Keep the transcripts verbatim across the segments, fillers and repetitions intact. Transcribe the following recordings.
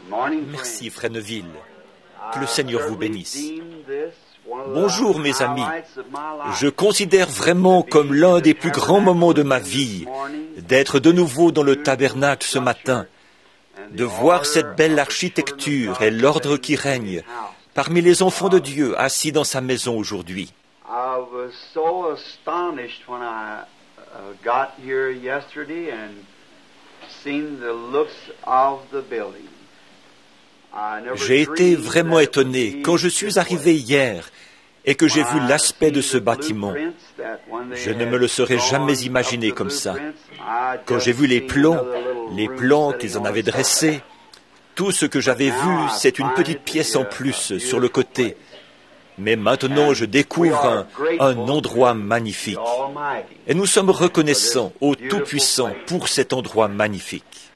Merci, frère Neville. Que le Seigneur vous bénisse. Bonjour, mes amis. Je considère vraiment comme l'un des plus grands moments de ma vie d'être de nouveau dans le tabernacle ce matin, de voir cette belle architecture et l'ordre qui règne parmi les enfants de Dieu assis dans sa maison aujourd'hui. J'ai été vraiment étonné quand je suis arrivé hier et que j'ai vu l'aspect de ce bâtiment. Je ne me le serais jamais imaginé comme ça. Quand j'ai vu les plans, les plans qu'ils en avaient dressés, tout ce que j'avais vu, c'est une petite pièce en plus sur le côté. Mais maintenant, je découvre un, un endroit magnifique. Et nous sommes reconnaissants au Tout-Puissant pour cet endroit magnifique.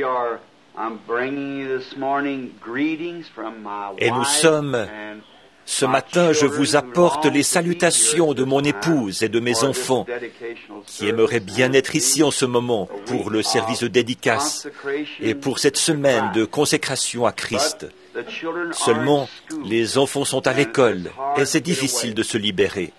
Et nous sommes... Ce matin, je vous apporte les salutations de mon épouse et de mes enfants qui aimeraient bien être ici en ce moment pour le service de dédicace et pour cette semaine de consécration à Christ. Seulement, les enfants sont à l'école et c'est difficile de se libérer.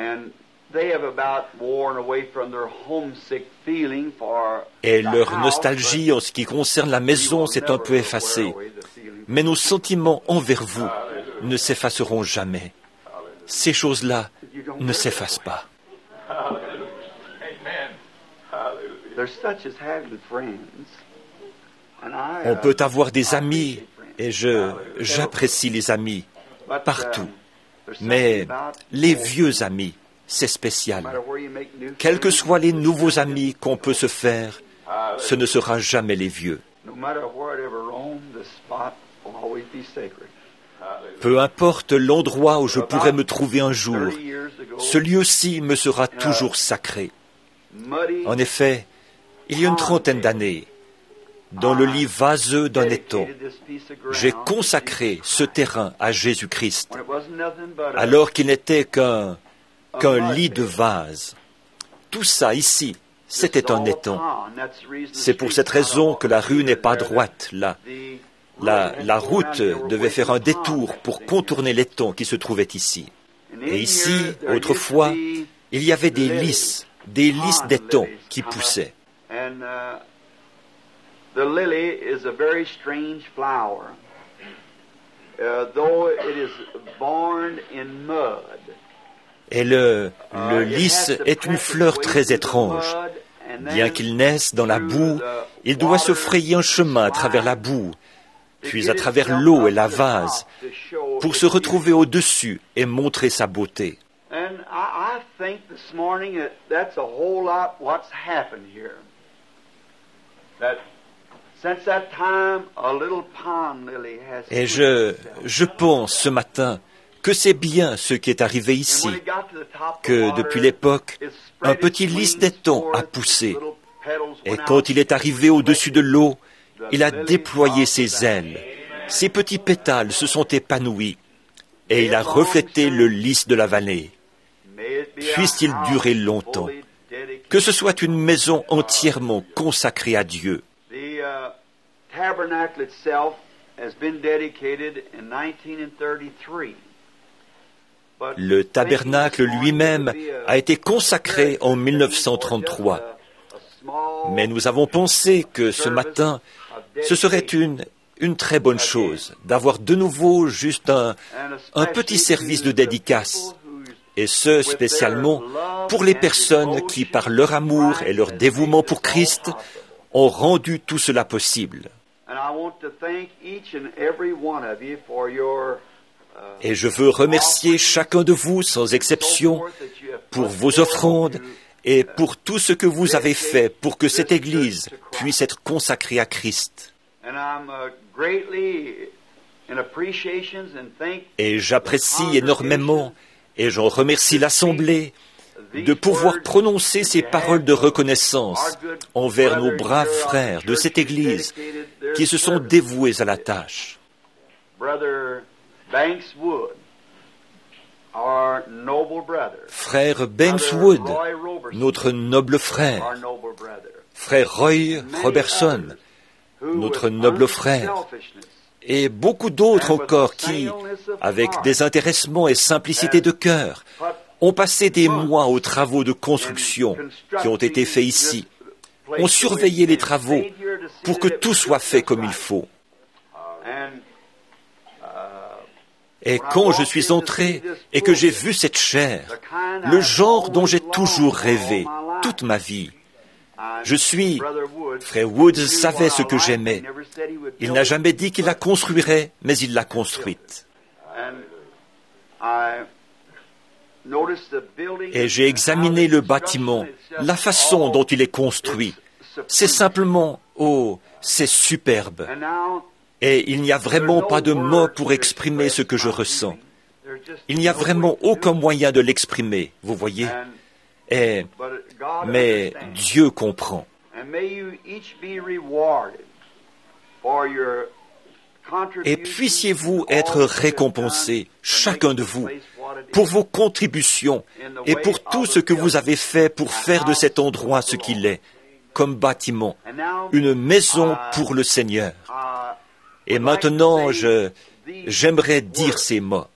Et leur nostalgie en ce qui concerne la maison s'est un peu effacée. Mais nos sentiments envers vous ne s'effaceront jamais. Ces choses-là ne s'effacent pas. On peut avoir des amis, et je, j'apprécie les amis, partout. Mais les vieux amis, c'est spécial. Quels que soient les nouveaux amis qu'on peut se faire, ce ne sera jamais les vieux. Peu importe l'endroit où je pourrais me trouver un jour, ce lieu-ci me sera toujours sacré. En effet, il y a une trentaine d'années, dans le lit vaseux d'un étang, j'ai consacré ce terrain à Jésus-Christ, alors qu'il n'était qu'un, qu'un lit de vase. Tout ça ici, c'était un étang. C'est pour cette raison que la rue n'est pas droite, là. La, la route devait faire un détour pour contourner l'étang qui se trouvait ici. Et ici, autrefois, il y avait des lys, des lys d'étang qui poussaient. Et le, le lys est une fleur très étrange. Bien qu'il naisse dans la boue, il doit se frayer un chemin à travers la boue, puis à travers l'eau et la vase, pour se retrouver au-dessus et montrer sa beauté. Et je, je pense ce matin que c'est bien ce qui est arrivé ici, que depuis l'époque, un petit lys d'étang a poussé, et quand il est arrivé au-dessus de l'eau, il a déployé ses ailes, ses petits pétales se sont épanouis, et il a reflété le lys de la vallée. Puisse-t-il durer longtemps, que ce soit une maison entièrement consacrée à Dieu. Le tabernacle lui-même a été consacré en mille neuf cent trente-trois. Mais nous avons pensé que ce matin, ce serait une, une très bonne chose d'avoir de nouveau juste un, un petit service de dédicace, et ce spécialement pour les personnes qui, par leur amour et leur dévouement pour Christ, ont rendu tout cela possible. Et je veux remercier chacun de vous, sans exception, pour vos offrandes et pour tout ce que vous avez fait pour que cette Église puisse être consacrée à Christ. Et j'apprécie énormément, et j'en remercie l'Assemblée, de pouvoir prononcer ces paroles de reconnaissance envers nos braves frères de cette Église qui se sont dévoués à la tâche. Frère Bankswood, notre noble frère. Frère Roy Robertson, notre noble frère. et beaucoup d'autres encore qui, avec désintéressement et simplicité de cœur, ont passé des mois aux travaux de construction qui ont été faits ici, ont surveillé les travaux pour que tout soit fait comme il faut. Et quand je suis entré et que j'ai vu cette chair, le genre dont j'ai toujours rêvé toute ma vie, je suis... Frère Woods savait ce que j'aimais. Il n'a jamais dit qu'il la construirait, mais il l'a construite. Et j'ai examiné le bâtiment, la façon dont il est construit. C'est simplement, oh, c'est superbe. Et il n'y a vraiment pas de mots pour exprimer ce que je ressens. Il n'y a vraiment aucun moyen de l'exprimer, vous voyez. Et, mais Dieu comprend. Et puissiez-vous être récompensés, chacun de vous, pour vos contributions et pour tout ce que vous avez fait pour faire de cet endroit ce qu'il est, comme bâtiment, une maison pour le Seigneur. Et maintenant, je, j'aimerais dire ces mots.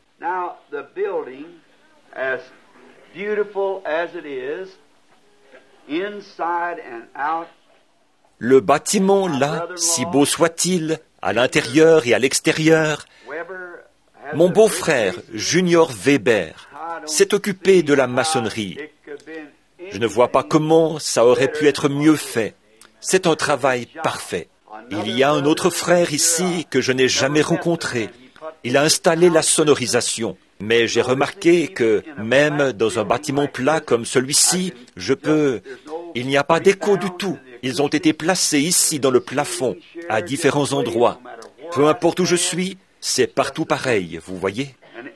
Le bâtiment, là, si beau soit-il, à l'intérieur et à l'extérieur, mon beau-frère, Junior Weber, s'est occupé de la maçonnerie. Je ne vois pas comment ça aurait pu être mieux fait. C'est un travail parfait. Il y a un autre frère ici que je n'ai jamais rencontré. Il a installé la sonorisation. Mais j'ai remarqué que même dans un bâtiment plat comme celui-ci, je peux... Il n'y a pas d'écho du tout. Ils ont été placés ici dans le plafond, à différents endroits. Peu importe où je suis, c'est partout pareil, vous voyez.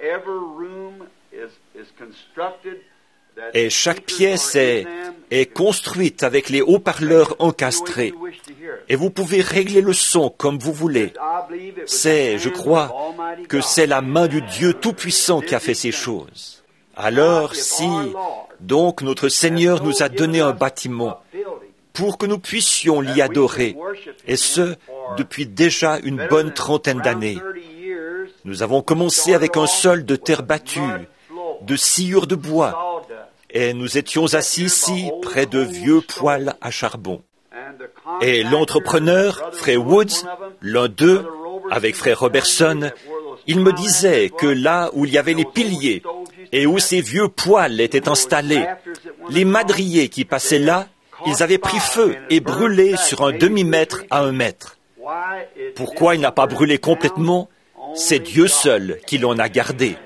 Et chaque pièce est, est construite avec les haut-parleurs encastrés. Et vous pouvez régler le son comme vous voulez. C'est, je crois, que c'est la main du Dieu Tout-Puissant qui a fait ces choses. Alors, si, donc, notre Seigneur nous a donné un bâtiment pour que nous puissions l'y adorer, et ce, depuis déjà une bonne trentaine d'années. Nous avons commencé avec un sol de terre battue, de sciure de bois, et nous étions assis ici près de vieux poêles à charbon. Et l'entrepreneur, Frère Woods, l'un d'eux, avec Frère Robertson, il me disait que là où il y avait les piliers et où ces vieux poêles étaient installés, les madriers qui passaient là, ils avaient pris feu et brûlé sur un demi-mètre à un mètre. Pourquoi il n'a pas brûlé complètement? C'est Dieu seul qui l'en a gardé.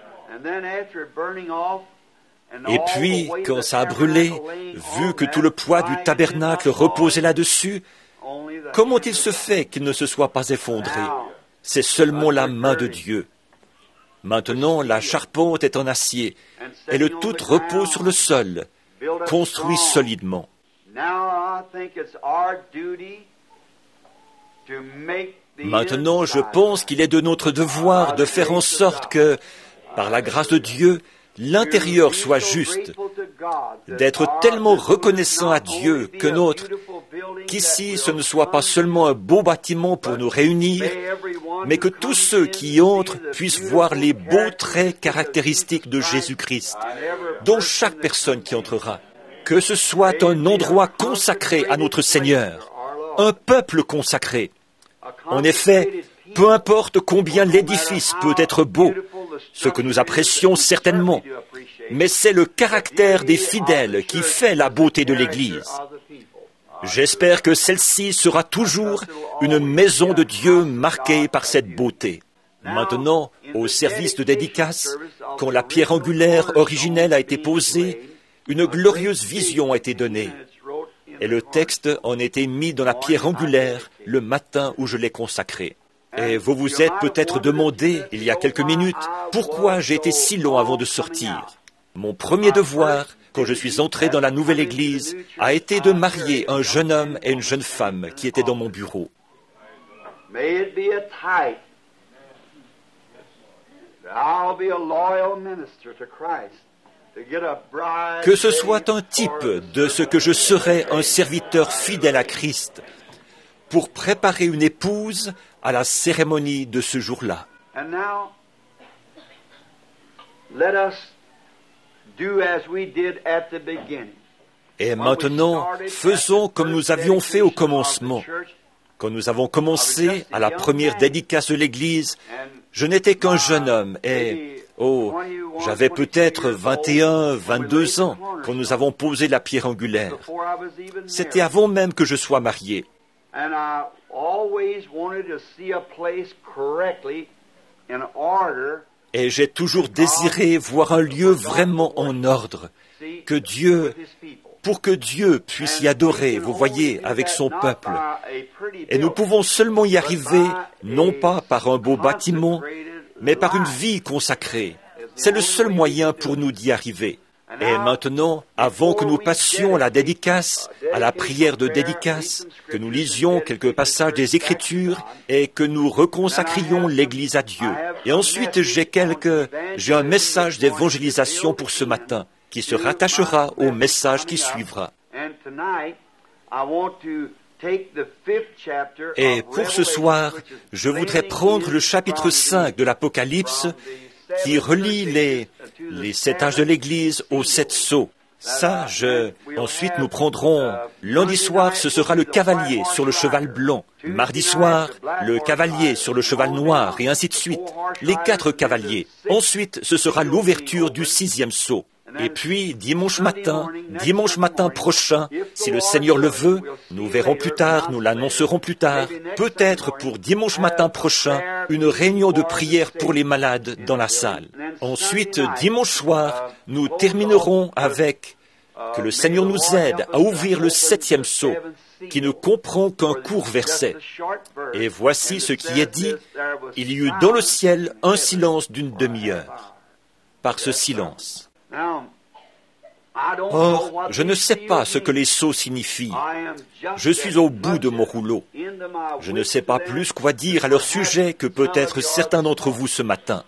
Et puis, quand ça a brûlé, vu que tout le poids du tabernacle reposait là-dessus, comment il se fait qu'il ne se soit pas effondré? C'est seulement la main de Dieu. Maintenant, la charpente est en acier, et le tout repose sur le sol, construit solidement. Maintenant, je pense qu'il est de notre devoir de faire en sorte que, par la grâce de Dieu, l'intérieur soit juste, d'être tellement reconnaissant à Dieu que notre, qu'ici ce ne soit pas seulement un beau bâtiment pour nous réunir, mais que tous ceux qui y entrent puissent voir les beaux traits caractéristiques de Jésus-Christ, dont chaque personne qui entrera, que ce soit un endroit consacré à notre Seigneur, un peuple consacré. En effet, peu importe combien l'édifice peut être beau, ce que nous apprécions certainement, mais c'est le caractère des fidèles qui fait la beauté de l'Église. J'espère que celle-ci sera toujours une maison de Dieu marquée par cette beauté. Maintenant, au service de dédicace, quand la pierre angulaire originelle a été posée, une glorieuse vision a été donnée. Et le texte en a été mis dans la pierre angulaire le matin où je l'ai consacré. Et vous vous êtes peut-être demandé, il y a quelques minutes, pourquoi j'ai été si long avant de sortir. Mon premier devoir, quand je suis entré dans la nouvelle église, a été de marier un jeune homme et une jeune femme qui étaient dans mon bureau. Que ce soit un type de ce que je serai un serviteur fidèle à Christ, pour préparer une épouse à la cérémonie de ce jour-là. And now, let us do as we did at the beginning. Et maintenant, faisons comme nous avions fait au commencement. Quand nous avons commencé à la première dédicace de l'Église, je n'étais qu'un jeune homme et, oh, j'avais peut-être vingt et un, vingt-deux ans quand nous avons posé la pierre angulaire. C'était avant même que je sois marié. Et j'ai toujours désiré voir un lieu vraiment en ordre, que Dieu, pour que Dieu puisse y adorer, vous voyez, avec son peuple. Et nous pouvons seulement y arriver, non pas par un beau bâtiment, mais par une vie consacrée. C'est le seul moyen pour nous d'y arriver. Et maintenant, avant que nous passions à la dédicace, à la prière de dédicace, que nous lisions quelques passages des Écritures et que nous reconsacrions l'Église à Dieu. Et ensuite, j'ai quelques, j'ai un message d'évangélisation pour ce matin, qui se rattachera au message qui suivra. Et pour ce soir, je voudrais prendre le chapitre cinq de l'Apocalypse, qui relie les, les sept âges de l'Église aux sept sceaux. Ça, je... Ensuite, nous prendrons... Lundi soir, ce sera le cavalier sur le cheval blanc. Mardi soir, le cavalier sur le cheval noir, et ainsi de suite. Les quatre cavaliers. Ensuite, ce sera l'ouverture du sixième sceau. Et puis, dimanche matin, dimanche matin prochain, si le Seigneur le veut, nous verrons plus tard, nous l'annoncerons plus tard, peut-être pour dimanche matin prochain, une réunion de prière pour les malades dans la salle. Ensuite, dimanche soir, nous terminerons avec que le Seigneur nous aide à ouvrir le septième sceau, qui ne comprend qu'un court verset. Et voici ce qui est dit, il y eut dans le ciel un silence d'une demi-heure. Par ce silence. Or, je ne sais pas ce que les sceaux signifient. Je suis au bout de mon rouleau. Je ne sais pas plus quoi dire à leur sujet que peut-être certains d'entre vous ce matin.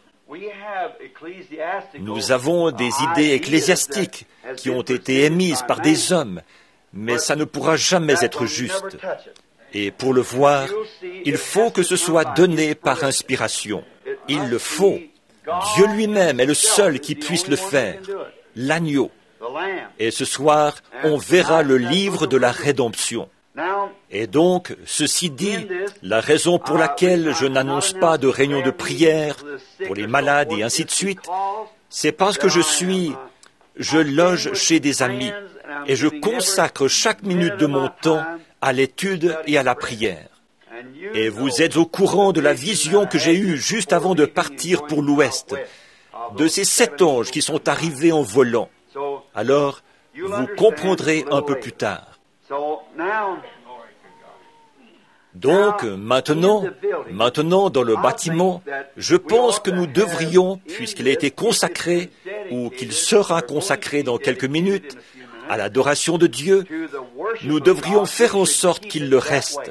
Nous avons des idées ecclésiastiques qui ont été émises par des hommes, mais ça ne pourra jamais être juste. Et pour le voir, il faut que ce soit donné par inspiration. Il le faut. Dieu lui-même est le seul qui puisse le faire, l'agneau. Et ce soir, on verra le livre de la rédemption. Et donc, ceci dit, la raison pour laquelle je n'annonce pas de réunion de prière pour les malades et ainsi de suite, c'est parce que je suis, je loge chez des amis et je consacre chaque minute de mon temps à l'étude et à la prière. Et vous êtes au courant de la vision que j'ai eue juste avant de partir pour l'Ouest, de ces sept anges qui sont arrivés en volant. Alors, vous comprendrez un peu plus tard. Donc, maintenant, maintenant dans le bâtiment, je pense que nous devrions, puisqu'il a été consacré, ou qu'il sera consacré dans quelques minutes, à l'adoration de Dieu, nous devrions faire en sorte qu'il le reste.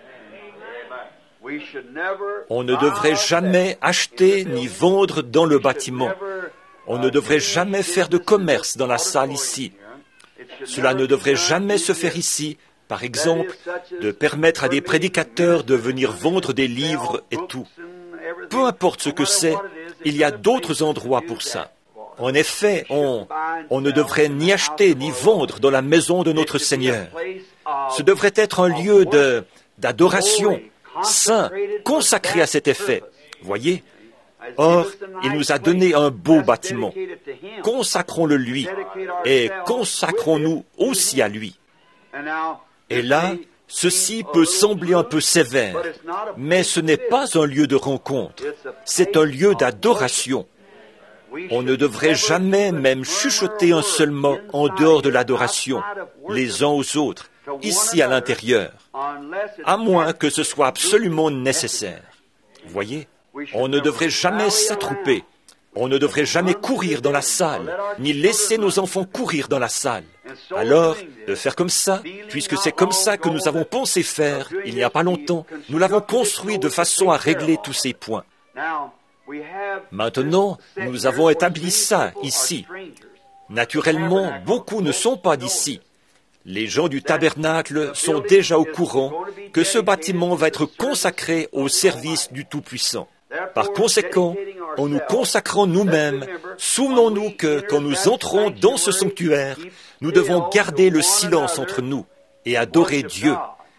On ne devrait jamais acheter ni vendre dans le bâtiment. On ne devrait jamais faire de commerce dans la salle ici. Cela ne devrait jamais se faire ici, par exemple, de permettre à des prédicateurs de venir vendre des livres et tout. Peu importe ce que c'est, il y a d'autres endroits pour ça. En effet, on, on ne devrait ni acheter ni vendre dans la maison de notre Seigneur. Ce devrait être un lieu de, d'adoration, saint, consacré à cet effet. Voyez? Or, il nous a donné un beau bâtiment. Consacrons-le lui et consacrons-nous aussi à lui. Et là, ceci peut sembler un peu sévère, mais ce n'est pas un lieu de rencontre, c'est un lieu d'adoration. On ne devrait jamais même chuchoter un seul mot en dehors de l'adoration, les uns aux autres, ici à l'intérieur, à moins que ce soit absolument nécessaire. Vous voyez? On ne devrait jamais s'attrouper. On ne devrait jamais courir dans la salle, ni laisser nos enfants courir dans la salle. Alors, de faire comme ça, puisque c'est comme ça que nous avons pensé faire il n'y a pas longtemps, nous l'avons construit de façon à régler tous ces points. Maintenant, nous avons établi ça ici. Naturellement, beaucoup ne sont pas d'ici. Les gens du tabernacle sont déjà au courant que ce bâtiment va être consacré au service du Tout-Puissant. Par conséquent, en nous consacrant nous-mêmes, souvenons-nous que quand nous entrons dans ce sanctuaire, nous devons garder le silence entre nous et adorer Dieu.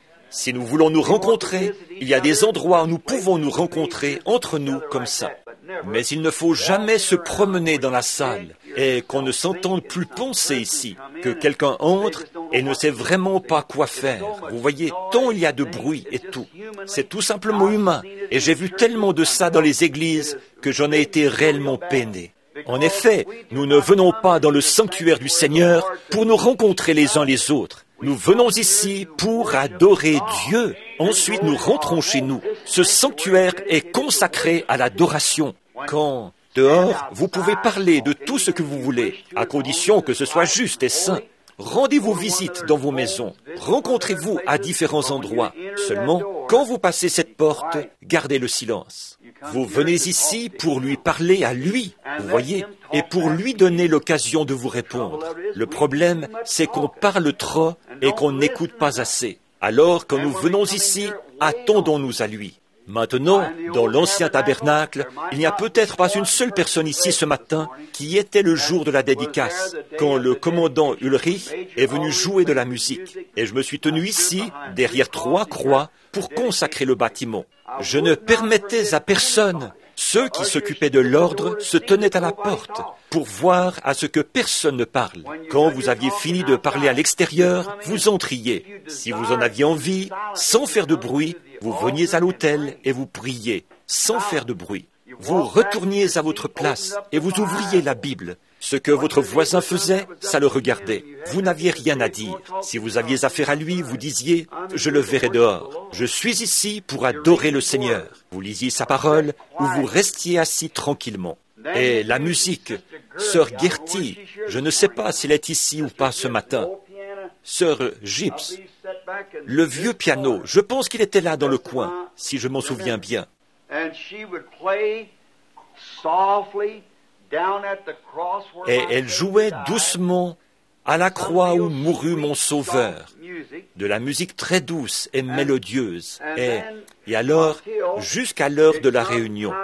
Si nous voulons nous rencontrer, il y a des endroits où nous pouvons nous rencontrer entre nous comme ça. Mais il ne faut jamais se promener dans la salle et qu'on ne s'entende plus penser ici, que quelqu'un entre et ne sait vraiment pas quoi faire. Vous voyez, tant il y a de bruit et tout. C'est tout simplement humain. Et j'ai vu tellement de ça dans les églises que j'en ai été réellement peiné. En effet, nous ne venons pas dans le sanctuaire du Seigneur pour nous rencontrer les uns les autres. Nous venons ici pour adorer Dieu. Ensuite, nous rentrons chez nous. Ce sanctuaire est consacré à l'adoration. Quand, dehors, vous pouvez parler de tout ce que vous voulez, à condition que ce soit juste et saint. Rendez-vous visite dans vos maisons. Rencontrez-vous à différents endroits. Seulement, quand vous passez cette porte, gardez le silence. Vous venez ici pour lui parler à lui, vous voyez, et pour lui donner l'occasion de vous répondre. Le problème, c'est qu'on parle trop et qu'on n'écoute pas assez. Alors, quand nous venons ici, attendons-nous à lui. Maintenant, dans l'ancien tabernacle, il n'y a peut-être pas une seule personne ici ce matin qui était le jour de la dédicace, quand le commandant Ulrich est venu jouer de la musique. Et je me suis tenu ici, derrière trois croix, pour consacrer le bâtiment. Je ne permettais à personne. Ceux qui s'occupaient de l'ordre se tenaient à la porte pour voir à ce que personne ne parle. Quand vous aviez fini de parler à l'extérieur, vous entriez. Si vous en aviez envie, sans faire de bruit, vous veniez à l'autel et vous priez, sans faire de bruit. Vous retourniez à votre place et vous ouvriez la Bible. Ce que votre voisin faisait, ça le regardait. Vous n'aviez rien à dire. Si vous aviez affaire à lui, vous disiez « Je le verrai dehors. Je suis ici pour adorer le Seigneur. » Vous lisiez sa parole ou vous restiez assis tranquillement. Et la musique, Sœur Gertie, je ne sais pas s'il est ici ou pas ce matin. Sœur Gibbs, le vieux piano, je pense qu'il était là dans le coin, si je m'en souviens bien. Et elle jouait doucement à la croix où mourut mon Sauveur, de la musique très douce et mélodieuse, et, et alors, jusqu'à l'heure de la réunion.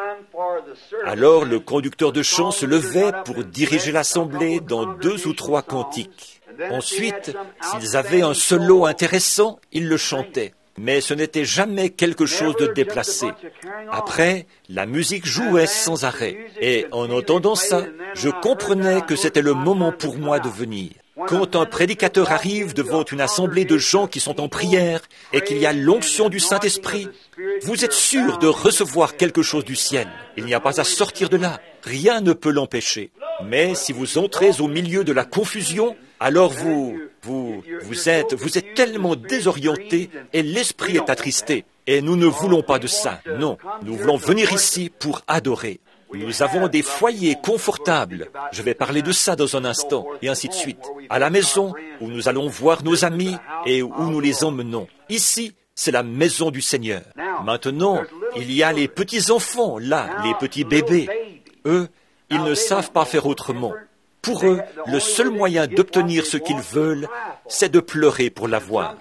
Alors le conducteur de chant se levait pour diriger l'assemblée dans deux ou trois cantiques. Ensuite, s'ils avaient un solo intéressant, ils le chantaient. Mais ce n'était jamais quelque chose de déplacé. Après, la musique jouait sans arrêt. Et en entendant ça, je comprenais que c'était le moment pour moi de venir. Quand un prédicateur arrive devant une assemblée de gens qui sont en prière et qu'il y a l'onction du Saint-Esprit, vous êtes sûr de recevoir quelque chose du ciel. Il n'y a pas à sortir de là. Rien ne peut l'empêcher. Mais si vous entrez au milieu de la confusion, alors vous, vous, vous êtes, vous êtes tellement désorienté et l'esprit est attristé. Et nous ne voulons pas de ça. Non, nous voulons venir ici pour adorer. Nous avons des foyers confortables. Je vais parler de ça dans un instant, et ainsi de suite. À la maison, où nous allons voir nos amis et où nous les emmenons. Ici, c'est la maison du Seigneur. Maintenant, il y a les petits-enfants, là, les petits bébés. Eux, ils ne savent pas faire autrement. Pour eux, le seul moyen d'obtenir ce qu'ils veulent, c'est de pleurer pour l'avoir.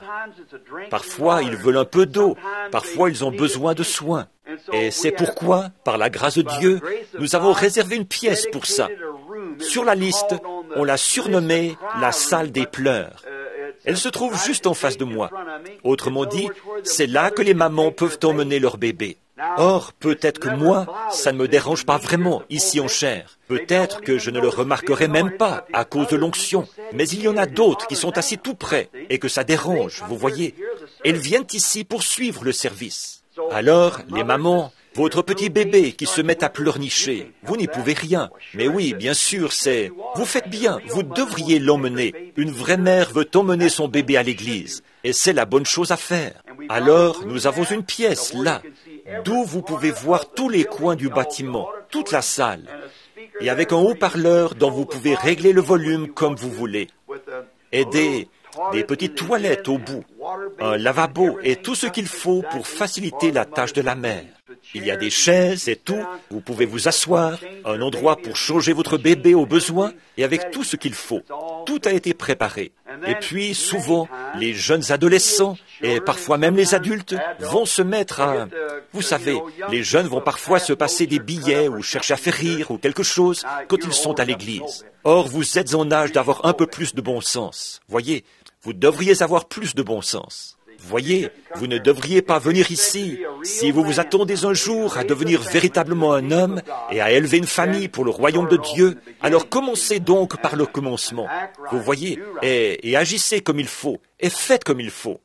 Parfois, ils veulent un peu d'eau. Parfois, ils ont besoin de soins. Et c'est pourquoi, par la grâce de Dieu, nous avons réservé une pièce pour ça. Sur la liste, on l'a surnommée la salle des pleurs. Elle se trouve juste en face de moi. Autrement dit, c'est là que les mamans peuvent emmener leur bébé. Or, peut-être que moi, ça ne me dérange pas vraiment, ici en chair. Peut-être que je ne le remarquerai même pas à cause de l'onction. Mais il y en a d'autres qui sont assis tout près et que ça dérange, vous voyez. Elles viennent ici pour suivre le service. Alors, les mamans, votre petit bébé qui se met à pleurnicher, vous n'y pouvez rien. Mais oui, bien sûr, c'est... Vous faites bien, vous devriez l'emmener. Une vraie mère veut emmener son bébé à l'église. Et c'est la bonne chose à faire. Alors, nous avons une pièce, là, d'où vous pouvez voir tous les coins du bâtiment, toute la salle. Et avec un haut-parleur dont vous pouvez régler le volume comme vous voulez. Et des, des petites toilettes au bout, un lavabo et tout ce qu'il faut pour faciliter la tâche de la mère. Il y a des chaises et tout, vous pouvez vous asseoir, un endroit pour changer votre bébé au besoin, et avec tout ce qu'il faut. Tout a été préparé. Et puis, souvent, les jeunes adolescents, et parfois même les adultes, vont se mettre à... Vous savez, les jeunes vont parfois se passer des billets ou chercher à faire rire ou quelque chose quand ils sont à l'église. Or, vous êtes en âge d'avoir un peu plus de bon sens. Voyez, vous devriez avoir plus de bon sens. Voyez, vous ne devriez pas venir ici si vous vous attendez un jour à devenir véritablement un homme et à élever une famille pour le royaume de Dieu. Alors commencez donc par le commencement. Vous voyez, et, et agissez comme il faut, et faites comme il faut.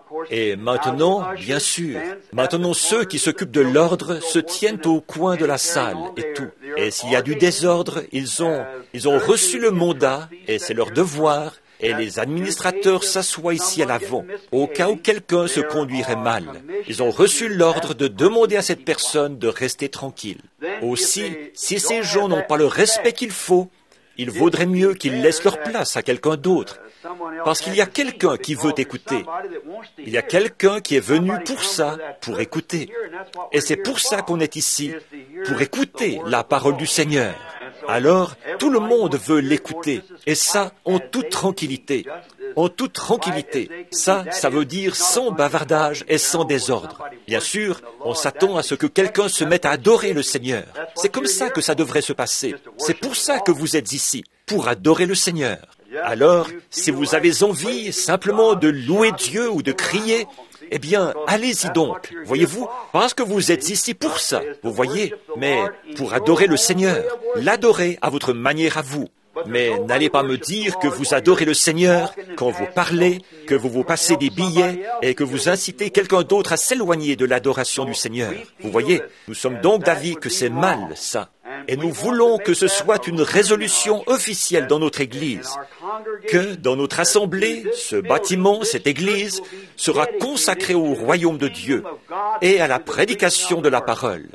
Et maintenant, bien sûr, maintenant ceux qui s'occupent de l'ordre se tiennent au coin de la salle et tout. Et s'il y a du désordre, ils ont, ils ont reçu le mandat, et c'est leur devoir. Et les administrateurs s'assoient ici à l'avant, au cas où quelqu'un se conduirait mal. Ils ont reçu l'ordre de demander à cette personne de rester tranquille. Aussi, si ces gens n'ont pas le respect qu'il faut, il vaudrait mieux qu'ils laissent leur place à quelqu'un d'autre. Parce qu'il y a quelqu'un qui veut écouter. Il y a quelqu'un qui est venu pour ça, pour écouter. Et c'est pour ça qu'on est ici, pour écouter la parole du Seigneur. Alors, tout le monde veut l'écouter, et ça, en toute tranquillité. En toute tranquillité. Ça, ça veut dire sans bavardage et sans désordre. Bien sûr, on s'attend à ce que quelqu'un se mette à adorer le Seigneur. C'est comme ça que ça devrait se passer. C'est pour ça que vous êtes ici, pour adorer le Seigneur. Alors, si vous avez envie simplement de louer Dieu ou de crier, eh bien, allez-y donc, voyez-vous, parce que vous êtes ici pour ça, vous voyez, mais pour adorer le Seigneur, l'adorer à votre manière à vous. Mais n'allez pas me dire que vous adorez le Seigneur quand vous parlez, que vous vous passez des billets et que vous incitez quelqu'un d'autre à s'éloigner de l'adoration du Seigneur. Vous voyez, nous sommes donc d'avis que c'est mal, ça. Et nous voulons que ce soit une résolution officielle dans notre Église, que dans notre assemblée, ce bâtiment, cette Église, sera consacré au royaume de Dieu et à la prédication de la parole.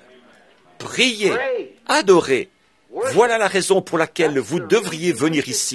Priez, adorez. Voilà la raison pour laquelle vous devriez venir ici,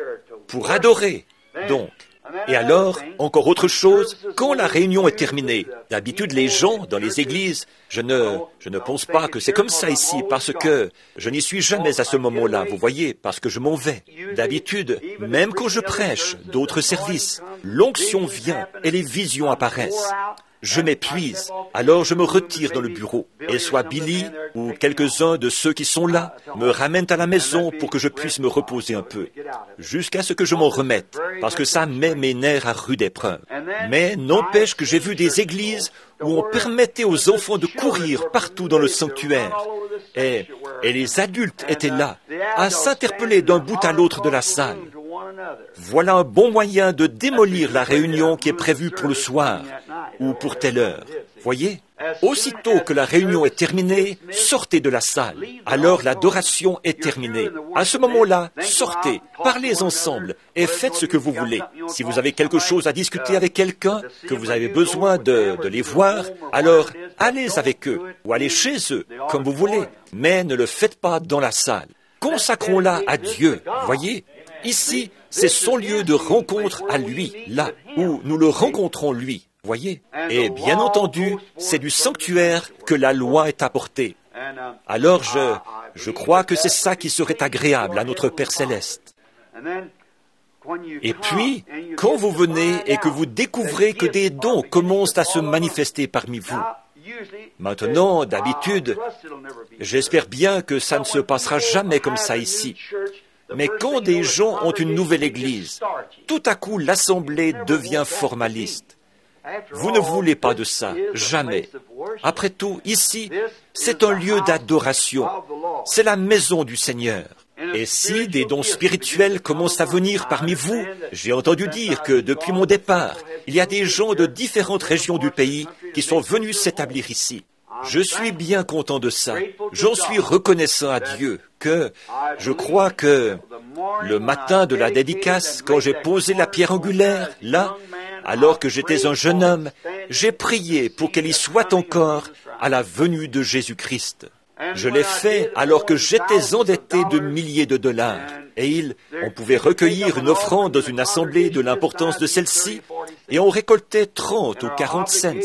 pour adorer, donc. Et alors, encore autre chose, quand la réunion est terminée, d'habitude les gens dans les églises, je ne, je ne pense pas que c'est comme ça ici, parce que je n'y suis jamais à ce moment-là, vous voyez, parce que je m'en vais. D'habitude, même quand je prêche d'autres services, l'onction vient et les visions apparaissent. Je m'épuise, alors je me retire dans le bureau, et soit Billy ou quelques-uns de ceux qui sont là me ramènent à la maison pour que je puisse me reposer un peu, jusqu'à ce que je m'en remette, parce que ça met mes nerfs à rude épreuve. Mais n'empêche que j'ai vu des églises où on permettait aux enfants de courir partout dans le sanctuaire, et, et les adultes étaient là, à s'interpeller d'un bout à l'autre de la salle. Voilà un bon moyen de démolir la réunion qui est prévue pour le soir ou pour telle heure. Voyez, aussitôt que la réunion est terminée, sortez de la salle. Alors l'adoration est terminée. À ce moment-là, sortez, parlez ensemble et faites ce que vous voulez. Si vous avez quelque chose à discuter avec quelqu'un, que vous avez besoin de, de les voir, alors allez avec eux ou allez chez eux, comme vous voulez. Mais ne le faites pas dans la salle. Consacrons-la à Dieu, voyez. Ici, c'est son lieu de rencontre à lui, là, où nous le rencontrons lui, voyez. Et bien entendu, c'est du sanctuaire que la loi est apportée. Alors je, je crois que c'est ça qui serait agréable à notre Père Céleste. Et puis, quand vous venez et que vous découvrez que des dons commencent à se manifester parmi vous, maintenant, d'habitude, j'espère bien que ça ne se passera jamais comme ça ici. Mais quand des gens ont une nouvelle église, tout à coup l'assemblée devient formaliste. Vous ne voulez pas de ça, jamais. Après tout, ici, c'est un lieu d'adoration. C'est la maison du Seigneur. Et si des dons spirituels commencent à venir parmi vous, j'ai entendu dire que depuis mon départ, il y a des gens de différentes régions du pays qui sont venus s'établir ici. Je suis bien content de ça. J'en suis reconnaissant à Dieu que je crois que le matin de la dédicace, quand j'ai posé la pierre angulaire, là, alors que j'étais un jeune homme, j'ai prié pour qu'elle y soit encore à la venue de Jésus-Christ. Je l'ai fait alors que j'étais endetté de milliers de dollars. Et il, on pouvait recueillir une offrande dans une assemblée de l'importance de celle-ci, et on récoltait trente ou quarante cents.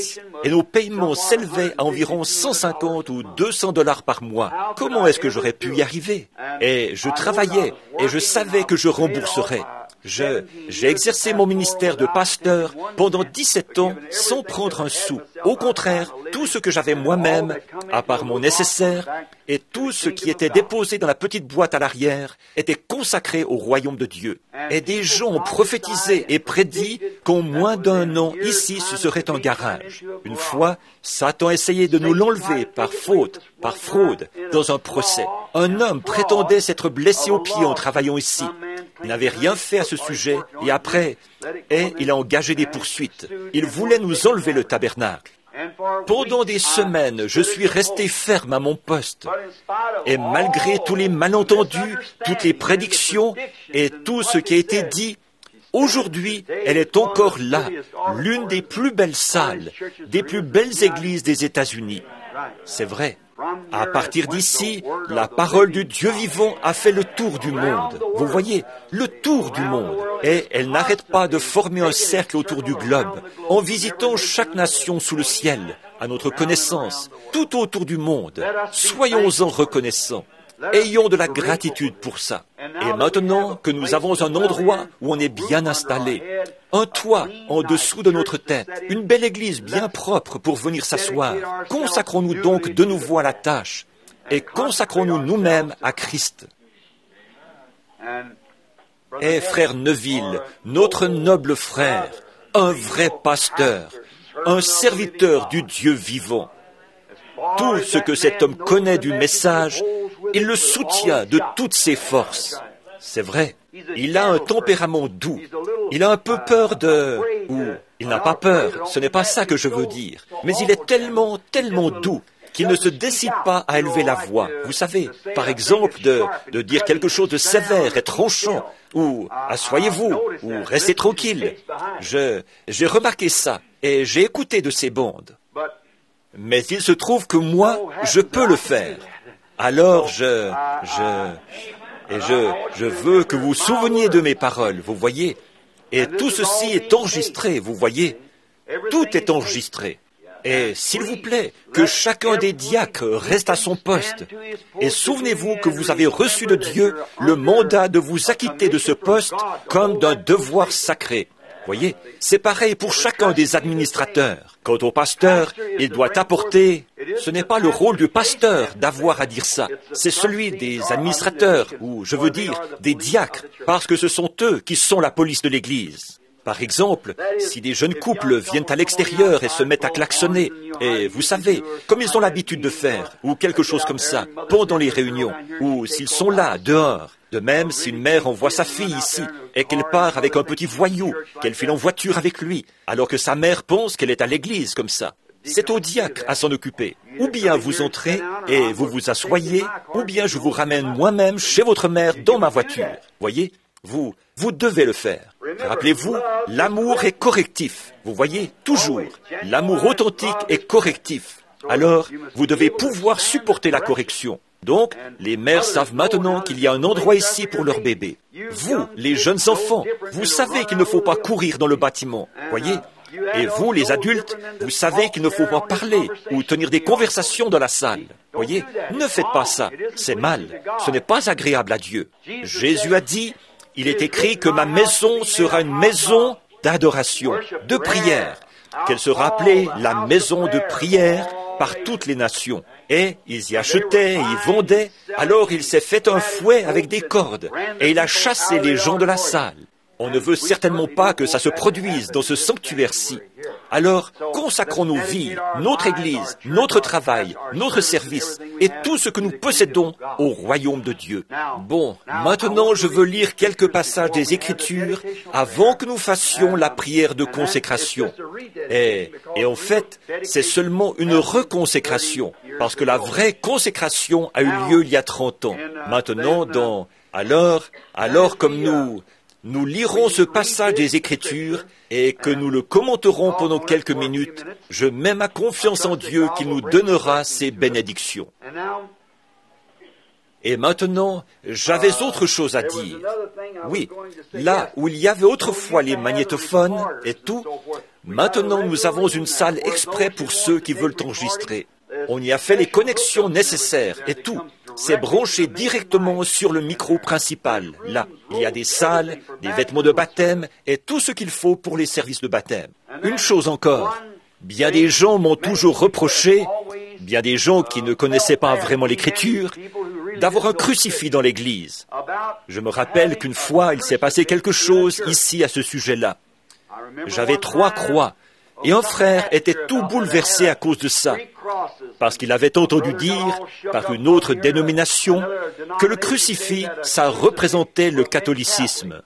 et nos paiements s'élevaient à environ cent cinquante ou deux cents dollars par mois. Comment est-ce que j'aurais pu y arriver? Et je travaillais et je savais que je rembourserais. Je, j'ai exercé mon ministère de pasteur pendant dix-sept ans sans prendre un sou. Au contraire, tout ce que j'avais moi-même, à part mon nécessaire, et tout ce qui était déposé dans la petite boîte à l'arrière, était consacré au royaume de Dieu. Et des gens ont prophétisé et prédit qu'en moins d'un an, ici, ce serait un garage. Une fois, Satan essayait de nous l'enlever par faute, par fraude, dans un procès. Un homme prétendait s'être blessé au pied en travaillant ici. Il n'avait rien fait à ce sujet, et après, et il a engagé des poursuites. Il voulait nous enlever le tabernacle. Pendant des semaines, je suis resté ferme à mon poste. Et malgré tous les malentendus, toutes les prédictions et tout ce qui a été dit, aujourd'hui, elle est encore là, l'une des plus belles salles, des plus belles églises des États-Unis. C'est vrai. À partir d'ici, la parole du Dieu vivant a fait le tour du monde. Vous voyez, le tour du monde. Et elle n'arrête pas de former un cercle autour du globe, en visitant chaque nation sous le ciel, à notre connaissance, tout autour du monde. Soyons-en reconnaissants. Ayons de la gratitude pour ça. Et maintenant que nous avons un endroit où on est bien installé, un toit en dessous de notre tête, une belle église bien propre pour venir s'asseoir, consacrons-nous donc de nouveau à la tâche et consacrons-nous nous-mêmes à Christ. Et frère Neville, notre noble frère, un vrai pasteur, un serviteur du Dieu vivant, tout ce que cet homme connaît du message, il le soutient de toutes ses forces. C'est vrai, il a un tempérament doux. Il a un peu peur de... ou il n'a pas peur, ce n'est pas ça que je veux dire. Mais il est tellement, tellement doux qu'il ne se décide pas à élever la voix. Vous savez, par exemple, de, de dire quelque chose de sévère et tranchant, ou « assoyez-vous » ou « restez tranquille ». Je, j'ai remarqué ça, et j'ai écouté de ces bandes. Mais il se trouve que moi, je peux le faire. Alors je, je, et je, je veux que vous vous souveniez de mes paroles, vous voyez. Et tout ceci est enregistré, vous voyez. Tout est enregistré. Et s'il vous plaît, que chacun des diacres reste à son poste. Et souvenez-vous que vous avez reçu de Dieu le mandat de vous acquitter de ce poste comme d'un devoir sacré. Voyez, c'est pareil pour chacun des administrateurs. Quant au pasteur, il doit apporter... Ce n'est pas le rôle du pasteur d'avoir à dire ça. C'est celui des administrateurs, ou je veux dire, des diacres, parce que ce sont eux qui sont la police de l'Église. Par exemple, si des jeunes couples viennent à l'extérieur et se mettent à klaxonner, et vous savez, comme ils ont l'habitude de faire, ou quelque chose comme ça, pendant les réunions, ou s'ils sont là, dehors. De même, si une mère envoie sa fille ici, et qu'elle part avec un petit voyou, qu'elle file en voiture avec lui, alors que sa mère pense qu'elle est à l'église comme ça. C'est au diacre à s'en occuper. Ou bien vous entrez et vous vous asseyez, ou bien je vous ramène moi-même chez votre mère dans ma voiture. Voyez, vous, vous devez le faire. Rappelez-vous, l'amour est correctif. Vous voyez, toujours. L'amour authentique est correctif. Alors, vous devez pouvoir supporter la correction. Donc, les mères savent maintenant qu'il y a un endroit ici pour leur bébé. Vous, les jeunes enfants, vous savez qu'il ne faut pas courir dans le bâtiment. Voyez? Et vous, les adultes, vous savez qu'il ne faut pas parler ou tenir des conversations dans la salle. Voyez? Ne faites pas ça. C'est mal. Ce n'est pas agréable à Dieu. Jésus a dit, il est écrit que ma maison sera une maison d'adoration, de prière, qu'elle sera appelée la maison de prière par toutes les nations. Et ils y achetaient et y vendaient. Alors il s'est fait un fouet avec des cordes et il a chassé les gens de la salle. On ne veut certainement pas que ça se produise dans ce sanctuaire-ci. Alors, consacrons nos vies, notre Église, notre travail, notre service et tout ce que nous possédons au royaume de Dieu. Bon, maintenant je veux lire quelques passages des Écritures avant que nous fassions la prière de consécration. Et, et en fait, c'est seulement une reconsécration, parce que la vraie consécration a eu lieu il y a trente ans. Maintenant, dans... Alors, alors comme nous... Nous lirons ce passage des Écritures et que nous le commenterons pendant quelques minutes. Je mets ma confiance en Dieu qu'il nous donnera ses bénédictions. Et maintenant, j'avais autre chose à dire. Oui, là où il y avait autrefois les magnétophones et tout, Maintenant, nous avons une salle exprès pour ceux qui veulent enregistrer. On y a fait les connexions nécessaires et tout. C'est branché directement sur le micro principal. Là, il y a des salles, des vêtements de baptême et tout ce qu'il faut pour les services de baptême. Une chose encore, bien des gens m'ont toujours reproché, bien des gens qui ne connaissaient pas vraiment l'Écriture, d'avoir un crucifix dans l'église. Je me rappelle qu'une fois, il s'est passé quelque chose ici à ce sujet-là. J'avais trois croix, et un frère était tout bouleversé à cause de ça, parce qu'il avait entendu dire, par une autre dénomination, que le crucifix, ça représentait le catholicisme.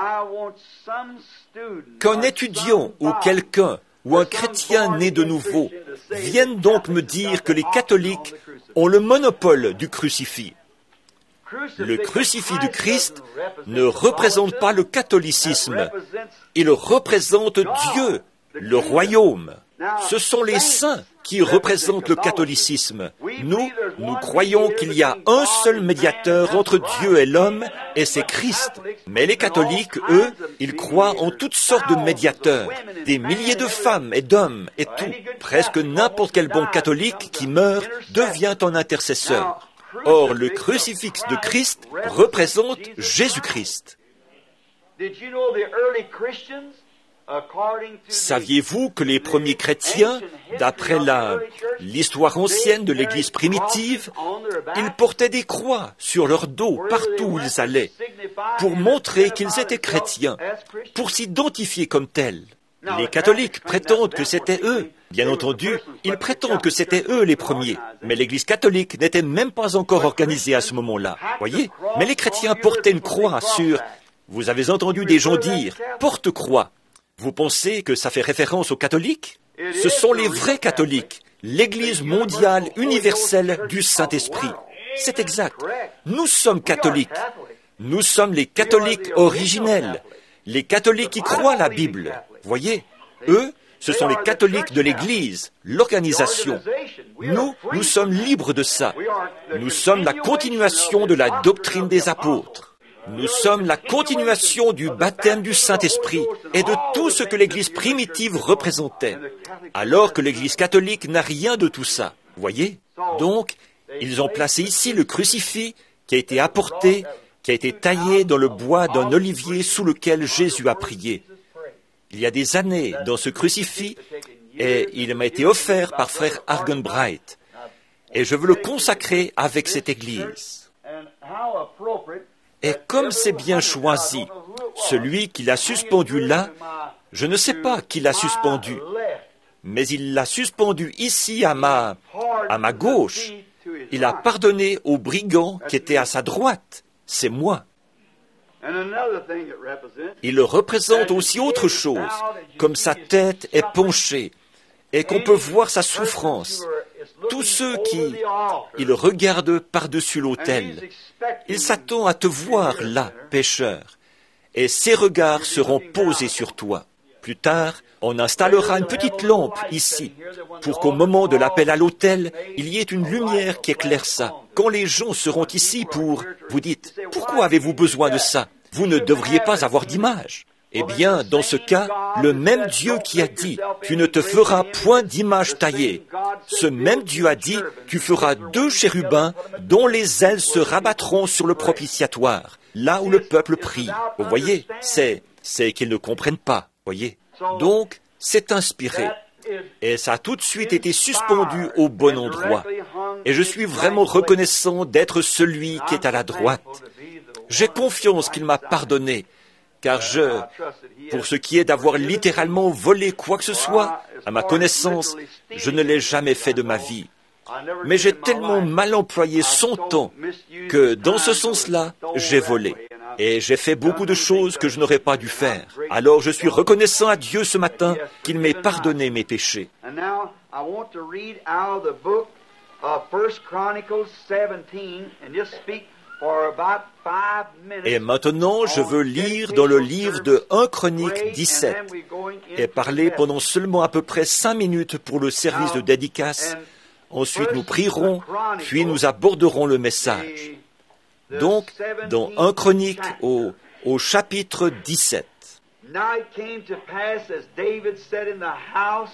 Qu'un étudiant ou quelqu'un, ou un chrétien né de nouveau, vienne donc me dire que les catholiques ont le monopole du crucifix. Le crucifix du Christ ne représente pas le catholicisme. Il représente Dieu, le royaume. Ce sont les saints qui représentent le catholicisme. Nous, nous croyons qu'il y a un seul médiateur entre Dieu et l'homme, et c'est Christ. Mais les catholiques, eux, ils croient en toutes sortes de médiateurs, des milliers de femmes et d'hommes et tout. Presque n'importe quel bon catholique qui meurt devient un intercesseur. Or, le crucifix de Christ représente Jésus-Christ. Saviez-vous que les premiers chrétiens, d'après la, l'histoire ancienne de l'Église primitive, ils portaient des croix sur leur dos partout où ils allaient, pour montrer qu'ils étaient chrétiens, pour s'identifier comme tels. Les catholiques prétendent que c'était eux. Bien entendu, ils prétendent que c'était eux les premiers. Mais l'Église catholique n'était même pas encore organisée à ce moment-là. Voyez? Mais les chrétiens portaient une croix sur... Vous avez entendu des gens dire « porte-croix ». Vous pensez que ça fait référence aux catholiques? Ce sont les vrais catholiques, l'Église mondiale universelle du Saint-Esprit. C'est exact. Nous sommes catholiques. Nous sommes les catholiques originels, les catholiques qui croient la Bible. Voyez, eux, ce sont les catholiques de l'Église, l'organisation. Nous, nous sommes libres de ça. Nous sommes la continuation de la doctrine des apôtres. Nous sommes la continuation du baptême du Saint-Esprit et de tout ce que l'Église primitive représentait, alors que l'Église catholique n'a rien de tout ça. Voyez? Donc, ils ont placé ici le crucifix qui a été apporté, qui a été taillé dans le bois d'un olivier sous lequel Jésus a prié. Il y a des années dans ce crucifix, et il m'a été offert par frère Argenbright, et je veux le consacrer avec cette Église. Et comme c'est bien choisi, celui qui l'a suspendu là, je ne sais pas qui l'a suspendu, mais il l'a suspendu ici à ma, à ma gauche. Il a pardonné au brigand qui était à sa droite. C'est moi. Il représente aussi autre chose, comme sa tête est penchée, et qu'on peut voir sa souffrance. Tous ceux qui, ils regardent par-dessus l'autel, il s'attend à te voir là, pécheur, et ses regards seront posés sur toi. Plus tard, on installera une petite lampe ici, pour qu'au moment de l'appel à l'autel, il y ait une lumière qui éclaire ça. Quand les gens seront ici pour, vous dites, pourquoi avez-vous besoin de ça? Vous ne devriez pas avoir d'image. Eh bien, dans ce cas, le même Dieu qui a dit, tu ne te feras point d'image taillée, ce même Dieu a dit, tu feras deux chérubins dont les ailes se rabattront sur le propitiatoire, là où le peuple prie. Vous voyez, c'est, c'est qu'ils ne comprennent pas, voyez. Donc, c'est inspiré. Et ça a tout de suite été suspendu au bon endroit. Et je suis vraiment reconnaissant d'être celui qui est à la droite. J'ai confiance qu'il m'a pardonné. Car je, pour ce qui est d'avoir littéralement volé quoi que ce soit, à ma connaissance, je ne l'ai jamais fait de ma vie. Mais j'ai tellement mal employé son temps que, dans ce sens-là, j'ai volé. Et j'ai fait beaucoup de choses que je n'aurais pas dû faire. Alors je suis reconnaissant à Dieu ce matin qu'il m'ait pardonné mes péchés. Et maintenant, je veux lire dans le livre de Première Chronique dix-sept et parler pendant seulement à peu près cinq minutes pour le service de dédicace. Ensuite, nous prierons, puis nous aborderons le message. Donc, dans Première Chronique au, au chapitre dix-sept. Now it came to pass, as David said in the house,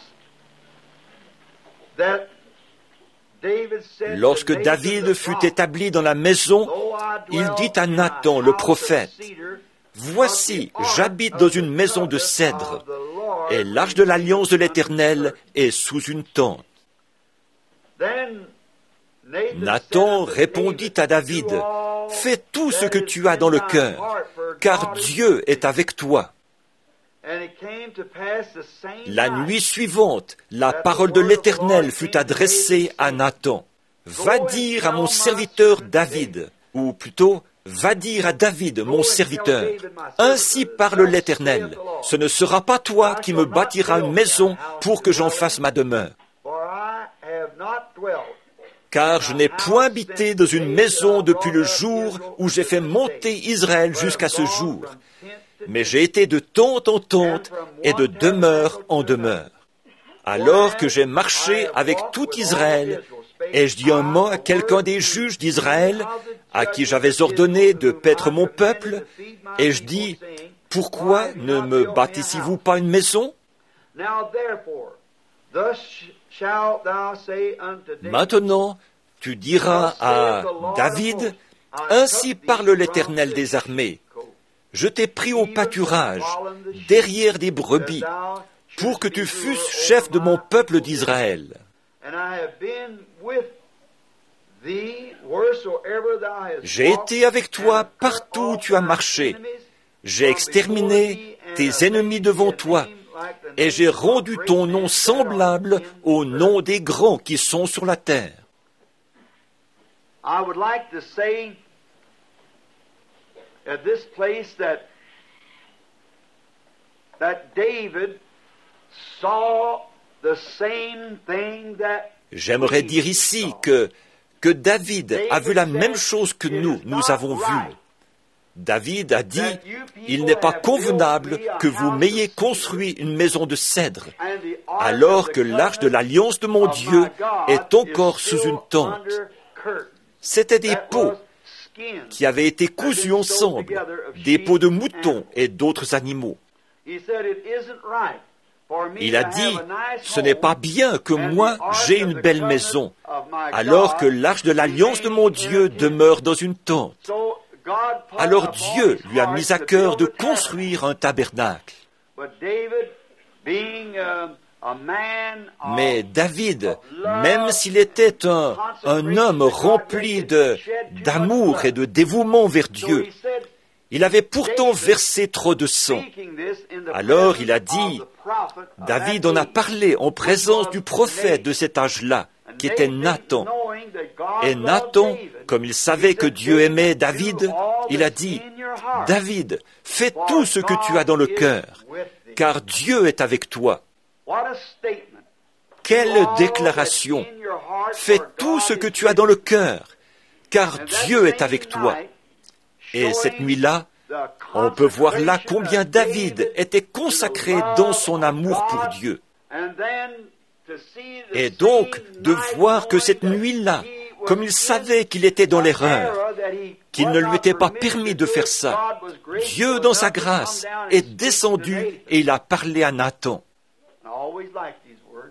that David said Lorsque to Nathan David the fut prophet, établi dans la maison, "Though I il dwell dit à in a Nathan, le house of prophète, cedar, Voici, but the j'habite ark dans of une the maison de covenant cèdre, of the Lord et l'arche de l'alliance de l'Éternel est sous une tente. » Then Nathan Nathan said unto répondit David, à David, "Do all Fais tout ce that que is tu as in dans le thy cœur, heart, for car God is Dieu with est thee." avec toi. And it came to pass the same La night nuit suivante, la parole de l'Éternel fut adressée à Nathan. Va dire à mon serviteur David, ou plutôt, va dire à David, mon serviteur, ainsi parle l'Éternel, ce ne sera pas toi qui me bâtiras une maison pour que j'en fasse ma demeure. For I have not dwelt Car je n'ai point habité dans une maison depuis le jour où j'ai fait monter Israël jusqu'à ce jour, mais j'ai été de tente en tente et de demeure en demeure. Alors que j'ai marché avec tout Israël, ai-je dit un mot à quelqu'un des juges d'Israël, à qui j'avais ordonné de paître mon peuple, ai-je dit, pourquoi ne me bâtissez-vous pas une maison? Now therefore, thus shalt thou say unto David, Maintenant, tu diras à David, ainsi parle l'Éternel des armées, je t'ai pris au pâturage, derrière des brebis, pour que tu fusses chef de mon peuple d'Israël. and I have been with thee wheresoever thou hast J'ai walked, été avec toi and cut partout où off tu as thine marché. enemies J'ai from exterminé before thee, and tes have ennemis made devant thee a toi, name like the et name j'ai of rendu great ton men nom that are semblable in au the nom earth. des grands qui sont sur la terre. I would like to say at this place that that David saw the same thing that J'aimerais we dire ici saw. que, que David a vu la même chose que nous, nous avons vu. David a dit, il n'est pas convenable que vous m'ayez construit une maison de cèdre, And the ark alors of the que l'arche de covenant l'alliance de mon of Dieu my God est encore is sous still une tente. under curtain. C'étaient des That peaux was skins qui avaient été cousus ensemble, des peaux de moutons et d'autres animaux. He said, "It isn't right for me Il a to dit, have a nice ce n'est home pas bien que and moi the ark j'ai of une the belle covenant maison, of my alors God que l'arche de l'alliance de mon remain Dieu in a tent." demeure dans une tente. So God put Alors upon Dieu his lui a heart mis à to cœur de build a tabernacle. construire un tabernacle. But David, being uh, a man of- Mais David, of love, même s'il était un, un homme rempli de, d'amour et de dévouement vers so Dieu, he said, il avait pourtant versé trop de sang. speaking this in the Alors il a presence dit, of the prophet of David that en a age, parlé en présence was du prophète de cet âge-là, And qui était Nathan, Nathan. knowing that God Et loved Nathan, David, comme il savait he que said, Dieu aimait "David, David, do all il a that's dit, in your heart, David, fais for tout ce que tu as dans le God is cœur, with thee." car Dieu est avec toi. What a statement. Quelle Do all déclaration! that's in your heart, Fais for tout God ce que is tu as with dans le thee. cœur, car And that Dieu est same avec toi. night, Et cette showing nuit-là, the on peut voir là consecration combien of David David était to the consacré love dans son of amour pour God, Dieu. and then to see the Et donc, same de night voir que knowing cette that nuit-là, he was comme il in savait qu'il était dans the l'erreur, error that he qu'il was ne lui not était pas permitted permis to de do faire it, ça, God was gracious Dieu, dans sa enough to come grâce, down and est speak to descendu David. et il a parlé à Nathan. I always liked these words.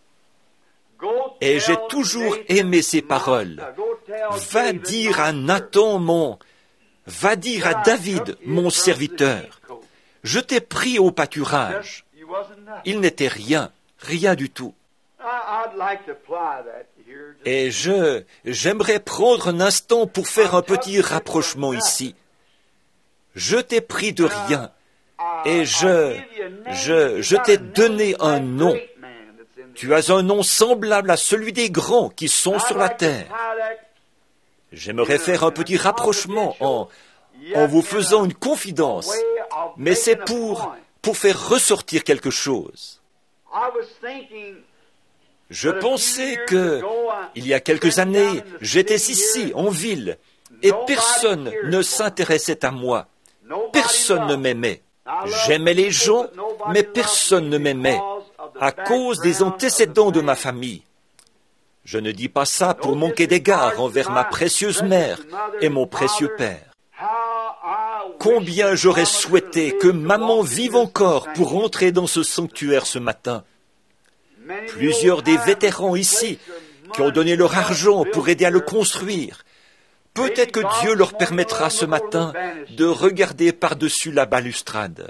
Go Et j'ai tell toujours Nathan, aimé ces my- paroles. uh, go tell Va David, dire my à servant, Nathan, mon... Va dire à that I David, took you mon from the serviteur, sheepcote. je t'ai pris au pâturage. Just- you wasn't nothing. Il n'était rien, rien du tout. I- I'd like to apply that here. Just- Et je, j'aimerais prendre un instant pour faire un petit rapprochement ici. Je t'ai pris de rien, I- et I je, give you a name. je, You je got t'ai a name donné like un nom. great man that's in the Tu as un nom semblable à celui des grands qui sont I'd sur la like to terre. apply that J'aimerais faire un petit rapprochement en, en vous faisant une confidence, way of mais c'est making a pour, point. pour faire ressortir quelque chose. I was thinking Je pensais que, il y a quelques années, j'étais ici, en ville, et personne ne s'intéressait à moi. Personne ne m'aimait. J'aimais les gens, mais personne ne m'aimait, à cause des antécédents de ma famille. Je ne dis pas ça pour manquer d'égard envers ma précieuse mère et mon précieux père. how I Combien j'aurais souhaité que maman vive encore pour entrer dans ce sanctuaire ce matin. Plusieurs des vétérans ici qui ont donné leur argent pour aider à le construire. Peut-être que Dieu leur permettra ce matin de regarder par-dessus la balustrade.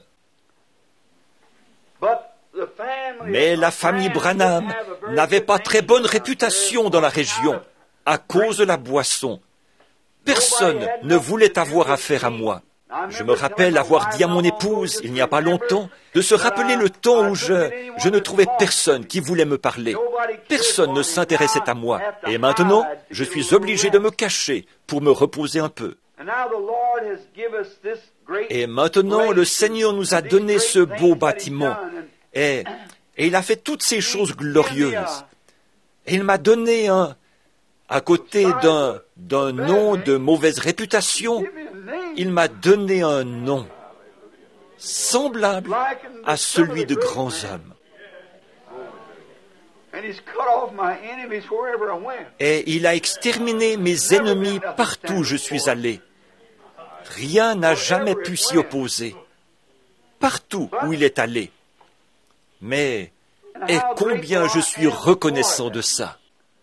Mais la famille Branham n'avait pas très bonne réputation dans la région à cause de la boisson. Personne ne voulait avoir affaire à moi. Je me rappelle avoir dit à mon épouse, il n'y a pas longtemps, de se rappeler le temps où je, je ne trouvais personne qui voulait me parler. Personne ne s'intéressait à moi. Et maintenant, je suis obligé de me cacher pour me reposer un peu. Et maintenant, le Seigneur nous a donné ce beau bâtiment. Et, et il a fait toutes ces choses glorieuses. Et il m'a donné un, à côté d'un, d'un nom de mauvaise réputation, il m'a donné un nom semblable à celui de grands hommes. Et il a exterminé mes ennemis partout où je suis allé. Rien n'a jamais pu s'y opposer. Partout où il est allé. Mais, et combien je suis reconnaissant de ça.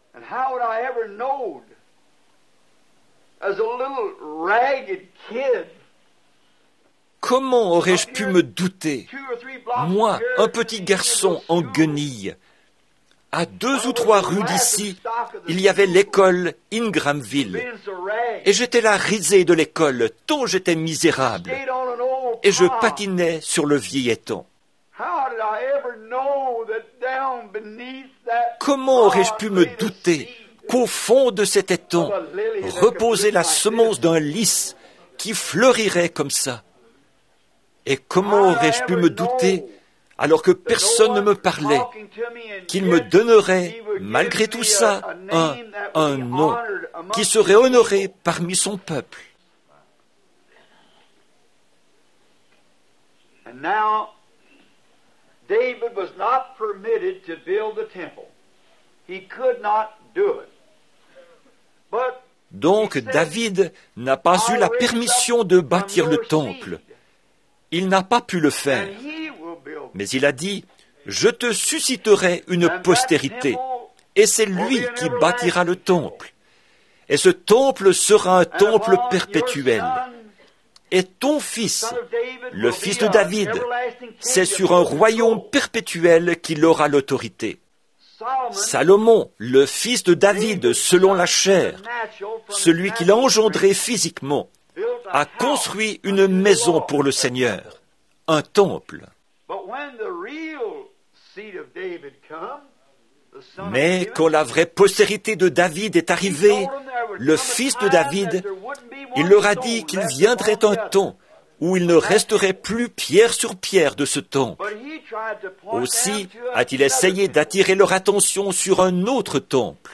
Comment aurais-je pu me douter, moi, un petit garçon en guenilles, à deux ou trois rues d'ici, il y avait l'école Ingramville, et j'étais la risée de l'école, tant j'étais misérable, et je patinais sur le vieil étang. Comment aurais-je pu me douter qu'au fond de cet étang reposait la semence d'un lys qui fleurirait comme ça? Et comment aurais-je pu me douter, alors que personne ne me parlait, qu'il me donnerait, malgré tout ça, un, un nom qui serait honoré parmi son peuple? David was not permitted to build the temple. He could not do it. But Donc David n'a pas eu la permission de bâtir le temple. Il n'a pas pu le faire. Mais il a dit, « Je te susciterai une postérité, et c'est lui qui bâtira le temple. Et ce temple sera un temple perpétuel. Et ton fils, le fils de David, c'est sur un royaume perpétuel qu'il aura l'autorité. » Salomon, le fils de David selon la chair, celui qui l'a engendré physiquement, a construit une maison pour le Seigneur, un temple. Mais quand la vraie postérité de David est arrivée, le fils de David, il leur a dit qu'il viendrait un temps où il ne resterait plus pierre sur pierre de ce temple. Aussi a-t-il essayé d'attirer leur attention sur un autre temple.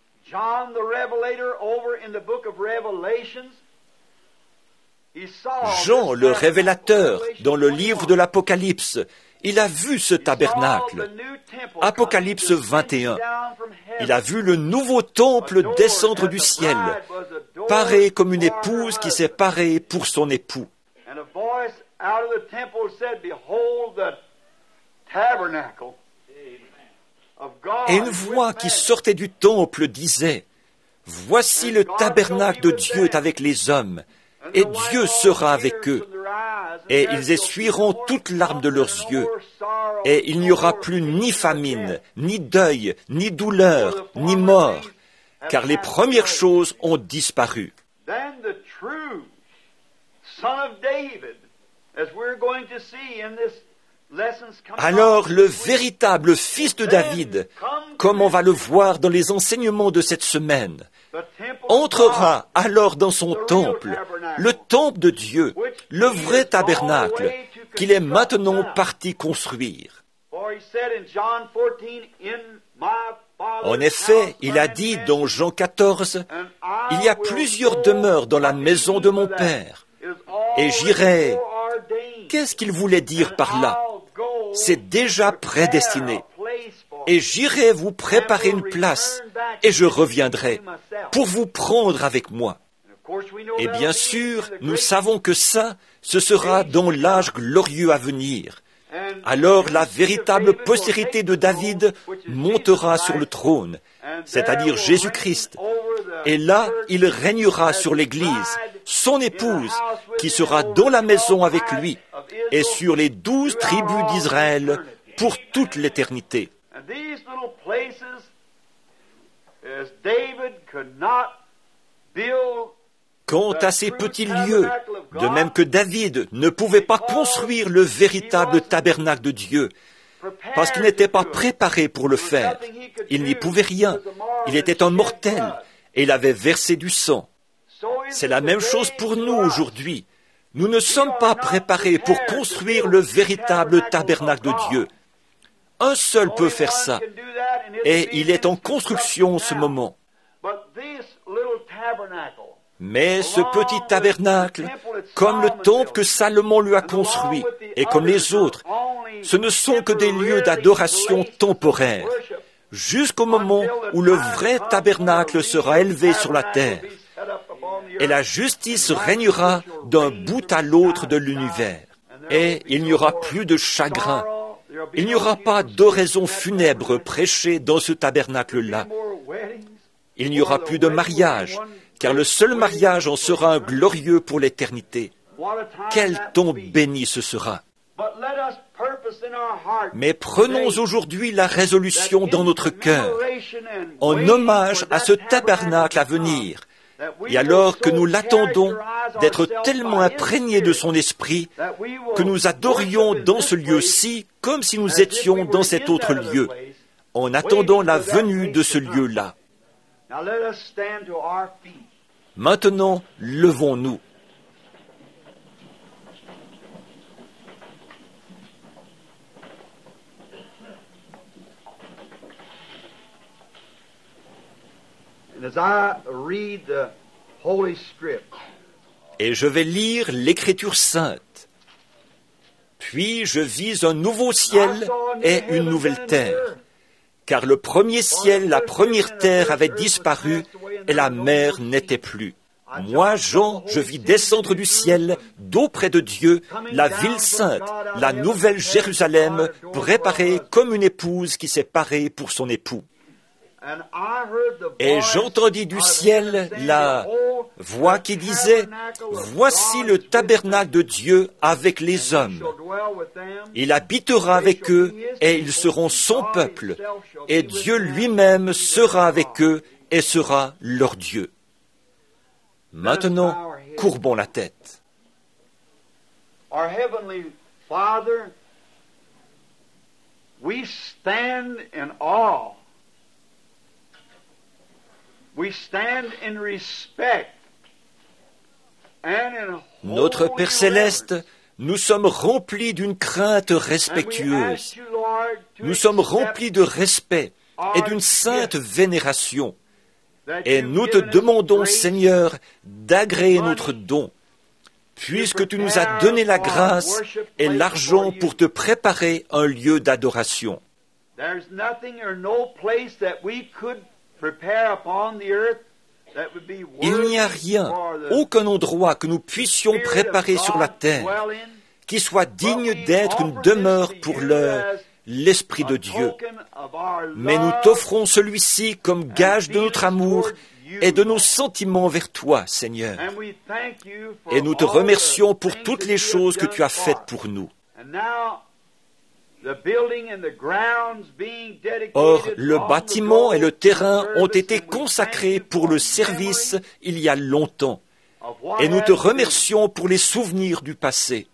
Jean le révélateur, dans le livre de l'Apocalypse, il a vu ce tabernacle. Apocalypse vingt et un. Il a vu le nouveau temple descendre du ciel, paré comme une épouse qui s'est parée pour son époux. Et une voix qui sortait du temple disait, « Voici le tabernacle de Dieu est avec les hommes, et Dieu sera avec eux. Et ils essuieront toute larme de leurs yeux. Et il n'y aura plus ni famine, ni deuil, ni douleur, ni mort, car les premières choses ont disparu. » Alors le véritable fils de David, comme on va le voir dans les enseignements de cette semaine, entrera alors dans son temple, le temple de Dieu, le vrai tabernacle, qu'il est maintenant parti construire. En effet, il a dit dans Jean quatorze, « Il y a plusieurs demeures dans la maison de mon Père, et j'irai. » Qu'est-ce qu'il voulait dire par là? C'est déjà prédestiné. Et j'irai vous préparer une place, et je reviendrai pour vous prendre avec moi. Et bien sûr, nous savons que ça, ce sera dans l'âge glorieux à venir. Alors la véritable postérité de David montera sur le trône, c'est-à-dire Jésus-Christ. Et là, il régnera sur l'Église, son épouse, qui sera dans la maison avec lui, et sur les douze tribus d'Israël pour toute l'éternité. Quant à ces petits lieux, de même que David ne pouvait pas construire le véritable tabernacle de Dieu, parce qu'il n'était pas préparé pour le faire. Il n'y pouvait rien. Il était un mortel, et il avait versé du sang. C'est la même chose pour nous aujourd'hui. Nous ne sommes pas préparés pour construire le véritable tabernacle de Dieu. Un seul peut faire ça, et il est en construction en ce moment. Mais ce petit tabernacle, comme le temple que Salomon lui a construit, et comme les autres, ce ne sont que des lieux d'adoration temporaires, jusqu'au moment où le vrai tabernacle sera élevé sur la terre, et la justice régnera d'un bout à l'autre de l'univers, et il n'y aura plus de chagrin, il n'y aura pas d'oraison funèbre prêchée dans ce tabernacle-là, il n'y aura plus de mariage, car le seul mariage en sera un glorieux pour l'éternité. Quel temps béni ce sera! Mais prenons aujourd'hui la résolution dans notre cœur, en hommage à ce tabernacle à venir, et alors que nous l'attendons, d'être tellement imprégnés de son esprit, que nous adorions dans ce lieu-ci comme si nous étions dans cet autre lieu, en attendant la venue de ce lieu-là. Maintenant, levons-nous. Et je vais lire l'Écriture sainte. Puis je vis un nouveau ciel et une nouvelle terre. Car le premier ciel, la première terre avait disparu et la mer n'était plus. Moi, Jean, je vis descendre du ciel, d'auprès de Dieu, la ville sainte, la nouvelle Jérusalem, préparée comme une épouse qui s'est parée pour son époux. Et j'entendis du ciel la voix qui disait, « Voici le tabernacle de Dieu avec les hommes. Il habitera avec eux et ils seront son peuple, et Dieu lui-même sera avec eux et sera leur Dieu. » Maintenant, courbons la tête. Our Heavenly Father, we stand in awe. We stand in respect and in Notre Père céleste, nous sommes remplis d'une crainte respectueuse. Nous sommes remplis de respect et d'une sainte vénération. Et nous te demandons, Seigneur, d'agréer notre don, puisque tu nous as donné la grâce et l'argent pour te préparer un lieu d'adoration. Il n'y a rien, aucun endroit que nous puissions préparer sur la terre qui soit digne d'être une demeure pour le, l'Esprit de Dieu. Mais nous t'offrons celui-ci comme gage de notre amour et de nos sentiments vers toi, Seigneur. Et nous te remercions pour toutes les choses que tu as faites pour nous. Or, le bâtiment et le terrain ont été consacrés pour le service il y a longtemps, et nous te remercions pour les souvenirs du passé.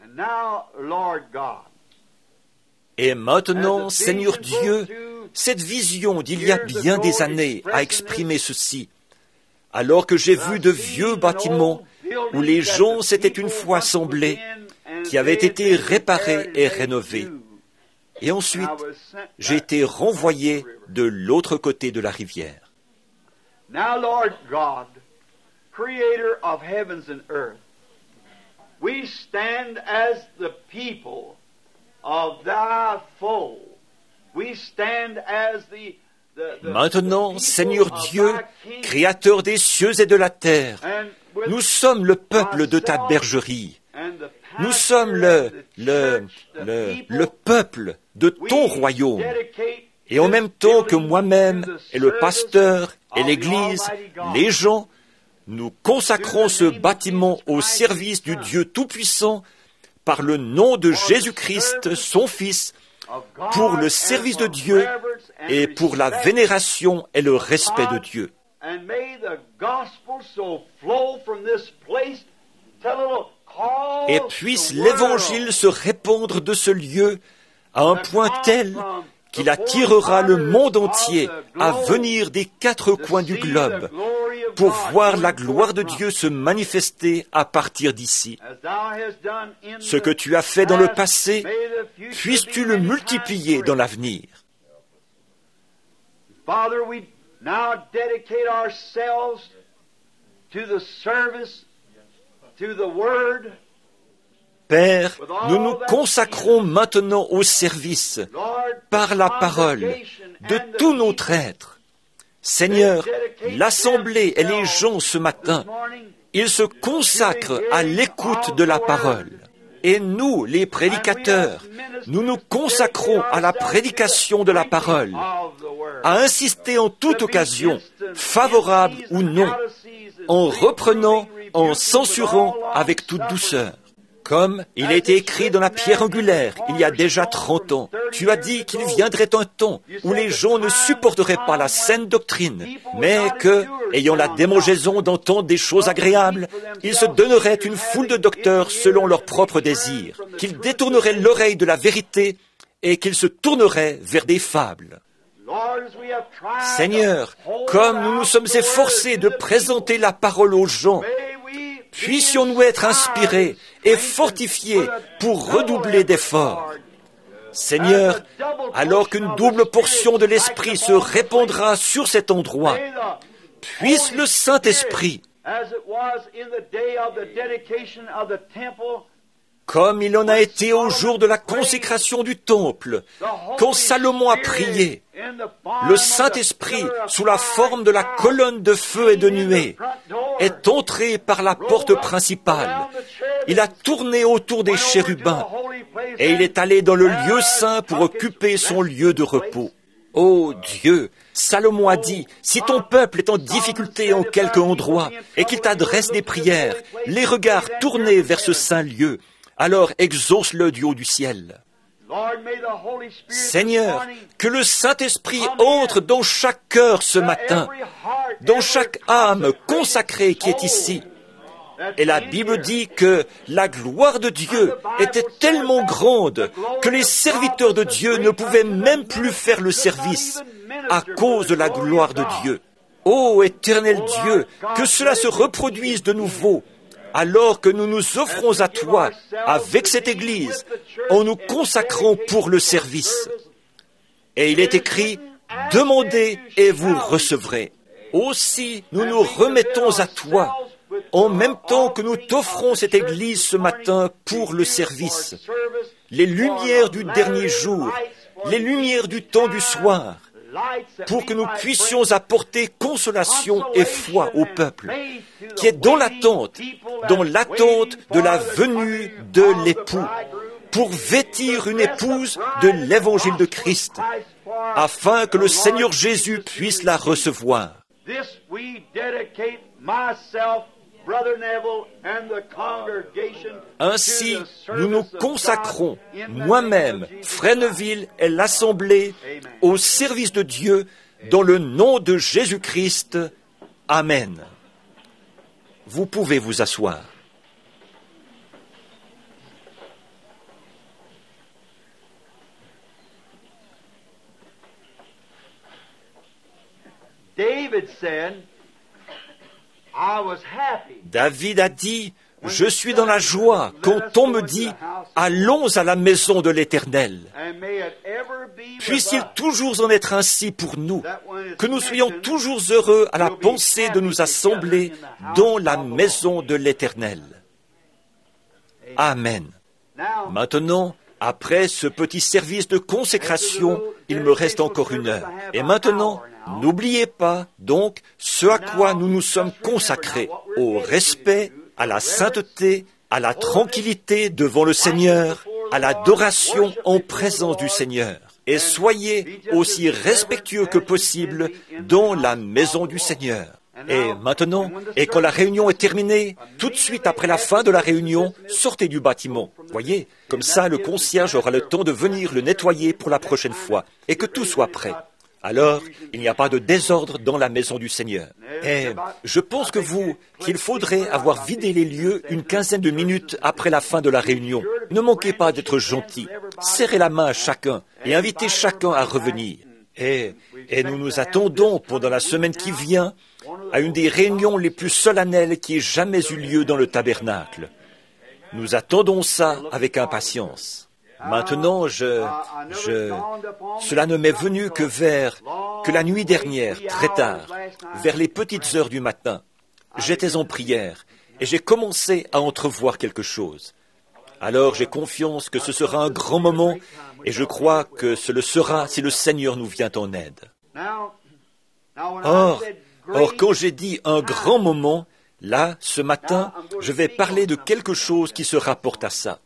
Et maintenant, Seigneur Dieu, cette vision d'il y a bien des années a exprimé ceci, alors que j'ai vu de vieux bâtiments où les gens s'étaient une fois assemblés, qui avaient été réparés et rénovés. Et ensuite, j'ai été renvoyé de l'autre côté de la rivière. Now, Lord God, Creator of heavens and earth, we stand as the people of Thy fold. We stand as the Maintenant, Seigneur Dieu, Créateur des cieux et de la terre, nous sommes le peuple de ta bergerie. Nous sommes le, le, le, le peuple de ton royaume. Et en même temps que moi-même et le pasteur et l'Église, les gens, nous consacrons ce bâtiment au service du Dieu Tout-Puissant par le nom de Jésus-Christ, son Fils, pour le service de Dieu et pour la vénération et le respect de Dieu. Et puisse l'Évangile se répandre de ce lieu à un point tel qu'il attirera le monde entier à venir des quatre coins du globe pour voir la gloire de Dieu se manifester à partir d'ici. Ce que tu as fait dans le passé, puisses-tu le multiplier dans l'avenir. Father, we now dedicate ourselves to the service, to the word. Père, nous nous consacrons maintenant au service, par la parole, de tout notre être. Seigneur, l'Assemblée et les gens ce matin, ils se consacrent à l'écoute de la parole. Et nous, les prédicateurs, nous nous consacrons à la prédication de la parole, à insister en toute occasion, favorable ou non, en reprenant, en censurant avec toute douceur. Comme il a été écrit dans la pierre angulaire, il y a déjà trente ans, tu as dit qu'il viendrait un temps où les gens ne supporteraient pas la saine doctrine, mais que, ayant la démangeaison d'entendre des choses agréables, ils se donneraient une foule de docteurs selon leurs propres désirs, qu'ils détourneraient l'oreille de la vérité et qu'ils se tourneraient vers des fables. Seigneur, comme nous nous sommes efforcés de présenter la parole aux gens, puissions-nous être inspirés et fortifiés pour redoubler d'efforts. Seigneur, alors qu'une double portion de l'Esprit se répandra sur cet endroit, puisse le Saint-Esprit, comme il en a été au jour de la consécration du temple, quand Salomon a prié, le Saint-Esprit, sous la forme de la colonne de feu et de nuée, est entré par la porte principale. Il a tourné autour des chérubins et il est allé dans le lieu saint pour occuper son lieu de repos. Ô Dieu, Salomon a dit, si ton peuple est en difficulté en quelque endroit et qu'il t'adresse des prières, les regards tournés vers ce saint lieu, alors exauce-le du haut du ciel. Seigneur, que le Saint-Esprit entre dans chaque cœur ce matin, dans chaque âme consacrée qui est ici. Et la Bible dit que la gloire de Dieu était tellement grande que les serviteurs de Dieu ne pouvaient même plus faire le service à cause de la gloire de Dieu. Ô éternel Dieu, que cela se reproduise de nouveau, alors que nous nous offrons à toi, avec cette Église, en nous consacrant pour le service. Et il est écrit, « Demandez et vous recevrez ». Aussi, nous nous remettons à toi, en même temps que nous t'offrons cette Église ce matin pour le service. Les lumières du dernier jour, les lumières du temps du soir, pour que nous puissions apporter consolation et foi au peuple, qui est dans l'attente, dans l'attente de la venue de l'époux, pour vêtir une épouse de l'évangile de Christ, afin que le Seigneur Jésus puisse la recevoir. Ainsi, nous nous consacrons, moi-même, Frère Neville et l'Assemblée, au service de Dieu, dans le nom de Jésus-Christ. Amen. Vous pouvez vous asseoir. David said, I was happy. David a dit, je suis dans la joie quand on me dit, allons à la maison de l'Éternel. Puisse-t-il toujours en être ainsi pour nous, que nous soyons toujours heureux à la pensée de nous assembler dans la maison de l'Éternel. Amen. Maintenant, Après ce petit service de consécration, il me reste encore une heure. Et maintenant, n'oubliez pas donc ce à quoi nous nous sommes consacrés, au respect, à la sainteté, à la tranquillité devant le Seigneur, à l'adoration en présence du Seigneur. Et soyez aussi respectueux que possible dans la maison du Seigneur. Et maintenant, et quand la réunion est terminée, tout de suite après la fin de la réunion, sortez du bâtiment. Voyez, comme ça, le concierge aura le temps de venir le nettoyer pour la prochaine fois, et que tout soit prêt. Alors, il n'y a pas de désordre dans la maison du Seigneur. Et je pense que vous, qu'il faudrait avoir vidé les lieux une quinzaine de minutes après la fin de la réunion. Ne manquez pas d'être gentil. Serrez la main à chacun et invitez chacun à revenir. Et, et nous nous attendons pendant la semaine qui vient à une des réunions les plus solennelles qui ait jamais eu lieu dans le tabernacle. Nous attendons ça avec impatience. Maintenant, je, je, cela ne m'est venu que vers, que la nuit dernière, très tard, vers les petites heures du matin. J'étais en prière et j'ai commencé à entrevoir quelque chose. Alors j'ai confiance que ce sera un grand moment et je crois que ce le sera si le Seigneur nous vient en aide. Or, or quand j'ai dit un grand moment, là, ce matin, je vais parler de quelque chose qui se rapporte à ça.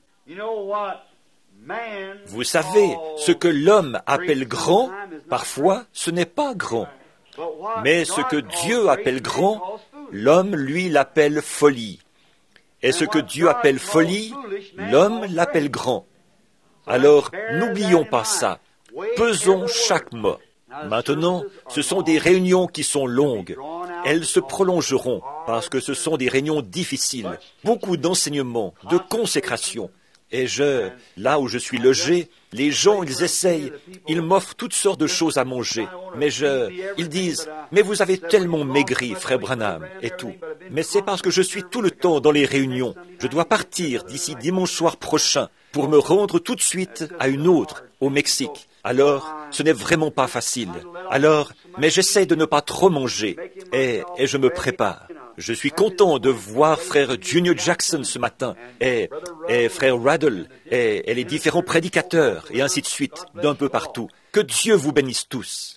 Vous savez, ce que l'homme appelle grand, parfois, ce n'est pas grand. Mais ce que Dieu appelle grand, l'homme, lui, l'appelle folie. Et ce que Dieu appelle folie, l'homme l'appelle grand. Alors, n'oublions pas ça. Pesons chaque mot. Maintenant, ce sont des réunions qui sont longues. Elles se prolongeront parce que ce sont des réunions difficiles. Beaucoup d'enseignements, de consécration. Et je, là où je suis logé, les gens, ils essayent, ils m'offrent toutes sortes de choses à manger. Mais je, ils disent, mais vous avez tellement maigri, frère Branham, et tout. Mais c'est parce que je suis tout le temps dans les réunions. Je dois partir d'ici dimanche soir prochain pour me rendre tout de suite à une autre, au Mexique. Alors, ce n'est vraiment pas facile. Alors, mais j'essaie de ne pas trop manger, et, et je me prépare. Je suis content de voir frère Junior Jackson ce matin, et, et frère Raddle, et, et les différents prédicateurs, et ainsi de suite, d'un peu partout. Que Dieu vous bénisse tous.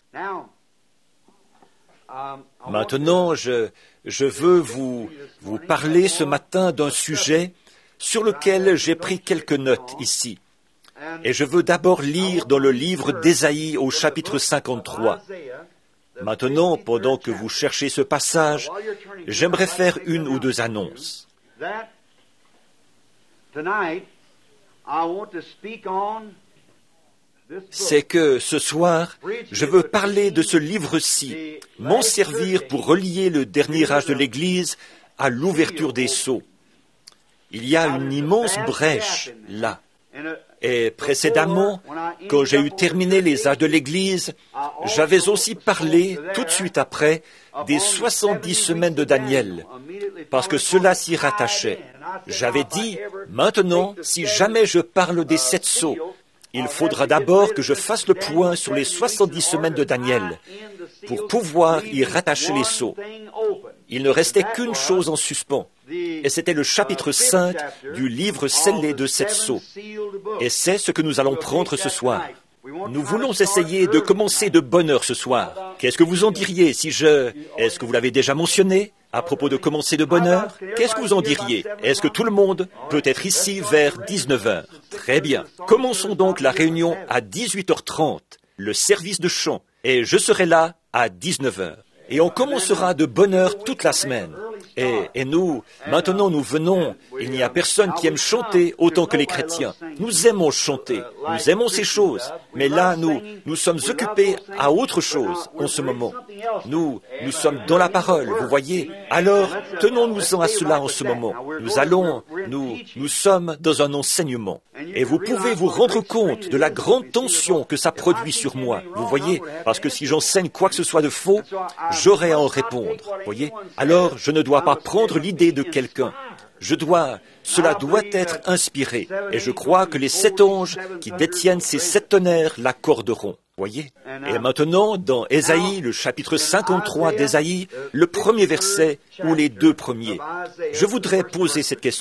Maintenant, je, je veux vous, vous parler ce matin d'un sujet sur lequel j'ai pris quelques notes ici. Et je veux d'abord lire dans le livre d'Ésaïe au chapitre cinquante-trois. Maintenant, pendant que vous cherchez ce passage, j'aimerais faire une ou deux annonces. C'est que ce soir, je veux parler de ce livre-ci, m'en servir pour relier le dernier âge de l'Église à l'ouverture des sceaux. Il y a une immense brèche là. Et précédemment, quand j'ai eu terminé les âges de l'Église, j'avais aussi parlé, tout de suite après, des soixante-dix semaines de Daniel, parce que cela s'y rattachait. J'avais dit, maintenant, si jamais je parle des sept sceaux, il faudra d'abord que je fasse le point sur les soixante-dix semaines de Daniel, pour pouvoir y rattacher les sceaux. Il ne restait qu'une chose en suspens, et c'était le chapitre cinq du livre scellé de sept sceaux. Et c'est ce que nous allons prendre ce soir. Nous voulons essayer de commencer de bonne heure ce soir. Qu'est-ce que vous en diriez si je... Est-ce que vous l'avez déjà mentionné à propos de commencer de bonne heure? Qu'est-ce que vous en diriez? Est-ce que tout le monde peut être ici vers dix-neuf heures? Très bien. Commençons donc la réunion à dix-huit heures trente, le service de chant, et je serai là à dix-neuf heures. Et on commencera de bonne heure toute la semaine. Et, et nous, maintenant nous venons, il n'y a personne qui aime chanter autant que les chrétiens. Nous aimons chanter, nous aimons ces choses, mais là nous, nous sommes occupés à autre chose en ce moment. Nous, nous sommes dans la parole, vous voyez. Alors, tenons-nous-en à cela en ce moment. Nous allons, nous, nous sommes dans un enseignement. Et vous pouvez vous rendre compte de la grande tension que ça produit sur moi, vous voyez, parce que si j'enseigne quoi que ce soit de faux, j'aurai à en répondre, vous voyez. Alors, je ne dois pas prendre l'idée de quelqu'un. Je dois, cela doit être inspiré. Et je crois que les sept anges qui détiennent ces sept tonnerres l'accorderont. Voyez. Et maintenant, dans Ésaïe, le chapitre cinquante-trois d'Ésaïe, le premier verset ou les deux premiers, je voudrais poser cette question.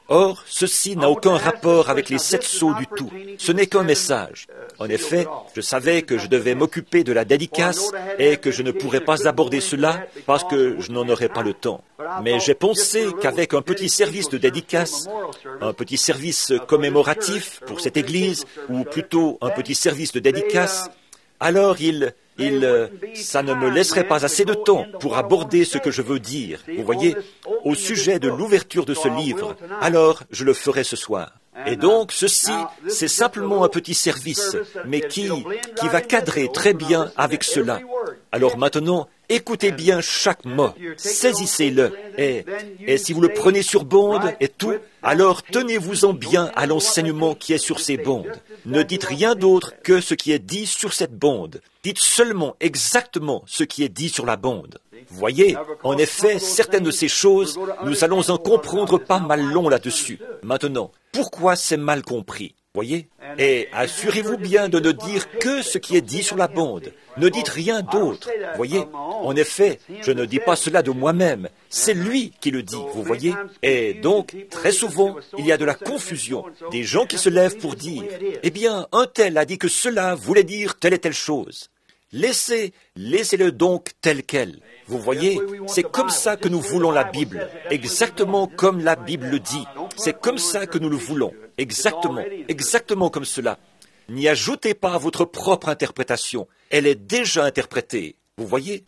Or, ceci n'a aucun rapport avec les sept sceaux du tout. Ce n'est qu'un message. En effet, je savais que je devais m'occuper de la dédicace et que je ne pourrais pas aborder cela parce que je n'en aurais pas le temps. Mais j'ai pensé qu'avec un petit service de dédicace, un petit service commémoratif pour cette église, ou plutôt un petit service de dédicace, alors il... Il, euh, ça ne me laisserait pas assez de temps pour aborder ce que je veux dire, vous voyez, au sujet de l'ouverture de ce livre. Alors, je le ferai ce soir. Et donc, ceci, c'est simplement un petit service, mais qui, qui va cadrer très bien avec cela. Alors maintenant, écoutez bien chaque mot, saisissez-le, et, et si vous le prenez sur bande et tout, alors tenez-vous-en bien à l'enseignement qui est sur ces bandes. Ne dites rien d'autre que ce qui est dit sur cette bande. Dites seulement exactement ce qui est dit sur la bande. Voyez, en effet, certaines de ces choses, nous allons en comprendre pas mal long là-dessus. Maintenant, pourquoi c'est mal compris? Voyez? Et assurez-vous bien de ne dire que ce qui est dit sur la bande. Ne dites rien d'autre. Voyez? En effet, je ne dis pas cela de moi-même. C'est lui qui le dit, vous voyez? Et donc, très souvent, il y a de la confusion. Des gens qui se lèvent pour dire, eh bien, un tel a dit que cela voulait dire telle et telle chose. Laissez, laissez-le donc tel quel. Vous voyez, c'est comme ça que nous voulons la Bible, exactement comme la Bible le dit. C'est comme ça que nous le voulons, exactement, exactement comme cela. N'y ajoutez pas votre propre interprétation, elle est déjà interprétée. Vous voyez?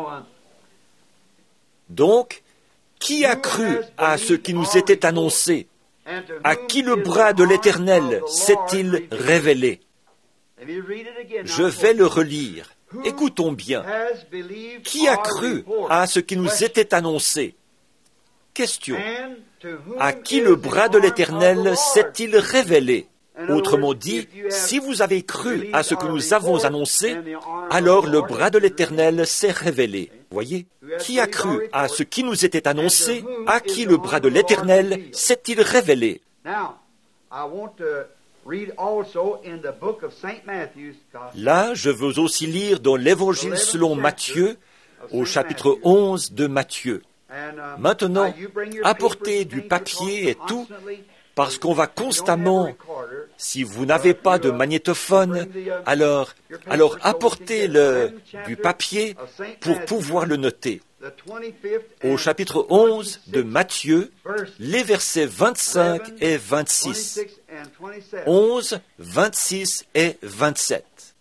Donc, qui a cru à ce qui nous était annoncé? À qui le bras de l'Éternel s'est-il révélé? Je vais le relire. Écoutons bien. Qui a cru à ce qui nous était annoncé? Question. À qui le bras de l'Éternel s'est-il révélé? Autrement dit, si vous avez cru à ce que nous avons annoncé, alors le bras de l'Éternel s'est révélé. Voyez? Qui a cru à ce qui nous était annoncé? À qui le bras de l'Éternel s'est-il révélé? Là, je veux aussi lire dans l'Évangile selon Matthieu, au chapitre onze de Matthieu. Maintenant, apportez du papier et tout, parce qu'on va constamment, si vous n'avez pas de magnétophone, alors, alors apportez le, du papier pour pouvoir le noter. Au chapitre onze de Matthieu, les versets vingt-cinq et vingt-six. onze, vingt-six et vingt-sept.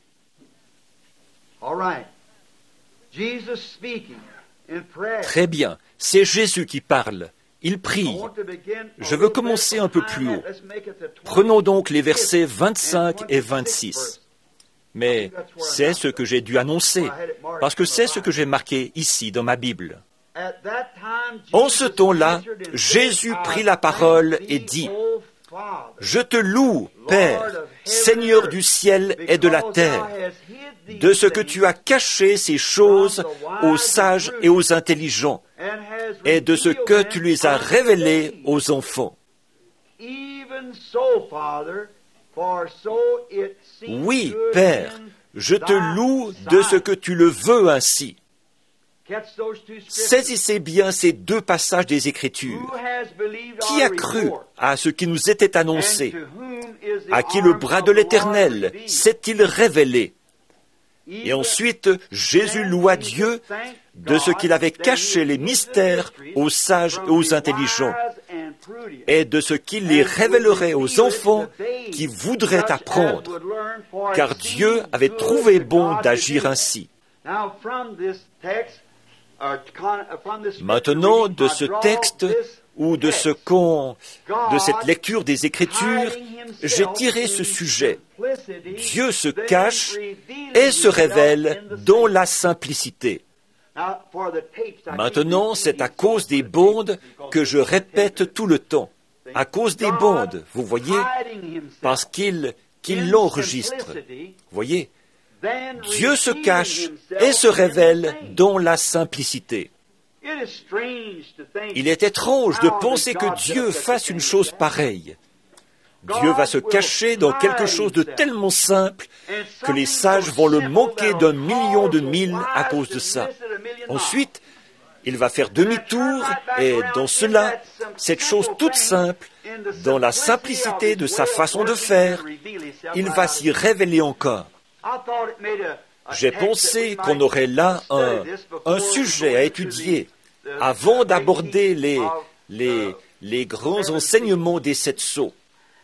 Très bien, c'est Jésus qui parle. Il prie. Je veux commencer un peu plus haut. Prenons donc les versets vingt-cinq et vingt-six. Mais c'est ce que j'ai dû annoncer, parce que c'est ce que j'ai marqué ici dans ma Bible. En ce temps-là, Jésus prit la parole et dit, « Je te loue, Père, Seigneur du ciel et de la terre, de ce que tu as caché ces choses aux sages et aux intelligents, et de ce que tu les as révélées aux enfants. » Oui, Père, je te loue de ce que tu le veux ainsi. Saisissez bien ces deux passages des Écritures. Qui a cru à ce qui nous était annoncé? À qui le bras de l'Éternel s'est-il révélé? Et ensuite, Jésus loua Dieu de ce qu'il avait caché les mystères aux sages et aux intelligents, et de ce qu'il les révélerait aux enfants qui voudraient apprendre, car Dieu avait trouvé bon d'agir ainsi. Maintenant, de ce texte, ou de ce qu'on, de cette lecture des Écritures, j'ai tiré ce sujet. Dieu se cache et se révèle dans la simplicité. Maintenant, c'est à cause des bandes que je répète tout le temps. À cause des bandes, vous voyez, parce qu'il, qu'il l'enregistre. Voyez, Dieu se cache et se révèle dans la simplicité. Il est étrange de penser que Dieu fasse une chose pareille. Dieu va se cacher dans quelque chose de tellement simple que les sages vont le manquer d'un million de mille à cause de ça. Ensuite, il va faire demi-tour, et dans cela, cette chose toute simple, dans la simplicité de sa façon de faire, il va s'y révéler encore. J'ai pensé qu'on aurait là un, un sujet à étudier avant d'aborder les, les, les grands enseignements des sept sceaux.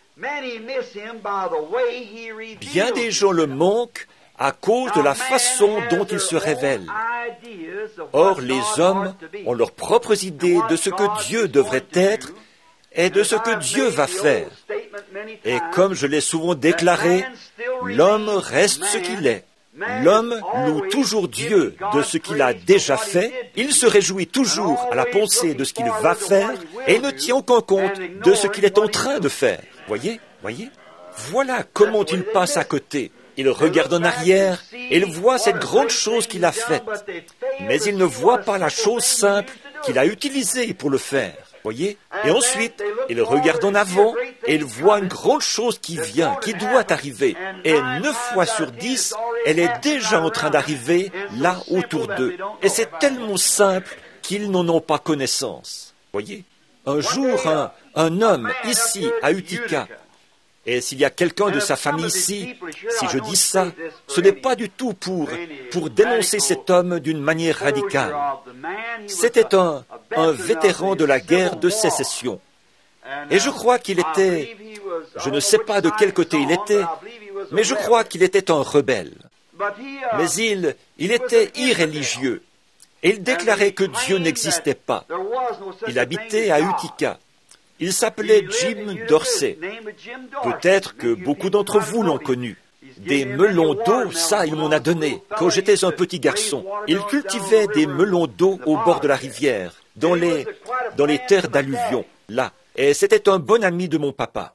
Bien des gens le manquent à cause de la façon dont il se révèle. Or, les hommes ont leurs propres idées de ce que Dieu devrait être et de ce que Dieu va faire. Et comme je l'ai souvent déclaré, l'homme reste ce qu'il est. L'homme loue toujours Dieu de ce qu'il a déjà fait, il se réjouit toujours à la pensée de ce qu'il va faire et ne tient aucun compte de ce qu'il est en train de faire. Voyez, voyez, voilà comment il passe à côté. Il regarde en arrière et il voit cette grande chose qu'il a faite. Mais il ne voit pas la chose simple qu'il a utilisée pour le faire. Voyez? Et ensuite, il regarde en avant et il voit une grande chose qui vient, qui doit arriver. Et neuf fois sur dix, elle est déjà en train d'arriver là autour d'eux. Et c'est tellement simple qu'ils n'en ont pas connaissance. Voyez? Un jour, un, un homme ici à Utica, et s'il y a quelqu'un de sa famille ici, si je dis ça, ce n'est pas du tout pour, pour dénoncer cet homme d'une manière radicale. C'était un, un vétéran de la guerre de sécession. Et je crois qu'il était, je ne sais pas de quel côté il était, mais je crois qu'il était un rebelle. Mais il, il était irréligieux. Et il déclarait que Dieu n'existait pas. Il habitait à Utica. Il s'appelait Jim Dorsey. Peut-être que beaucoup d'entre vous l'ont connu. Des melons d'eau, ça, il m'en a donné. Quand j'étais un petit garçon, il cultivait des melons d'eau au bord de la rivière, dans les, dans les terres d'alluvion, là. Et c'était un bon ami de mon papa.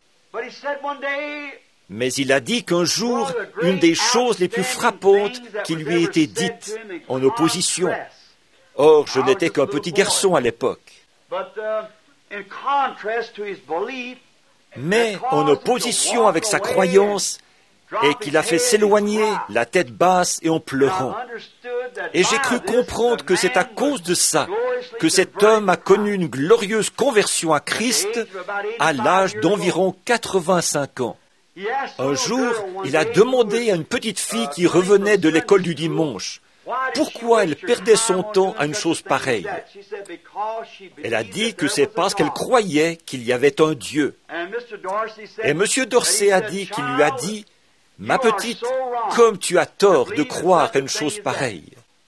Mais il a dit qu'un jour, une des choses les plus frappantes qui lui ait été dites en opposition. Or, je n'étais qu'un petit garçon à l'époque. Mais en opposition avec sa croyance, et qu'il a fait s'éloigner, la tête basse et en pleurant. Et j'ai cru comprendre que c'est à cause de ça que cet homme a connu une glorieuse conversion à Christ à l'âge d'environ quatre-vingt-cinq ans. Un jour, il a demandé à une petite fille qui revenait de l'école du dimanche pourquoi elle perdait son temps à une chose pareille. Elle a dit que c'est parce qu'elle croyait qu'il y avait un Dieu. Et M. Dorsey a dit qu'il lui a dit « Ma petite, comme tu as tort de croire à une chose pareille. »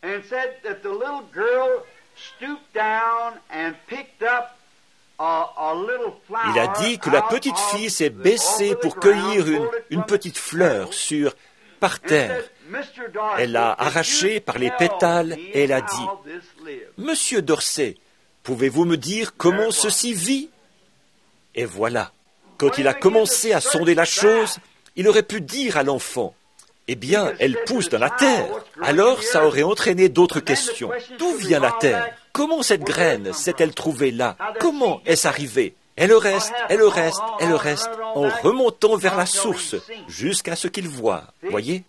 Il a dit que la petite fille s'est baissée pour cueillir une, une petite fleur sur, par terre. Elle l'a arrachée par les pétales et elle a dit « Monsieur Dorsey, pouvez-vous me dire comment ceci vit ?» Et voilà, quand il a commencé à sonder la chose, il aurait pu dire à l'enfant « Eh bien, elle pousse dans la terre. » Alors, ça aurait entraîné d'autres questions. D'où vient la terre? Comment cette graine s'est-elle trouvée là? Comment est-ce arrivé? Elle reste, elle reste, elle reste, en remontant vers la source, jusqu'à ce qu'il voit. Voyez?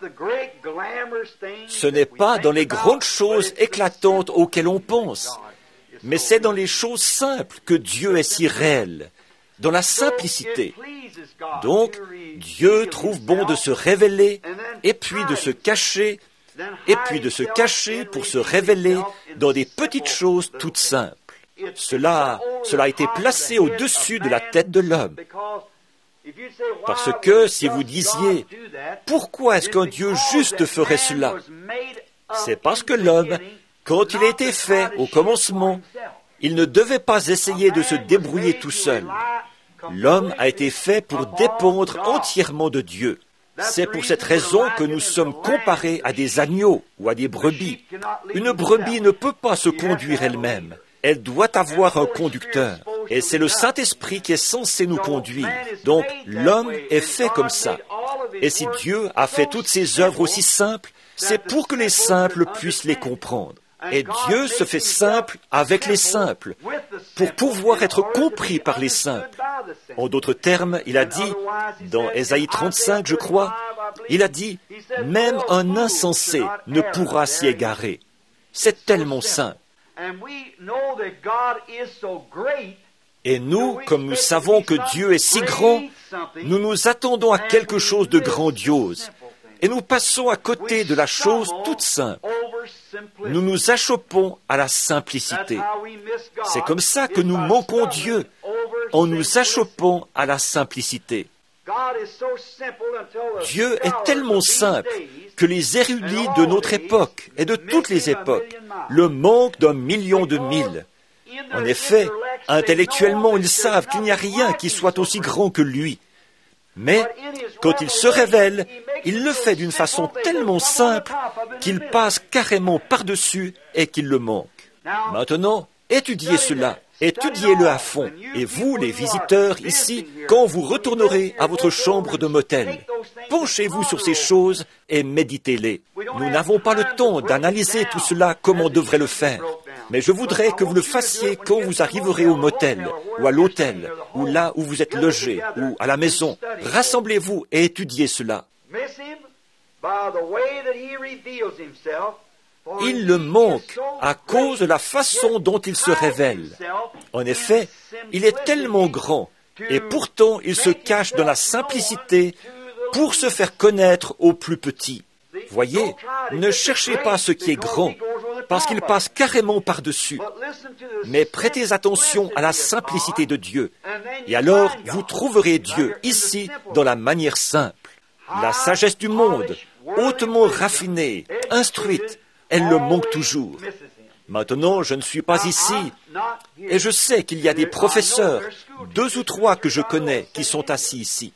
Ce n'est pas dans les grandes choses éclatantes auxquelles on pense, mais c'est dans les choses simples que Dieu est si réel, dans la simplicité. Donc, Dieu trouve bon de se révéler, et puis de se cacher, et puis de se cacher pour se révéler dans des petites choses toutes simples. Cela, cela a été placé au-dessus de la tête de l'homme. Parce que si vous disiez, pourquoi est-ce qu'un Dieu juste ferait cela? C'est parce que l'homme, quand il a été fait au commencement, il ne devait pas essayer de se débrouiller tout seul. L'homme a été fait pour dépendre entièrement de Dieu. C'est pour cette raison que nous sommes comparés à des agneaux ou à des brebis. Une brebis ne peut pas se conduire elle-même. Elle doit avoir un conducteur. Et c'est le Saint-Esprit qui est censé nous conduire. Donc, l'homme est fait comme ça. Et si Dieu a fait toutes ses œuvres aussi simples, c'est pour que les simples puissent les comprendre. Et Dieu se fait simple avec les simples, pour pouvoir être compris par les simples. En d'autres termes, il a dit, dans Ésaïe trente-cinq, je crois, il a dit, même un insensé ne pourra s'y égarer. C'est tellement simple. Et nous, comme nous savons que Dieu est si grand, nous nous attendons à quelque chose de grandiose. Et nous passons à côté de la chose toute simple. Nous nous achoppons à la simplicité. C'est comme ça que nous manquons Dieu, en nous achoppant à la simplicité. Dieu est tellement simple que les érudits de notre époque et de toutes les époques le manquent d'un million de mille. En effet, intellectuellement, ils savent qu'il n'y a rien qui soit aussi grand que lui. Mais, quand il se révèle, il le fait d'une façon tellement simple qu'il passe carrément par-dessus et qu'il le manque. Maintenant, étudiez cela, étudiez-le à fond. Et vous, les visiteurs ici, quand vous retournerez à votre chambre de motel, penchez-vous sur ces choses et méditez-les. Nous n'avons pas le temps d'analyser tout cela comme on devrait le faire. Mais je voudrais que vous le fassiez quand vous arriverez au motel, ou à l'hôtel, ou là où vous êtes logé, ou à la maison. Rassemblez-vous et étudiez cela. Il le manque à cause de la façon dont il se révèle. En effet, il est tellement grand, et pourtant il se cache dans la simplicité pour se faire connaître aux plus petits. Voyez, ne cherchez pas ce qui est grand, parce qu'il passe carrément par-dessus. Mais prêtez attention à la simplicité de Dieu. Et alors, vous trouverez Dieu ici dans la manière simple. La sagesse du monde, hautement raffinée, instruite, elle le manque toujours. Maintenant, je ne suis pas ici, et je sais qu'il y a des professeurs, deux ou trois que je connais, qui sont assis ici.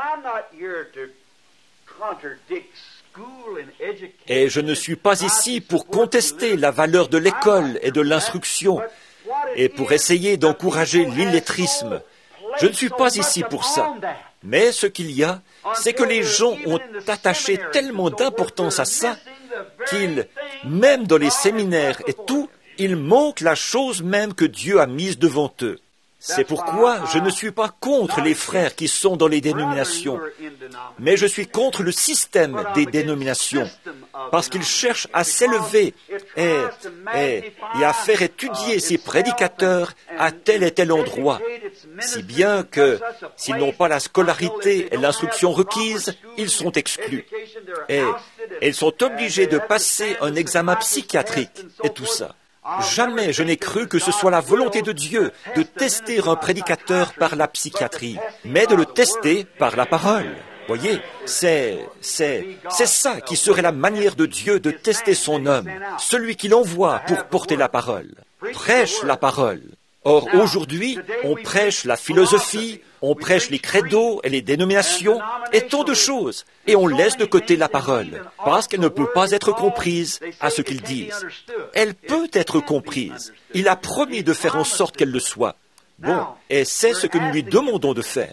Et je ne suis pas ici pour contester la valeur de l'école et de l'instruction et pour essayer d'encourager l'illettrisme. Je ne suis pas ici pour ça. Mais ce qu'il y a, c'est que les gens ont attaché tellement d'importance à ça qu'ils, même dans les séminaires et tout, ils manquent la chose même que Dieu a mise devant eux. C'est pourquoi je ne suis pas contre les frères qui sont dans les dénominations, mais je suis contre le système des dénominations, parce qu'ils cherchent à s'élever et, et, et à faire étudier ces prédicateurs à tel et tel endroit, si bien que, s'ils n'ont pas la scolarité et l'instruction requise, ils sont exclus. Et, et ils sont obligés de passer un examen psychiatrique et tout ça. Jamais je n'ai cru que ce soit la volonté de Dieu de tester un prédicateur par la psychiatrie, mais de le tester par la parole. Voyez, c'est, c'est, c'est ça qui serait la manière de Dieu de tester son homme, celui qu'il envoie pour porter la parole. Prêche la parole. Or, aujourd'hui, on prêche la philosophie, on prêche les credos et les dénominations, et tant de choses, et on laisse de côté la parole, parce qu'elle ne peut pas être comprise à ce qu'ils disent. Elle peut être comprise. Il a promis de faire en sorte qu'elle le soit. Bon, et c'est ce que nous lui demandons de faire.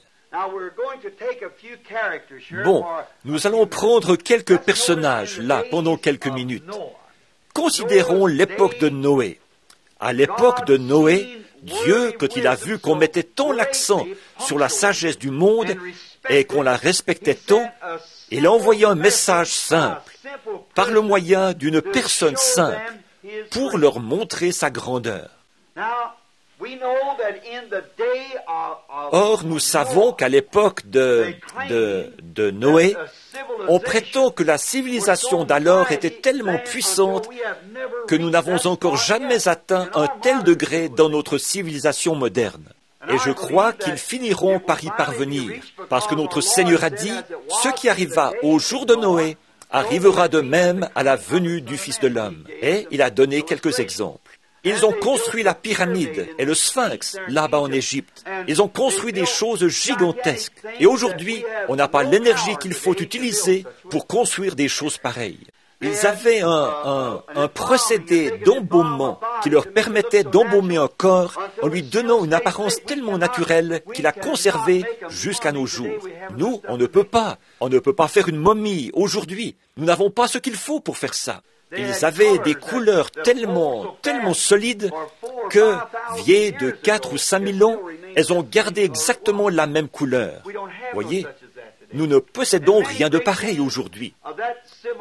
Bon, nous allons prendre quelques personnages là pendant quelques minutes. Considérons l'époque de Noé. À l'époque de Noé, Dieu, quand il a vu qu'on mettait tant l'accent sur la sagesse du monde et qu'on la respectait tant, il a envoyé un message simple, par le moyen d'une personne simple, pour leur montrer sa grandeur. Or, nous savons qu'à l'époque de, de, de Noé, on prétend que la civilisation d'alors était tellement puissante que nous n'avons encore jamais atteint un tel degré dans notre civilisation moderne. Et je crois qu'ils finiront par y parvenir, parce que notre Seigneur a dit, ce qui arriva au jour de Noé arrivera de même à la venue du Fils de l'homme. Et il a donné quelques exemples. Ils ont construit la pyramide et le sphinx là-bas en Égypte. Ils ont construit des choses gigantesques. Et aujourd'hui, on n'a pas l'énergie qu'il faut utiliser pour construire des choses pareilles. Ils avaient un, un, un procédé d'embaumement qui leur permettait d'embaumer un corps en lui donnant une apparence tellement naturelle qu'il a conservé jusqu'à nos jours. Nous, on ne peut pas. On ne peut pas faire une momie aujourd'hui. Nous n'avons pas ce qu'il faut pour faire ça. Ils avaient des couleurs tellement, tellement solides que, vieilles de quatre ou cinq mille ans, elles ont gardé exactement la même couleur. Voyez, nous ne possédons rien de pareil aujourd'hui.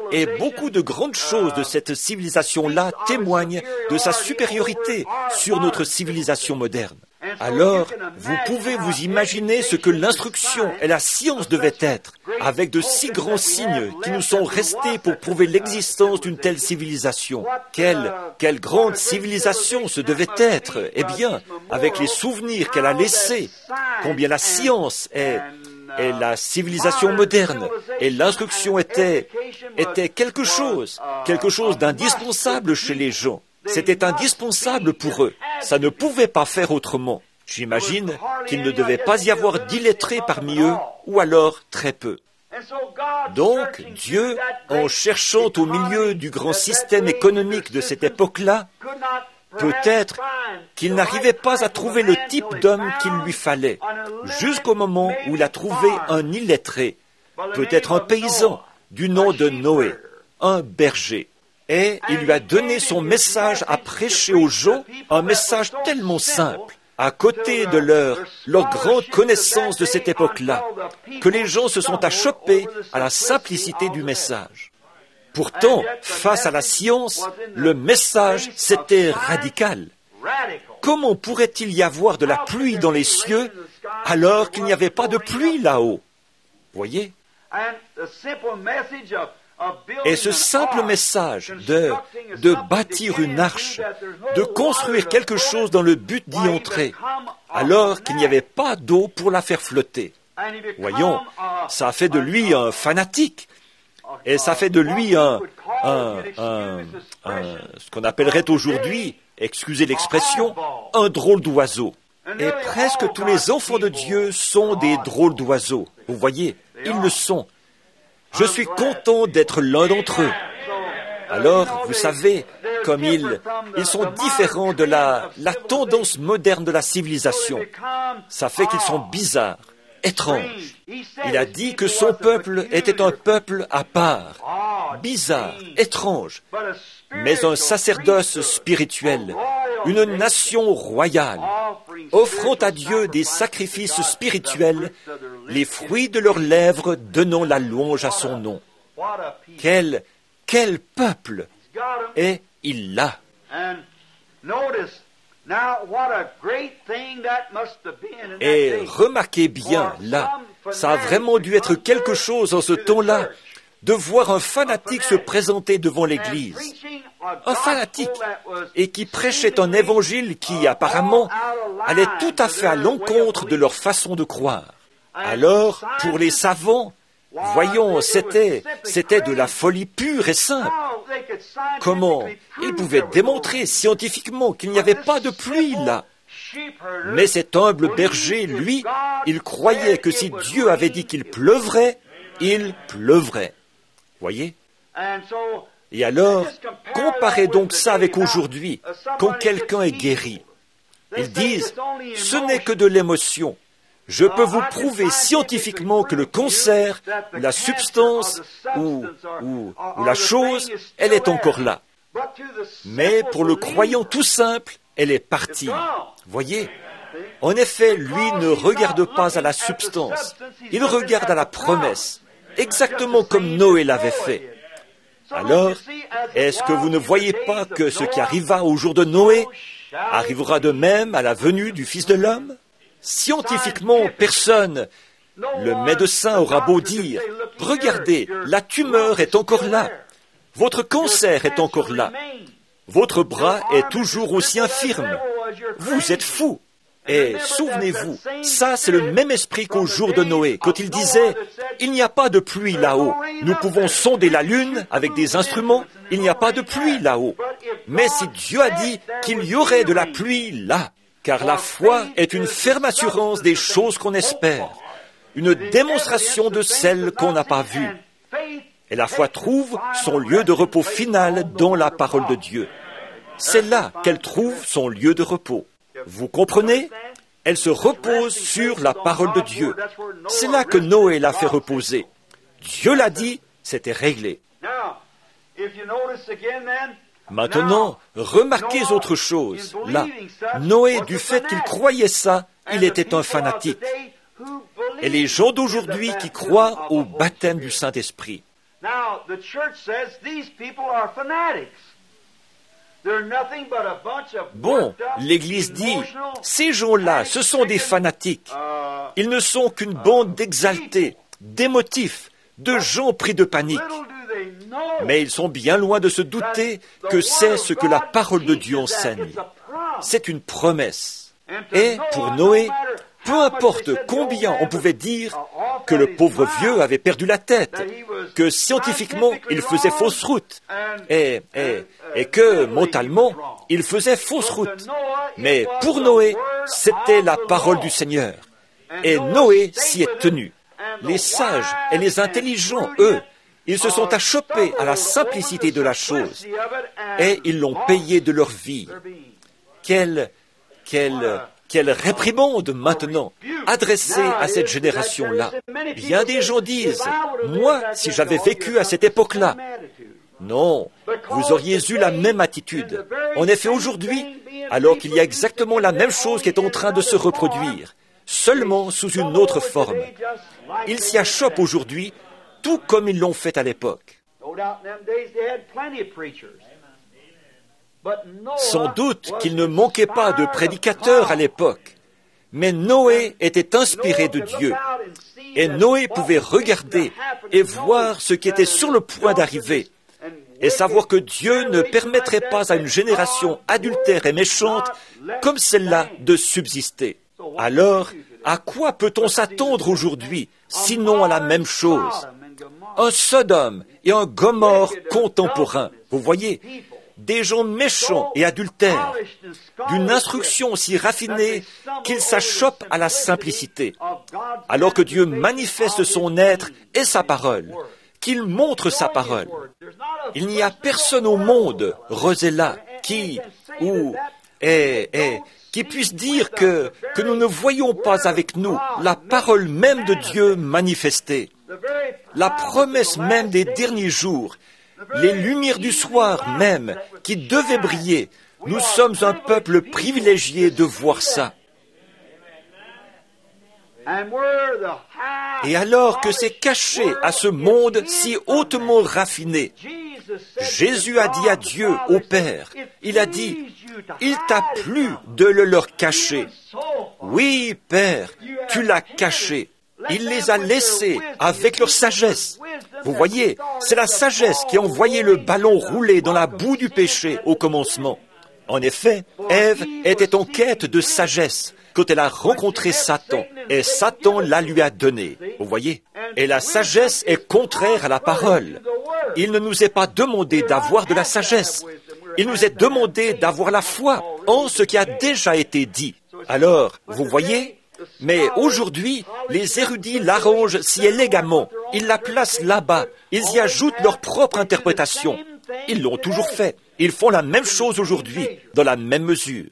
Et beaucoup de grandes choses de cette civilisation-là témoignent de sa supériorité sur notre civilisation moderne. Alors, vous pouvez vous imaginer ce que l'instruction et la science devaient être, avec de si grands signes qui nous sont restés pour prouver l'existence d'une telle civilisation. Quelle, quelle grande civilisation ce devait être! Eh bien, avec les souvenirs qu'elle a laissés, combien la science est, est la civilisation moderne, et l'instruction était, était quelque chose, quelque chose d'indispensable chez les gens. C'était indispensable pour eux. Ça ne pouvait pas faire autrement. J'imagine qu'il ne devait pas y avoir d'illettrés parmi eux, ou alors très peu. Donc, Dieu, en cherchant au milieu du grand système économique de cette époque-là, peut-être qu'il n'arrivait pas à trouver le type d'homme qu'il lui fallait, jusqu'au moment où il a trouvé un illettré, peut-être un paysan, du nom de Noé, un berger. Et il lui a donné son message à prêcher aux gens, un message tellement simple, à côté de leur, leur grande connaissance de cette époque-là, que les gens se sont achoppés à la simplicité du message. Pourtant, face à la science, le message, c'était radical. Comment pourrait-il y avoir de la pluie dans les cieux alors qu'il n'y avait pas de pluie là-haut? Voyez? Et ce simple message de, de bâtir une arche, de construire quelque chose dans le but d'y entrer, alors qu'il n'y avait pas d'eau pour la faire flotter. Voyons, ça fait de lui un fanatique, et ça fait de lui un, un, un, un ce qu'on appellerait aujourd'hui, excusez l'expression, un drôle d'oiseau. Et presque tous les enfants de Dieu sont des drôles d'oiseaux. Vous voyez, ils le sont. Je suis content d'être l'un d'entre eux. Alors, vous savez, comme ils, ils sont différents de la, la tendance moderne de la civilisation. Ça fait qu'ils sont bizarres, étranges. Il a dit que son peuple était un peuple à part, bizarre, étrange, mais un sacerdoce spirituel, une nation royale, offrant à Dieu des sacrifices spirituels, les fruits de leurs lèvres donnant la louange à son nom. Quel, quel peuple! Et il l'a. Et remarquez bien, là, ça a vraiment dû être quelque chose en ce temps-là, de voir un fanatique se présenter devant l'Église. Un fanatique, et qui prêchait un évangile qui, apparemment, allait tout à fait à l'encontre de leur façon de croire. Alors, pour les savants, voyons, c'était, c'était de la folie pure et simple. Comment ils pouvaient démontrer scientifiquement qu'il n'y avait pas de pluie là? Mais cet humble berger, lui, il croyait que si Dieu avait dit qu'il pleuvrait, il pleuvrait. Voyez? Et alors, comparez donc ça avec aujourd'hui, quand quelqu'un est guéri. Ils disent, ce n'est que de l'émotion. Je peux vous prouver scientifiquement que le cancer, la substance ou, ou, ou la chose, elle est encore là. Mais pour le croyant tout simple, elle est partie. Voyez? En effet, lui ne regarde pas à la substance, il regarde à la promesse, exactement comme Noé l'avait fait. Alors, est-ce que vous ne voyez pas que ce qui arriva au jour de Noé arrivera de même à la venue du Fils de l'homme? Scientifiquement, personne, le médecin aura beau dire, regardez, la tumeur est encore là, votre cancer est encore là, votre bras est toujours aussi infirme, vous êtes fou. Et souvenez-vous, ça c'est le même esprit qu'au jour de Noé, quand il disait, il n'y a pas de pluie là-haut, nous pouvons sonder la lune avec des instruments, il n'y a pas de pluie là-haut. Mais si Dieu a dit qu'il y aurait de la pluie là, car la foi est une ferme assurance des choses qu'on espère, une démonstration de celles qu'on n'a pas vues. Et la foi trouve son lieu de repos final dans la parole de Dieu. C'est là qu'elle trouve son lieu de repos. Vous comprenez? Elle se repose sur la parole de Dieu. C'est là que Noé l'a fait reposer. Dieu l'a dit, c'était réglé. Maintenant, remarquez autre chose. Là, Noé, du fait qu'il croyait ça, il était un fanatique. Et les gens d'aujourd'hui qui croient au baptême du Saint-Esprit. Now, the church says these people are fanatics. They're nothing but a bunch of Bon, worked up, l'Église dit, emotional, ces gens-là, ce sont des fanatiques. uh, Ils ne sont qu'une bande d'exaltés, d'émotifs, de gens pris de panique. little do they know. Mais ils sont bien loin de se douter que c'est ce que la parole de Dieu enseigne. C'est une promesse. Et pour Noé, peu importe combien on pouvait dire que le pauvre vieux avait perdu la tête, que scientifiquement il faisait fausse route, et, et, et que mentalement il faisait fausse route. Mais pour Noé, c'était la parole du Seigneur. Et Noé s'y est tenu. Les sages et les intelligents, eux, ils se sont achoppés à la simplicité de la chose et ils l'ont payé de leur vie. Quelle, quelle, quelle réprimande maintenant adressée à cette génération-là. Bien des gens disent, moi, si j'avais vécu à cette époque-là, non, vous auriez eu la même attitude. En effet, aujourd'hui, alors qu'il y a exactement la même chose qui est en train de se reproduire, seulement sous une autre forme. Ils s'y achoppent aujourd'hui, tout comme ils l'ont fait à l'époque. Sans doute qu'il ne manquait pas de prédicateurs à l'époque, mais Noé était inspiré de Dieu, et Noé pouvait regarder et voir ce qui était sur le point d'arriver, et savoir que Dieu ne permettrait pas à une génération adultère et méchante comme celle-là de subsister. Alors, à quoi peut-on s'attendre aujourd'hui, sinon à la même chose? Un Sodome et un Gomorrhe contemporains, vous voyez, des gens méchants et adultères, d'une instruction si raffinée qu'ils s'achoppent à la simplicité, alors que Dieu manifeste son être et sa parole, qu'il montre sa parole. Il n'y a personne au monde, Rosella, qui, ou, est, est, qui puisse dire que, que nous ne voyons pas avec nous la parole même de Dieu manifestée, la promesse même des derniers jours, les lumières du soir même qui devaient briller. Nous sommes un peuple privilégié de voir ça. Et alors que c'est caché à ce monde si hautement raffiné, Jésus a dit à Dieu, au Père, il a dit, « Il t'a plu de le leur cacher. » Oui, Père, tu l'as caché. Il les a laissés avec leur sagesse. Vous voyez, c'est la sagesse qui a envoyé le ballon rouler dans la boue du péché au commencement. En effet, Ève était en quête de sagesse quand elle a rencontré Satan, et Satan la lui a donnée. Vous voyez? Et la sagesse est contraire à la parole. Il ne nous est pas demandé d'avoir de la sagesse. Il nous est demandé d'avoir la foi en ce qui a déjà été dit. Alors, vous voyez? Mais aujourd'hui, les érudits l'arrangent si élégamment. Ils la placent là-bas. Ils y ajoutent leur propre interprétation. Ils l'ont toujours fait. Ils font la même chose aujourd'hui, dans la même mesure.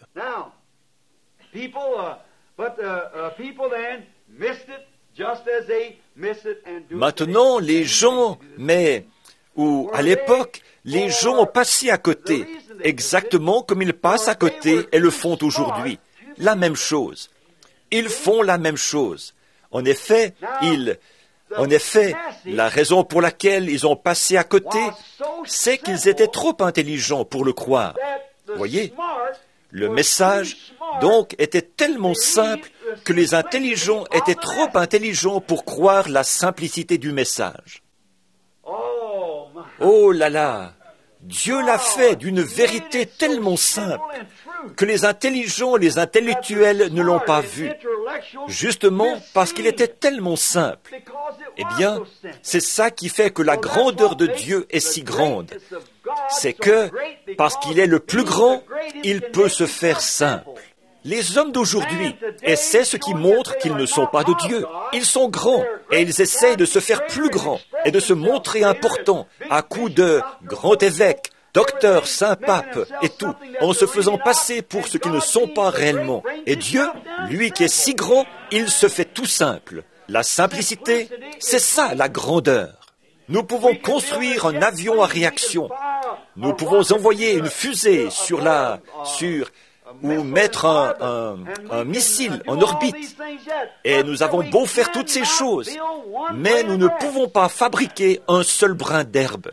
Maintenant, les gens, mais, ou à l'époque, les gens ont passé à côté, exactement comme ils passent à côté et le font aujourd'hui. La même chose. Ils font la même chose. En effet, ils, en effet, la raison pour laquelle ils ont passé à côté, c'est qu'ils étaient trop intelligents pour le croire. Voyez, le message, donc, était tellement simple que les intelligents étaient trop intelligents pour croire la simplicité du message. Oh là là! Dieu l'a fait d'une vérité tellement simple que les intelligents, les intellectuels ne l'ont pas vu, justement parce qu'il était tellement simple. Eh bien, c'est ça qui fait que la grandeur de Dieu est si grande. C'est que, parce qu'il est le plus grand, il peut se faire simple. Les hommes d'aujourd'hui essaient ce qui montre qu'ils ne sont pas de Dieu. Ils sont grands et ils essayent de se faire plus grands et de se montrer importants à coups de grands évêques, docteurs, saints papes et tout, en se faisant passer pour ce qu'ils ne sont pas réellement. Et Dieu, lui qui est si grand, il se fait tout simple. La simplicité, c'est ça la grandeur. Nous pouvons construire un avion à réaction. Nous pouvons envoyer une fusée sur la, sur, ou mettre un, un, un missile en orbite. Et nous avons beau faire toutes ces choses, mais nous ne pouvons pas fabriquer un seul brin d'herbe.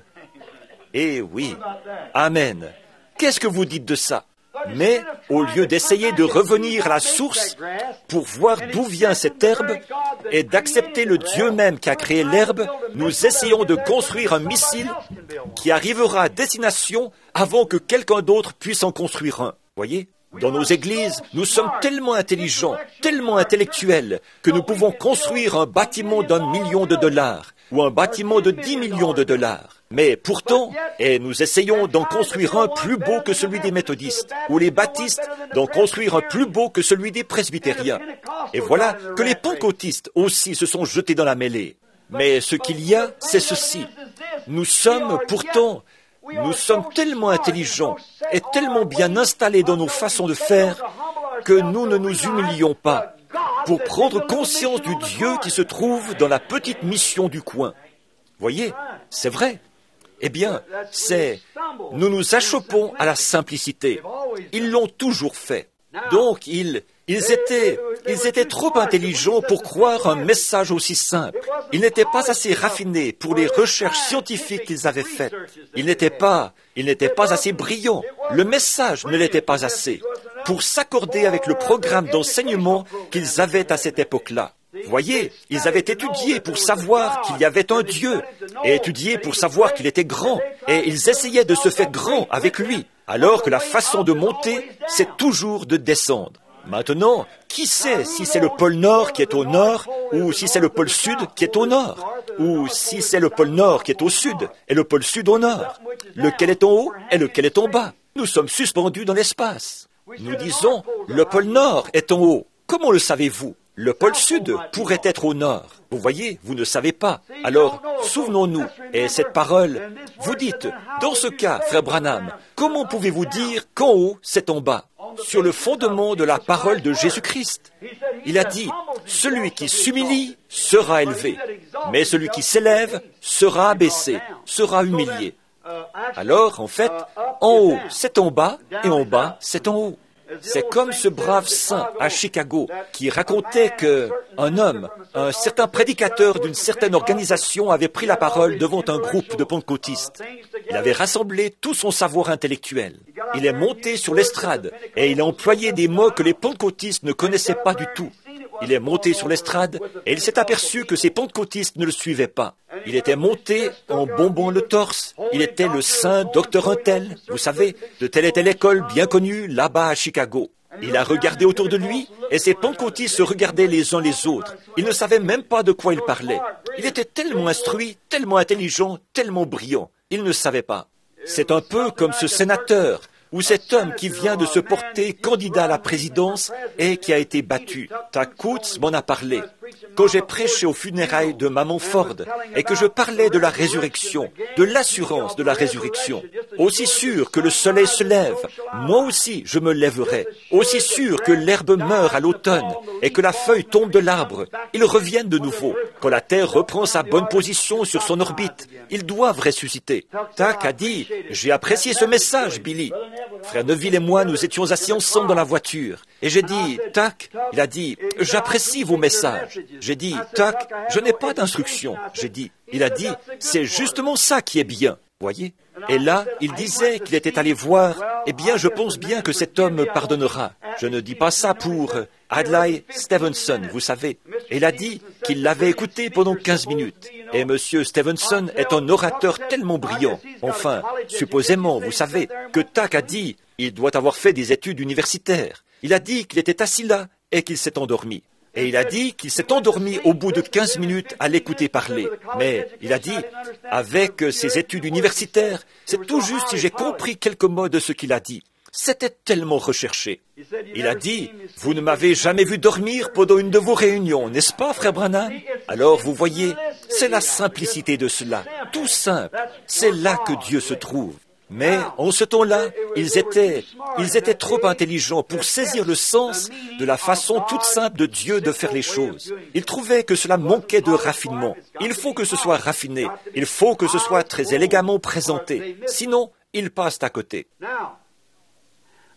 Eh oui, amen. Qu'est-ce que vous dites de ça? Mais au lieu d'essayer de revenir à la source pour voir d'où vient cette herbe et d'accepter le Dieu même qui a créé l'herbe, nous essayons de construire un missile qui arrivera à destination avant que quelqu'un d'autre puisse en construire un. Voyez? Dans nos églises, nous sommes tellement intelligents, tellement intellectuels, que nous pouvons construire un bâtiment d'un million de dollars ou un bâtiment de dix millions de dollars. Mais pourtant, et nous essayons d'en construire un plus beau que celui des méthodistes, ou les baptistes d'en construire un plus beau que celui des presbytériens. Et voilà que les pentecôtistes aussi se sont jetés dans la mêlée. Mais ce qu'il y a, c'est ceci. Nous sommes pourtant, nous sommes tellement intelligents et tellement bien installés dans nos façons de faire que nous ne nous humilions pas pour prendre conscience du Dieu qui se trouve dans la petite mission du coin. Voyez, c'est vrai. Eh bien, c'est... Nous nous achoppons à la simplicité. Ils l'ont toujours fait. Donc, ils, ils, étaient, ils étaient trop intelligents pour croire un message aussi simple. Ils n'étaient pas assez raffinés pour les recherches scientifiques qu'ils avaient faites. Ils n'étaient pas, ils n'étaient pas assez brillants. Le message ne l'était pas assez pour s'accorder avec le programme d'enseignement qu'ils avaient à cette époque-là. Voyez, ils avaient étudié pour savoir qu'il y avait un Dieu, et étudié pour savoir qu'il était grand, et ils essayaient de se faire grand avec lui, alors que la façon de monter, c'est toujours de descendre. Maintenant, qui sait si c'est le pôle Nord qui est au nord, ou si c'est le pôle Sud qui est au nord, ou si c'est le pôle Nord qui est au Sud, et le pôle Sud au nord. Lequel est en haut et lequel est en bas? Nous sommes suspendus dans l'espace. Nous disons, le pôle Nord est en haut. Comment le savez-vous? Le pôle Sud pourrait être au nord. Vous voyez, vous ne savez pas. Alors, souvenons-nous, et cette parole, vous dites, dans ce cas, frère Branham, comment pouvez-vous dire qu'en haut, c'est en bas? Sur le fondement de la parole de Jésus-Christ. Il a dit, celui qui s'humilie sera élevé, mais celui qui s'élève sera abaissé, sera humilié. Alors, en fait, en haut, c'est en bas, et en bas, c'est en haut. C'est comme ce brave saint à Chicago qui racontait que un homme, un certain prédicateur d'une certaine organisation avait pris la parole devant un groupe de pentecôtistes. Il avait rassemblé tout son savoir intellectuel. Il est monté sur l'estrade et il a employé des mots que les pentecôtistes ne connaissaient pas du tout. Il est monté sur l'estrade et il s'est aperçu que ces pentecôtistes ne le suivaient pas. Il était monté en bombant le torse. Il était le saint docteur Untel, vous savez, de telle et telle école bien connue là-bas à Chicago. Il a regardé autour de lui et ces pentecôtistes se regardaient les uns les autres. Il ne savait même pas de quoi il parlait. Il était tellement instruit, tellement intelligent, tellement brillant. Il ne savait pas. C'est un peu comme ce sénateur ou cet homme qui vient de se porter candidat à la présidence et qui a été battu. Tack Coates m'en a parlé. Quand j'ai prêché aux funérailles de Maman Ford et que je parlais de la résurrection, de l'assurance de la résurrection, aussi sûr que le soleil se lève, moi aussi je me lèverai. Aussi sûr que l'herbe meurt à l'automne et que la feuille tombe de l'arbre, ils reviennent de nouveau. Quand la Terre reprend sa bonne position sur son orbite, ils doivent ressusciter. Tack a dit, j'ai apprécié ce message, Billy. Frère Neville et moi, nous étions assis ensemble dans la voiture. Et j'ai dit, Tack, il a dit, j'apprécie vos messages. J'ai dit, Tack, je n'ai pas d'instruction. J'ai dit, il a dit, c'est justement ça qui est bien. Voyez? Et là, il disait qu'il était allé voir, eh bien, je pense bien que cet homme me pardonnera. Je ne dis pas ça pour Adlai Stevenson, vous savez. Et il a dit qu'il l'avait écouté pendant quinze minutes. Et M. Stevenson est un orateur tellement brillant. Enfin, supposément, vous savez, que Tack a dit, il doit avoir fait des études universitaires. Il a dit qu'il était assis là et qu'il s'est endormi. Et il a dit qu'il s'est endormi au bout de quinze minutes à l'écouter parler. Mais il a dit, avec ses études universitaires, c'est tout juste si j'ai compris quelques mots de ce qu'il a dit. C'était tellement recherché. Il a dit, vous ne m'avez jamais vu dormir pendant une de vos réunions, n'est-ce pas, frère Branham? Alors, vous voyez, c'est la simplicité de cela, tout simple. C'est là que Dieu se trouve. Mais, en ce temps-là, ils étaient, ils étaient trop intelligents pour saisir le sens de la façon toute simple de Dieu de faire les choses. Ils trouvaient que cela manquait de raffinement. Il faut que ce soit raffiné. Il faut que ce soit très élégamment présenté. Sinon, ils passent à côté.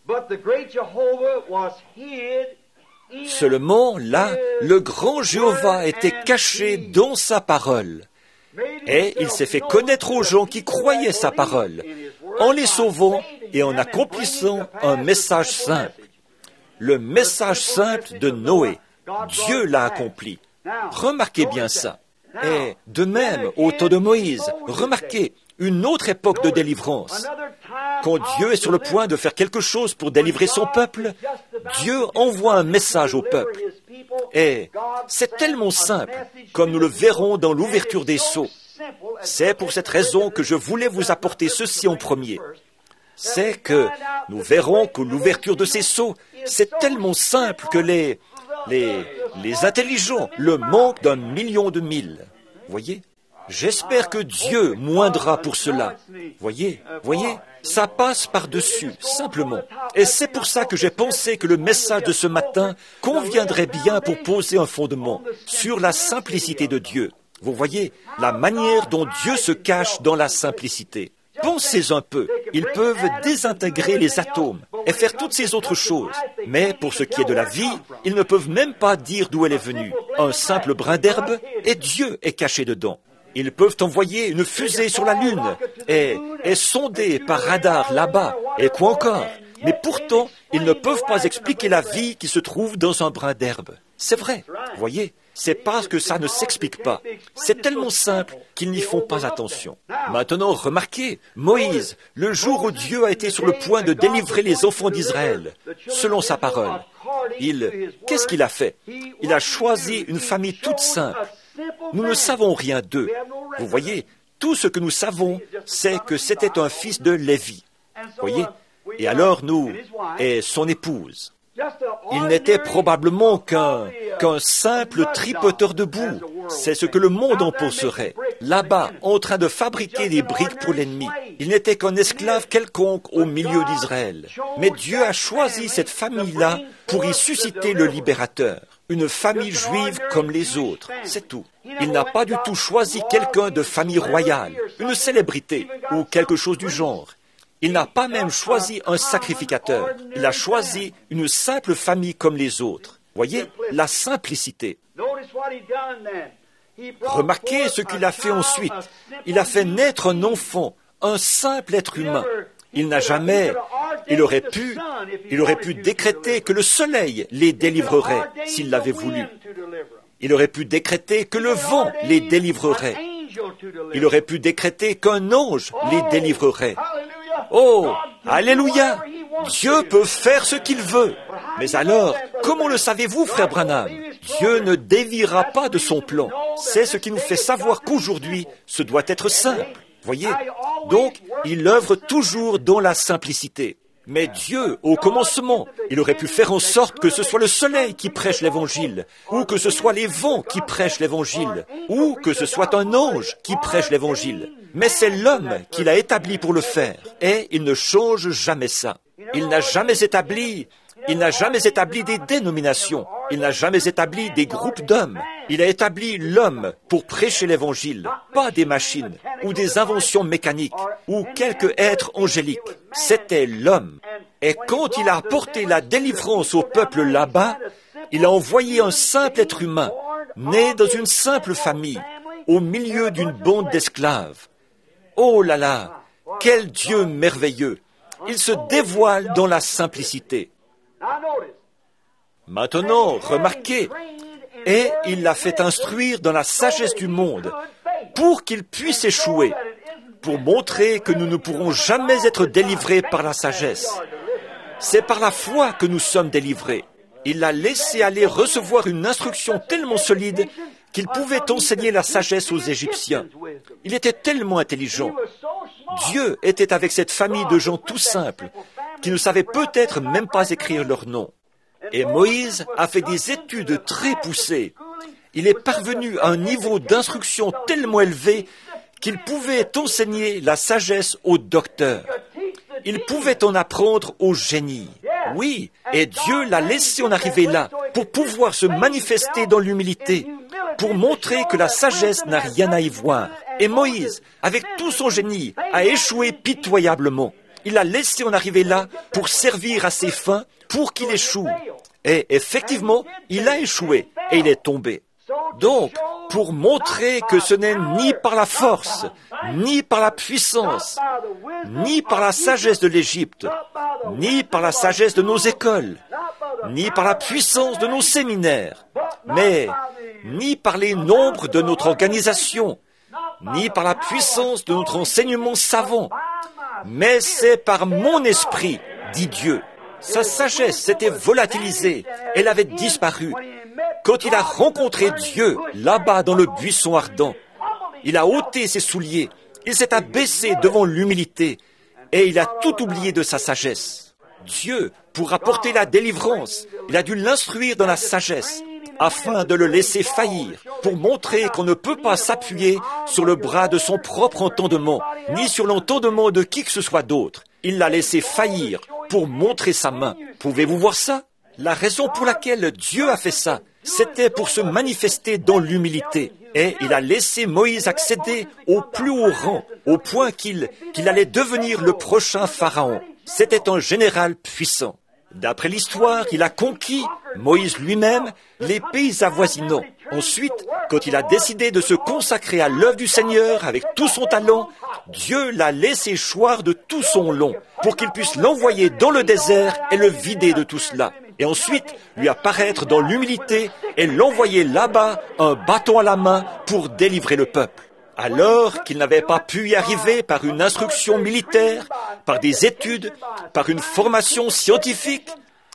Seulement, là, le grand Jéhovah était caché dans sa parole. Et il s'est fait connaître aux gens qui croyaient sa parole, en les sauvant et en accomplissant un message simple. Le message simple de Noé. Dieu l'a accompli. Remarquez bien ça. Et de même, au temps de Moïse, remarquez une autre époque de délivrance. Quand Dieu est sur le point de faire quelque chose pour délivrer son peuple, Dieu envoie un message au peuple. Et c'est tellement simple, comme nous le verrons dans l'ouverture des sceaux. C'est pour cette raison que je voulais vous apporter ceci en premier. C'est que nous verrons que l'ouverture de ces sceaux, c'est tellement simple que les, les, les intelligents le manquent d'un million de mille. Voyez? J'espère que Dieu moindra pour cela. Voyez? Voyez? Ça passe par-dessus, simplement. Et c'est pour ça que j'ai pensé que le message de ce matin conviendrait bien pour poser un fondement sur la simplicité de Dieu. Vous voyez, la manière dont Dieu se cache dans la simplicité. Pensez un peu, ils peuvent désintégrer les atomes et faire toutes ces autres choses. Mais pour ce qui est de la vie, ils ne peuvent même pas dire d'où elle est venue. Un simple brin d'herbe, et Dieu est caché dedans. Ils peuvent envoyer une fusée sur la Lune et, et sonder par radar là-bas, et quoi encore. Mais pourtant, ils ne peuvent pas expliquer la vie qui se trouve dans un brin d'herbe. C'est vrai, voyez, c'est parce que ça ne s'explique pas. C'est tellement simple qu'ils n'y font pas attention. Maintenant, remarquez, Moïse, le jour où Dieu a été sur le point de délivrer les enfants d'Israël, selon sa parole, il, qu'est-ce qu'il a fait? Il a choisi une famille toute simple. Nous ne savons rien d'eux. Vous voyez, tout ce que nous savons, c'est que c'était un fils de Lévi. Voyez? Et alors nous, et son épouse. Il n'était probablement qu'un qu'un simple tripoteur de boue. C'est ce que le monde en penserait. Là-bas, en train de fabriquer des briques pour l'ennemi. Il n'était qu'un esclave quelconque au milieu d'Israël. Mais Dieu a choisi cette famille-là pour y susciter le libérateur. Une famille juive comme les autres, c'est tout. Il n'a pas du tout choisi quelqu'un de famille royale, une célébrité ou quelque chose du genre. Il n'a pas même choisi un sacrificateur. Il a choisi une simple famille comme les autres. Voyez, la simplicité. Remarquez ce qu'il a fait ensuite. Il a fait naître un enfant, un simple être humain. Il n'a jamais, il aurait pu, il aurait pu décréter que le soleil les délivrerait s'il l'avait voulu. Il aurait pu décréter que le vent les délivrerait. Il aurait pu décréter qu'un ange les délivrerait. Oh, alléluia! Dieu peut faire ce qu'il veut. Mais alors, comment le savez-vous, frère Branham? Dieu ne déviera pas de son plan. C'est ce qui nous fait savoir qu'aujourd'hui, ce doit être simple. Voyez? Donc, il œuvre toujours dans la simplicité. Mais Dieu, au commencement, il aurait pu faire en sorte que ce soit le soleil qui prêche l'Évangile, ou que ce soit les vents qui prêchent l'Évangile, ou que ce soit un ange qui prêche l'Évangile. Mais c'est l'homme qui l'a établi pour le faire, et il ne change jamais ça. Il n'a jamais établi, il n'a jamais établi des dénominations, il n'a jamais établi des groupes d'hommes. Il a établi l'homme pour prêcher l'Évangile, pas des machines, ou des inventions mécaniques, ou quelque être angélique. C'était l'homme. Et quand il a apporté la délivrance au peuple là-bas, il a envoyé un simple être humain, né dans une simple famille, au milieu d'une bande d'esclaves. Oh là là, quel Dieu merveilleux! Il se dévoile dans la simplicité. Maintenant, remarquez, et il l'a fait instruire dans la sagesse du monde, pour qu'il puisse échouer, pour montrer que nous ne pourrons jamais être délivrés par la sagesse. C'est par la foi que nous sommes délivrés. Il l'a laissé aller recevoir une instruction tellement solide qu'il pouvait enseigner la sagesse aux Égyptiens. Il était tellement intelligent. Dieu était avec cette famille de gens tout simples, qui ne savaient peut-être même pas écrire leur nom. Et Moïse a fait des études très poussées. Il est parvenu à un niveau d'instruction tellement élevé qu'il pouvait enseigner la sagesse aux docteurs. Il pouvait en apprendre aux génies. Oui, et Dieu l'a laissé en arriver là pour pouvoir se manifester dans l'humilité, pour montrer que la sagesse n'a rien à y voir. Et Moïse, avec tout son génie, a échoué pitoyablement. Il l'a laissé en arriver là pour servir à ses fins, pour qu'il échoue. Et effectivement, il a échoué et il est tombé. Donc, pour montrer que ce n'est ni par la force, ni par la puissance, ni par la sagesse de l'Égypte, ni par la sagesse de nos écoles, ni par la puissance de nos séminaires, mais ni par les nombres de notre organisation, ni par la puissance de notre enseignement savant, mais c'est par mon esprit, dit Dieu. Sa sagesse s'était volatilisée, elle avait disparu. Quand il a rencontré Dieu, là-bas dans le buisson ardent, il a ôté ses souliers, il s'est abaissé devant l'humilité, et il a tout oublié de sa sagesse. Dieu, pour apporter la délivrance, il a dû l'instruire dans la sagesse, afin de le laisser faillir, pour montrer qu'on ne peut pas s'appuyer sur le bras de son propre entendement, ni sur l'entendement de qui que ce soit d'autre. Il l'a laissé faillir pour montrer sa main. Pouvez-vous voir ça? La raison pour laquelle Dieu a fait ça, c'était pour se manifester dans l'humilité. Et il a laissé Moïse accéder au plus haut rang, au point qu'il qu'il allait devenir le prochain pharaon. C'était un général puissant. D'après l'histoire, il a conquis, Moïse lui-même, les pays avoisinants. Ensuite, quand il a décidé de se consacrer à l'œuvre du Seigneur avec tout son talent, Dieu l'a laissé choir de tout son long pour qu'il puisse l'envoyer dans le désert et le vider de tout cela. Et ensuite, lui apparaître dans l'humilité et l'envoyer là-bas, un bâton à la main, pour délivrer le peuple. Alors qu'il n'avait pas pu y arriver par une instruction militaire, par des études, par une formation scientifique,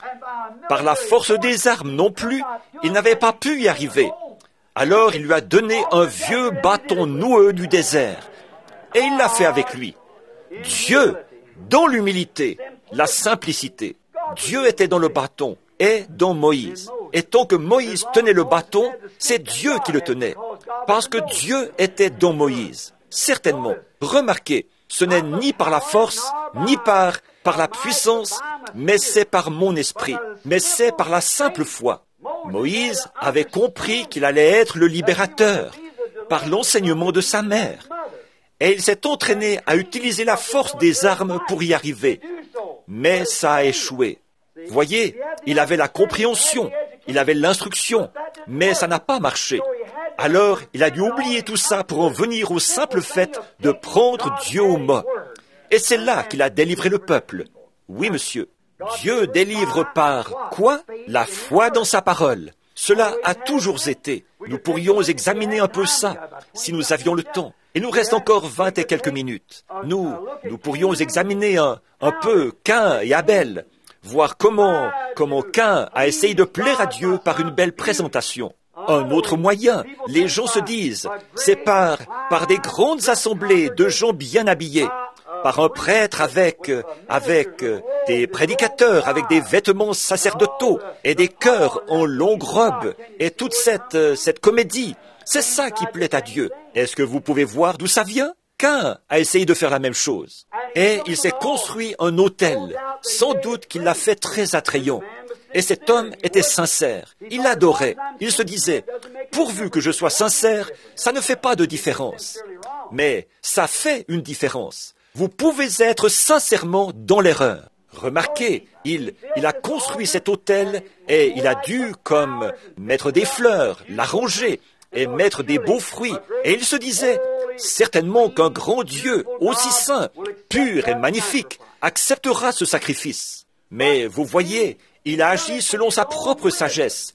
par la force des armes non plus, il n'avait pas pu y arriver. Alors il lui a donné un vieux bâton noueux du désert, et il l'a fait avec lui. Dieu, dans l'humilité, la simplicité, Dieu était dans le bâton et dans Moïse. Et tant que Moïse tenait le bâton, c'est Dieu qui le tenait, parce que Dieu était dans Moïse. Certainement, remarquez, ce n'est ni par la force, ni par, par la puissance, mais c'est par mon esprit, mais c'est par la simple foi. Moïse avait compris qu'il allait être le libérateur, par l'enseignement de sa mère, et il s'est entraîné à utiliser la force des armes pour y arriver. Mais ça a échoué. Voyez, il avait la compréhension, il avait l'instruction, mais ça n'a pas marché. Alors, il a dû oublier tout ça pour en venir au simple fait de prendre Dieu au mot. Et c'est là qu'il a délivré le peuple. Oui, monsieur. Dieu délivre par quoi? La foi dans sa parole. Cela a toujours été. Nous pourrions examiner un peu ça, si nous avions le temps. Il nous reste encore vingt et quelques minutes. Nous, nous pourrions examiner un, un peu Caïn et Abel, voir comment, comment Caïn a essayé de plaire à Dieu par une belle présentation. Un autre moyen, les gens se disent, c'est par, par des grandes assemblées de gens bien habillés, par un prêtre avec, avec des prédicateurs, avec des vêtements sacerdotaux et des chœurs en longues robes et toute cette, cette comédie. C'est ça qui plaît à Dieu. Est-ce que vous pouvez voir d'où ça vient? Caïn a essayé de faire la même chose. Et il s'est construit un autel. Sans doute qu'il l'a fait très attrayant. Et cet homme était sincère. Il adorait. Il se disait, pourvu que je sois sincère, ça ne fait pas de différence. Mais ça fait une différence. Vous pouvez être sincèrement dans l'erreur. Remarquez, il, il a construit cet autel et il a dû, comme mettre des fleurs, l'arranger et mettre des beaux fruits. Et il se disait, certainement qu'un grand Dieu, aussi saint, pur et magnifique, acceptera ce sacrifice. Mais vous voyez, il a agi selon sa propre sagesse.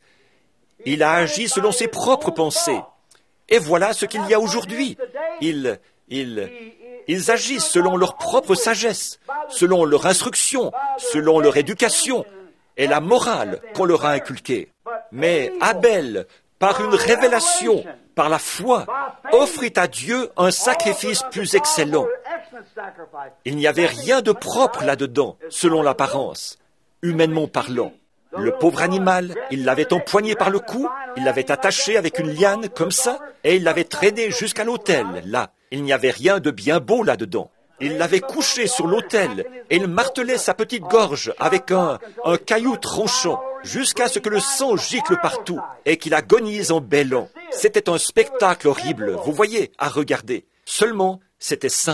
Il a agi selon ses propres pensées. Et voilà ce qu'il y a aujourd'hui. Ils, ils, ils agissent selon leur propre sagesse, selon leur instruction, selon leur éducation et la morale qu'on leur a inculquée. Mais Abel, par une révélation, par la foi, offrit à Dieu un sacrifice plus excellent. Il n'y avait rien de propre là-dedans, selon l'apparence, humainement parlant. Le pauvre animal, il l'avait empoigné par le cou, il l'avait attaché avec une liane comme ça, et il l'avait traîné jusqu'à l'autel, là. Il n'y avait rien de bien beau là-dedans. Il l'avait couché sur l'autel, et il martelait sa petite gorge avec un, un caillou tranchant, jusqu'à ce que le sang gicle partout, et qu'il agonise en bêlant. C'était un spectacle horrible, vous voyez, à regarder. Seulement, c'était simple.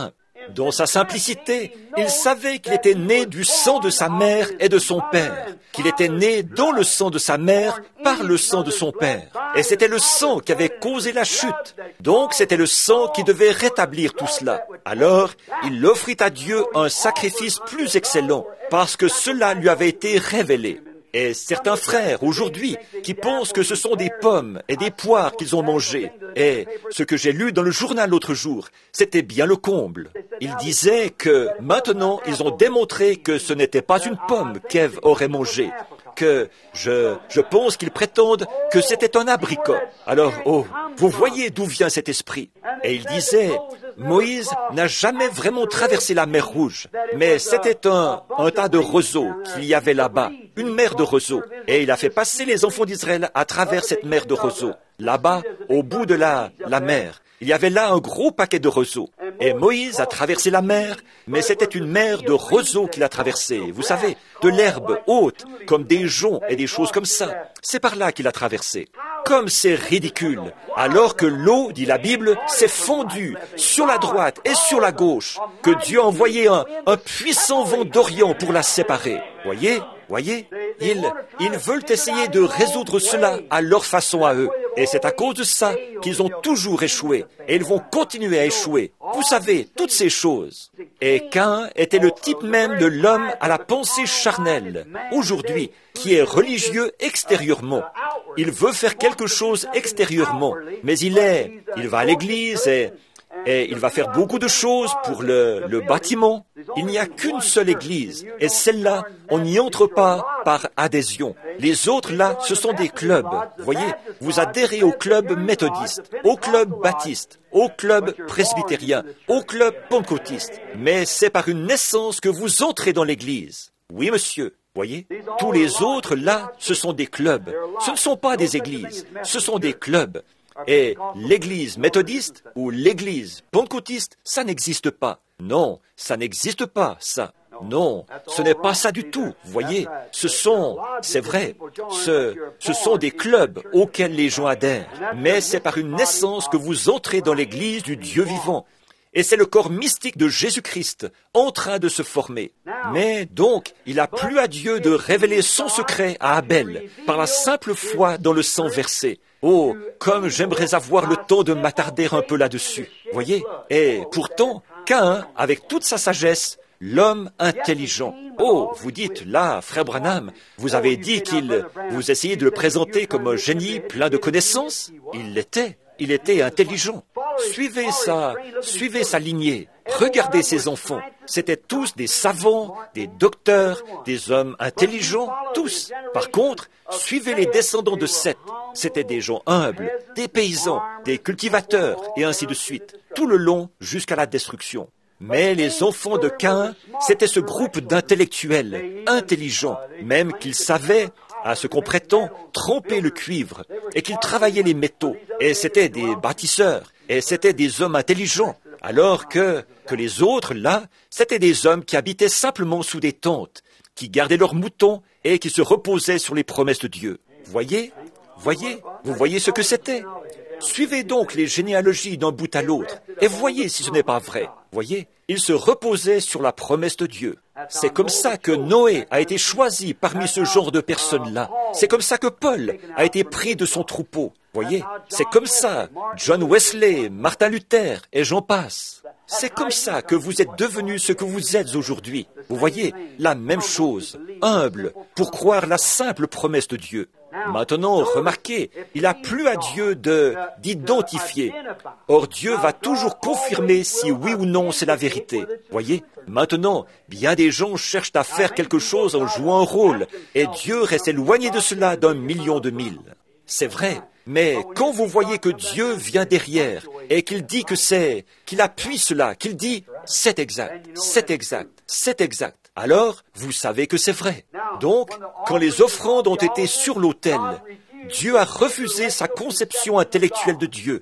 Dans sa simplicité, il savait qu'il était né du sang de sa mère et de son père, qu'il était né dans le sang de sa mère par le sang de son père. Et c'était le sang qui avait causé la chute. Donc c'était le sang qui devait rétablir tout cela. Alors, il offrit à Dieu un sacrifice plus excellent, parce que cela lui avait été révélé. Et certains frères, aujourd'hui, qui pensent que ce sont des pommes et des poires qu'ils ont mangées. Et ce que j'ai lu dans le journal l'autre jour, c'était bien le comble. Ils disaient que maintenant, ils ont démontré que ce n'était pas une pomme qu'Ève aurait mangée, que je, je pense qu'ils prétendent que c'était un abricot. Alors, oh, vous voyez d'où vient cet esprit. Et ils disaient, Moïse n'a jamais vraiment traversé la mer Rouge, mais c'était un, un tas de roseaux qu'il y avait là-bas, une mer de roseaux. Et il a fait passer les enfants d'Israël à travers cette mer de roseaux. Là-bas, au bout de la, la mer, il y avait là un gros paquet de roseaux. Et Moïse a traversé la mer, mais c'était une mer de roseaux qu'il a traversée. Vous savez, de l'herbe haute, comme des joncs et des choses comme ça. C'est par là qu'il a traversé. Comme c'est ridicule, alors que l'eau, dit la Bible, s'est fondue sur la droite et sur la gauche, que Dieu a envoyé un, un puissant vent d'Orient pour la séparer. Voyez, voyez, ils, ils veulent essayer de résoudre cela à leur façon à eux. Et c'est à cause de ça qu'ils ont toujours échoué. Et ils vont continuer à échouer. Vous savez, toutes ces choses. Et Caïn était le type même de l'homme à la pensée charnelle, aujourd'hui, qui est religieux extérieurement. Il veut faire quelque chose extérieurement, mais il est, il va à l'église et, et il va faire beaucoup de choses pour le, le bâtiment. Il n'y a qu'une seule église, et celle-là, on n'y entre pas par adhésion. Les autres, là, ce sont des clubs. Voyez, vous adhérez au club méthodiste, au club baptiste, au club presbytérien, au club pentecôtiste. Mais c'est par une naissance que vous entrez dans l'église. Oui, monsieur. Voyez, tous les autres, là, ce sont des clubs. Ce ne sont pas des églises, ce sont des clubs. Et l'église méthodiste ou l'église pentecôtiste, ça n'existe pas. Non, ça n'existe pas, ça. Non, ce n'est pas ça du tout, vous voyez. Ce sont, c'est vrai, ce, ce sont des clubs auxquels les gens adhèrent. Mais c'est par une naissance que vous entrez dans l'église du Dieu vivant. Et c'est le corps mystique de Jésus-Christ en train de se former. Mais donc, il a plu à Dieu de révéler son secret à Abel par la simple foi dans le sang versé. Oh, comme j'aimerais avoir le temps de m'attarder un peu là-dessus. Voyez? Et pourtant, Caïn, avec toute sa sagesse, l'homme intelligent. Oh, vous dites, là, frère Branham, vous avez dit qu'il... Vous essayez de le présenter comme un génie plein de connaissances? Il l'était. Il était intelligent. Suivez sa, suivez sa lignée. Regardez ses enfants. C'étaient tous des savants, des docteurs, des hommes intelligents, tous. Par contre, suivez les descendants de Seth. C'étaient des gens humbles, des paysans, des cultivateurs, et ainsi de suite, tout le long jusqu'à la destruction. Mais les enfants de Caïn, c'était ce groupe d'intellectuels, intelligents, même qu'ils savaient, à ce qu'on prétend, tremper le cuivre, et qu'ils travaillaient les métaux, et c'étaient des bâtisseurs, et c'étaient des hommes intelligents, alors que, que les autres, là, c'étaient des hommes qui habitaient simplement sous des tentes, qui gardaient leurs moutons et qui se reposaient sur les promesses de Dieu. Voyez, voyez, vous voyez ce que c'était. Suivez donc les généalogies d'un bout à l'autre, et voyez si ce n'est pas vrai. Voyez, ils se reposaient sur la promesse de Dieu. C'est comme ça que Noé a été choisi parmi ce genre de personnes-là. C'est comme ça que Paul a été pris de son troupeau. Voyez, c'est comme ça, John Wesley, Martin Luther, et j'en passe. C'est comme ça que vous êtes devenus ce que vous êtes aujourd'hui. Vous voyez, la même chose, humble, pour croire la simple promesse de Dieu. Maintenant, remarquez, il a plu à Dieu de, d'identifier. Or, Dieu va toujours confirmer si oui ou non c'est la vérité. Voyez, maintenant, bien des gens cherchent à faire quelque chose en jouant un rôle, et Dieu reste éloigné de cela d'un million de mille. C'est vrai, mais quand vous voyez que Dieu vient derrière, et qu'il dit que c'est, qu'il appuie cela, qu'il dit, c'est exact, c'est exact, c'est exact, alors vous savez que c'est vrai. Donc, quand les offrandes ont été sur l'autel, Dieu a refusé sa conception intellectuelle de Dieu.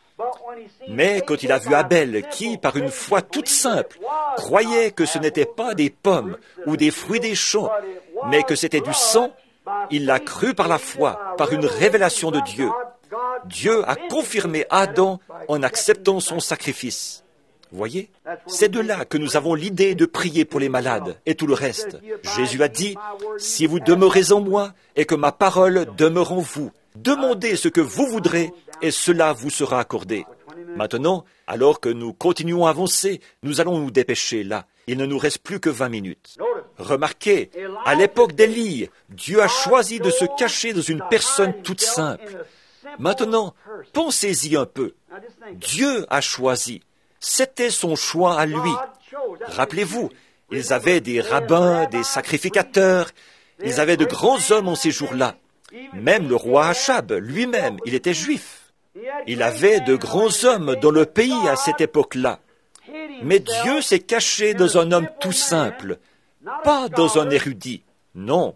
Mais quand il a vu Abel, qui, par une foi toute simple, croyait que ce n'était pas des pommes ou des fruits des champs, mais que c'était du sang, il l'a cru par la foi, par une révélation de Dieu. Dieu a confirmé Adam en acceptant son sacrifice. Voyez, c'est de là que nous avons l'idée de prier pour les malades et tout le reste. Jésus a dit, « Si vous demeurez en moi et que ma parole demeure en vous, demandez ce que vous voudrez et cela vous sera accordé. » Maintenant, alors que nous continuons à avancer, nous allons nous dépêcher là. Il ne nous reste plus que vingt minutes. Remarquez, à l'époque d'Élie, Dieu a choisi de se cacher dans une personne toute simple. Maintenant, pensez-y un peu. Dieu a choisi. C'était son choix à lui. Rappelez-vous, ils avaient des rabbins, des sacrificateurs, ils avaient de grands hommes en ces jours-là. Même le roi Achab, lui-même, il était juif. Il avait de grands hommes dans le pays à cette époque-là. Mais Dieu s'est caché dans un homme tout simple, pas dans un érudit, non,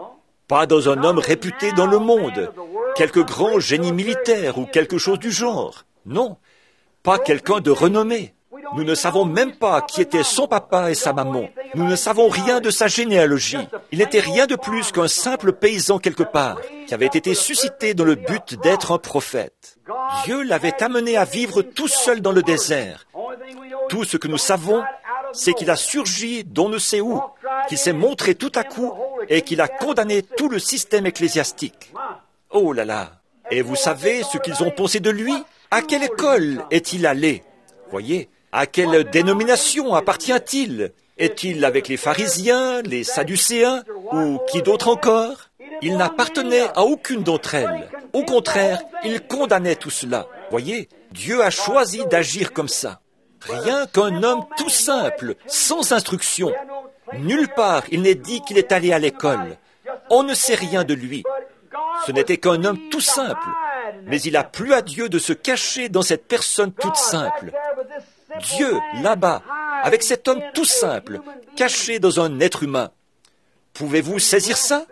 pas dans un homme réputé dans le monde, quelque grand génie militaire ou quelque chose du genre, non, pas quelqu'un de renommé. Nous ne savons même pas qui étaient son papa et sa maman. Nous ne savons rien de sa généalogie. Il n'était rien de plus qu'un simple paysan quelque part, qui avait été suscité dans le but d'être un prophète. Dieu l'avait amené à vivre tout seul dans le désert. Tout ce que nous savons, c'est qu'il a surgi d'on ne sait où, qu'il s'est montré tout à coup et qu'il a condamné tout le système ecclésiastique. Oh là là! Et vous savez ce qu'ils ont pensé de lui? À quelle école est-il allé? Voyez, à quelle dénomination appartient-il? Est-il avec les pharisiens, les sadducéens ou qui d'autre encore? Il n'appartenait à aucune d'entre elles. Au contraire, il condamnait tout cela. Voyez, Dieu a choisi d'agir comme ça. Rien qu'un homme tout simple, sans instruction. Nulle part il n'est dit qu'il est allé à l'école. On ne sait rien de lui. Ce n'était qu'un homme tout simple. Mais il a plu à Dieu de se cacher dans cette personne toute simple. Dieu, là-bas, avec cet homme tout simple, caché dans un être humain. Pouvez-vous saisir ça?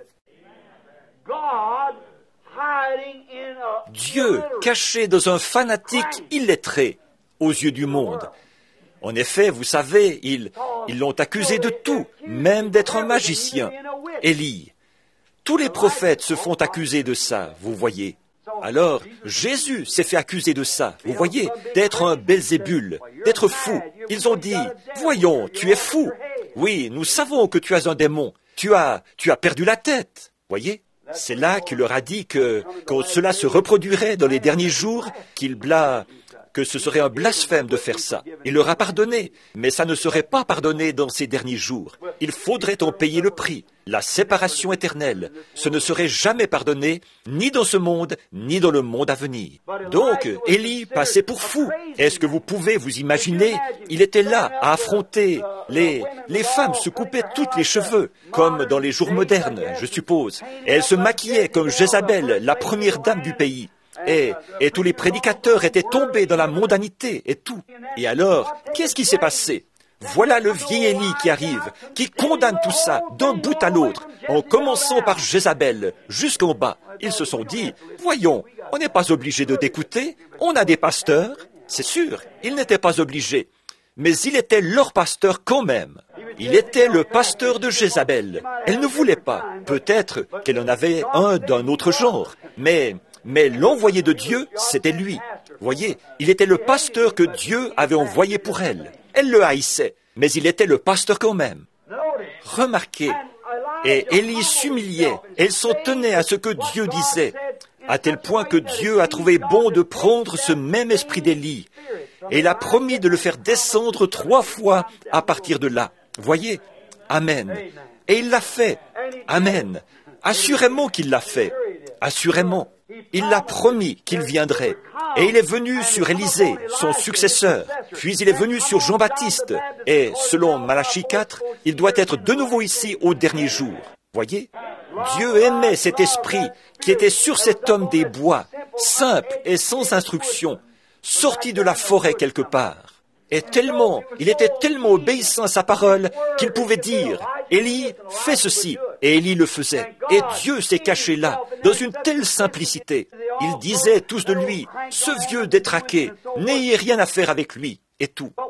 Dieu, caché dans un fanatique illettré aux yeux du monde. En effet, vous savez, ils ils l'ont accusé de tout, même d'être un magicien. Élie. Tous les prophètes se font accuser de ça, vous voyez. Alors, Jésus s'est fait accuser de ça, vous voyez, d'être un Belzébul, d'être fou. Ils ont dit, voyons, tu es fou. Oui, nous savons que tu as un démon. Tu as, tu as perdu la tête. Voyez, c'est là qu'il leur a dit que, quand cela se reproduirait dans les derniers jours, qu'il bla, que ce serait un blasphème de faire ça. Il leur a pardonné, mais ça ne serait pas pardonné dans ces derniers jours. Il faudrait en payer le prix. La séparation éternelle, ce ne serait jamais pardonné, ni dans ce monde, ni dans le monde à venir. Donc, Élie passait pour fou. Est-ce que vous pouvez vous imaginer? Il était là à affronter les... Les femmes se coupaient toutes les cheveux, comme dans les jours modernes, je suppose. Et elles se maquillaient comme Jézabel, la première dame du pays. Et, et tous les prédicateurs étaient tombés dans la mondanité et tout. Et alors, qu'est-ce qui s'est passé? Voilà le vieil Élie qui arrive, qui condamne tout ça d'un bout à l'autre, en commençant par Jézabel, jusqu'en bas. Ils se sont dit, voyons, on n'est pas obligé de t'écouter, on a des pasteurs. C'est sûr, ils n'étaient pas obligés. Mais il était leur pasteur quand même. Il était le pasteur de Jézabel. Elle ne voulait pas. Peut-être qu'elle en avait un d'un autre genre. Mais, mais l'envoyé de Dieu, c'était lui. Voyez, il était le pasteur que Dieu avait envoyé pour elle. Elle le haïssait, mais il était le pasteur quand même. Remarquez, et Élie s'humiliait, elle s'en tenait à ce que Dieu disait, à tel point que Dieu a trouvé bon de prendre ce même esprit d'Élie, et il a promis de le faire descendre trois fois à partir de là. Voyez, Amen. Et il l'a fait. Amen. Assurément qu'il l'a fait. Assurément. Il l'a promis qu'il viendrait. Et il est venu sur Élisée, son successeur. Puis il est venu sur Jean-Baptiste. Et selon Malachie quatre, il doit être de nouveau ici au dernier jour. Voyez, Dieu aimait cet esprit qui était sur cet homme des bois, simple et sans instruction, sorti de la forêt quelque part. Et tellement, il était tellement obéissant à sa parole qu'il pouvait dire, Élie, fais ceci. Et Élie le faisait. Et Dieu s'est caché là, dans une telle simplicité. Ils disaient tous de lui, ce vieux détraqué, n'ayez rien à faire avec lui, et tout.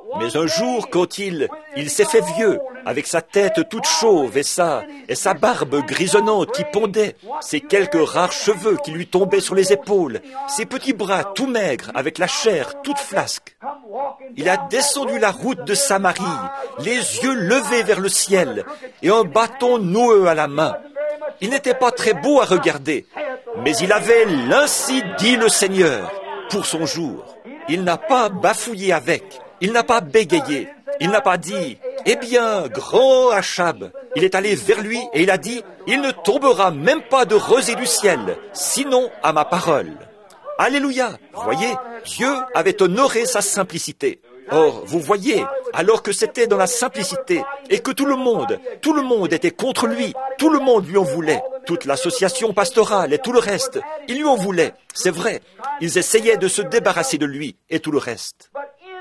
Mais un jour, quand il, il s'est fait vieux, avec sa tête toute chauve et sa, et sa barbe grisonnante qui pondait, ses quelques rares cheveux qui lui tombaient sur les épaules, ses petits bras tout maigres avec la chair toute flasque, il a descendu la route de Samarie, les yeux levés vers le ciel et un bâton noueux à la main. Il n'était pas très beau à regarder, mais il avait l'ainsi dit le Seigneur pour son jour. Il n'a pas bafouillé avec, il n'a pas bégayé, il n'a pas dit « Eh bien, grand Achab !» Il est allé vers lui et il a dit « Il ne tombera même pas de rosée du ciel, sinon à ma parole. » Alléluia! Voyez, Dieu avait honoré sa simplicité. Or, vous voyez, alors que c'était dans la simplicité et que tout le monde, tout le monde était contre lui, tout le monde lui en voulait, toute l'association pastorale et tout le reste, ils lui en voulaient, c'est vrai, ils essayaient de se débarrasser de lui et tout le reste.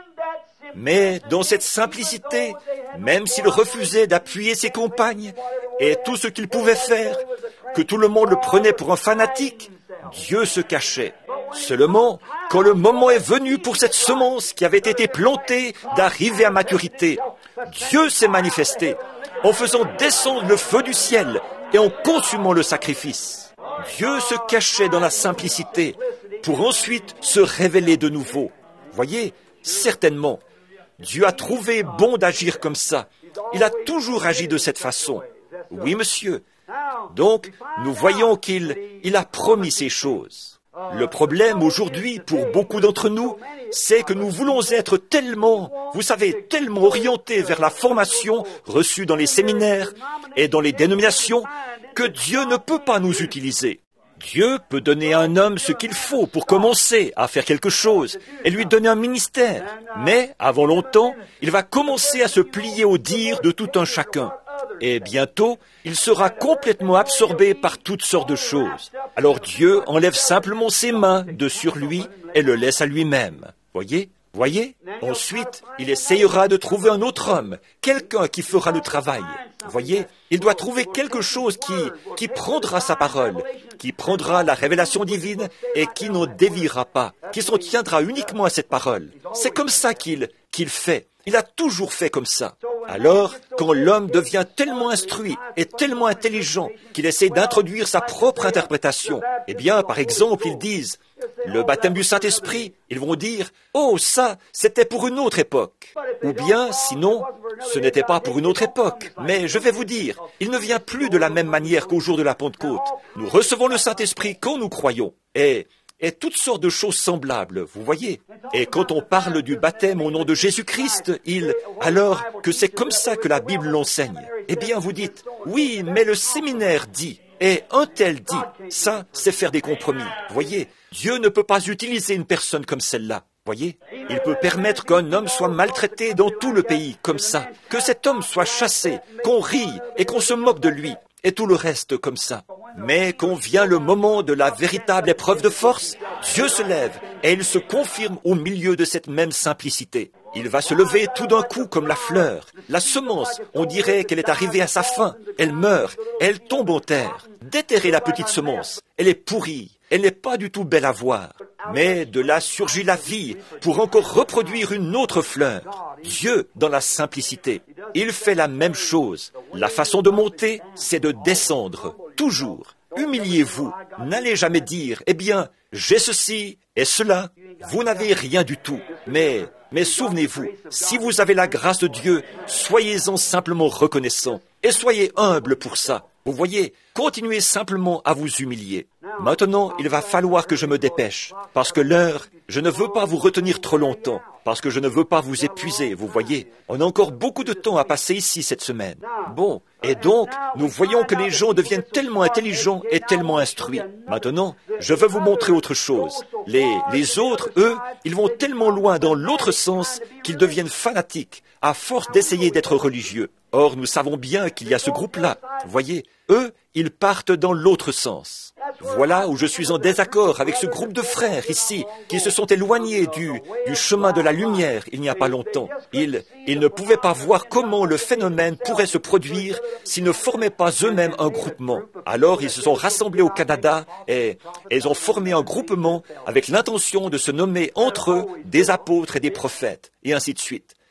Mais dans cette simplicité, même s'il refusait d'appuyer ses compagnes et tout ce qu'il pouvait faire, que tout le monde le prenait pour un fanatique, Dieu se cachait. Seulement, quand le moment est venu pour cette semence qui avait été plantée d'arriver à maturité, Dieu s'est manifesté en faisant descendre le feu du ciel et en consumant le sacrifice. Dieu se cachait dans la simplicité pour ensuite se révéler de nouveau. Voyez, certainement, Dieu a trouvé bon d'agir comme ça. Il a toujours agi de cette façon. Oui, monsieur. Donc, nous voyons qu'il il a promis ces choses. Le problème aujourd'hui pour beaucoup d'entre nous, c'est que nous voulons être tellement, vous savez, tellement orientés vers la formation reçue dans les séminaires et dans les dénominations que Dieu ne peut pas nous utiliser. Dieu peut donner à un homme ce qu'il faut pour commencer à faire quelque chose et lui donner un ministère. Mais, avant longtemps, il va commencer à se plier au dire de tout un chacun. Et bientôt, il sera complètement absorbé par toutes sortes de choses. Alors Dieu enlève simplement ses mains de sur lui et le laisse à lui-même. Voyez? Voyez? Ensuite, il essayera de trouver un autre homme, quelqu'un qui fera le travail. Voyez? Il doit trouver quelque chose qui, qui prendra sa parole, qui prendra la révélation divine et qui n'en déviera pas, qui s'en tiendra uniquement à cette parole. C'est comme ça qu'il, qu'il fait. Il a toujours fait comme ça. Alors, quand l'homme devient tellement instruit et tellement intelligent qu'il essaie d'introduire sa propre interprétation, eh bien, par exemple, ils disent « Le baptême du Saint-Esprit », ils vont dire « Oh, ça, c'était pour une autre époque ». Ou bien, sinon, ce n'était pas pour une autre époque. Mais je vais vous dire, il ne vient plus de la même manière qu'au jour de la Pentecôte. Nous recevons le Saint-Esprit quand nous croyons. Et... et toutes sortes de choses semblables, vous voyez. Et quand on parle du baptême au nom de Jésus-Christ, il, alors que c'est comme ça que la Bible l'enseigne, eh bien vous dites, oui, mais le séminaire dit, et un tel dit, ça, c'est faire des compromis. Voyez, Dieu ne peut pas utiliser une personne comme celle-là. Voyez, il peut permettre qu'un homme soit maltraité dans tout le pays, comme ça, que cet homme soit chassé, qu'on rie et qu'on se moque de lui, et tout le reste comme ça. Mais quand vient le moment de la véritable épreuve de force, Dieu se lève et il se confirme au milieu de cette même simplicité. Il va se lever tout d'un coup comme la fleur. La semence, on dirait qu'elle est arrivée à sa fin. Elle meurt, elle tombe en terre. Déterrez la petite semence. Elle est pourrie. Elle n'est pas du tout belle à voir. Mais de là surgit la vie pour encore reproduire une autre fleur. Dieu dans la simplicité. Il fait la même chose. La façon de monter, c'est de descendre. Toujours. Humiliez-vous. N'allez jamais dire, eh bien, j'ai ceci et cela. Vous n'avez rien du tout. Mais, mais souvenez-vous, si vous avez la grâce de Dieu, soyez-en simplement reconnaissants. Et soyez humbles pour ça. Vous voyez, continuez simplement à vous humilier. Maintenant, il va falloir que je me dépêche, parce que l'heure, je ne veux pas vous retenir trop longtemps, parce que je ne veux pas vous épuiser, vous voyez. On a encore beaucoup de temps à passer ici cette semaine. Bon, et donc, nous voyons que les gens deviennent tellement intelligents et tellement instruits. Maintenant, je veux vous montrer autre chose. Les, les autres, eux, ils vont tellement loin dans l'autre sens qu'ils deviennent fanatiques, à force d'essayer d'être religieux. Or, nous savons bien qu'il y a ce groupe-là. Vous voyez, eux, ils partent dans l'autre sens. Voilà où je suis en désaccord avec ce groupe de frères ici, qui se sont éloignés du, du chemin de la lumière il n'y a pas longtemps. Ils, ils ne pouvaient pas voir comment le phénomène pourrait se produire s'ils ne formaient pas eux-mêmes un groupement. Alors ils se sont rassemblés au Canada et, et ils ont formé un groupement avec l'intention de se nommer entre eux des apôtres et des prophètes, et ainsi de suite.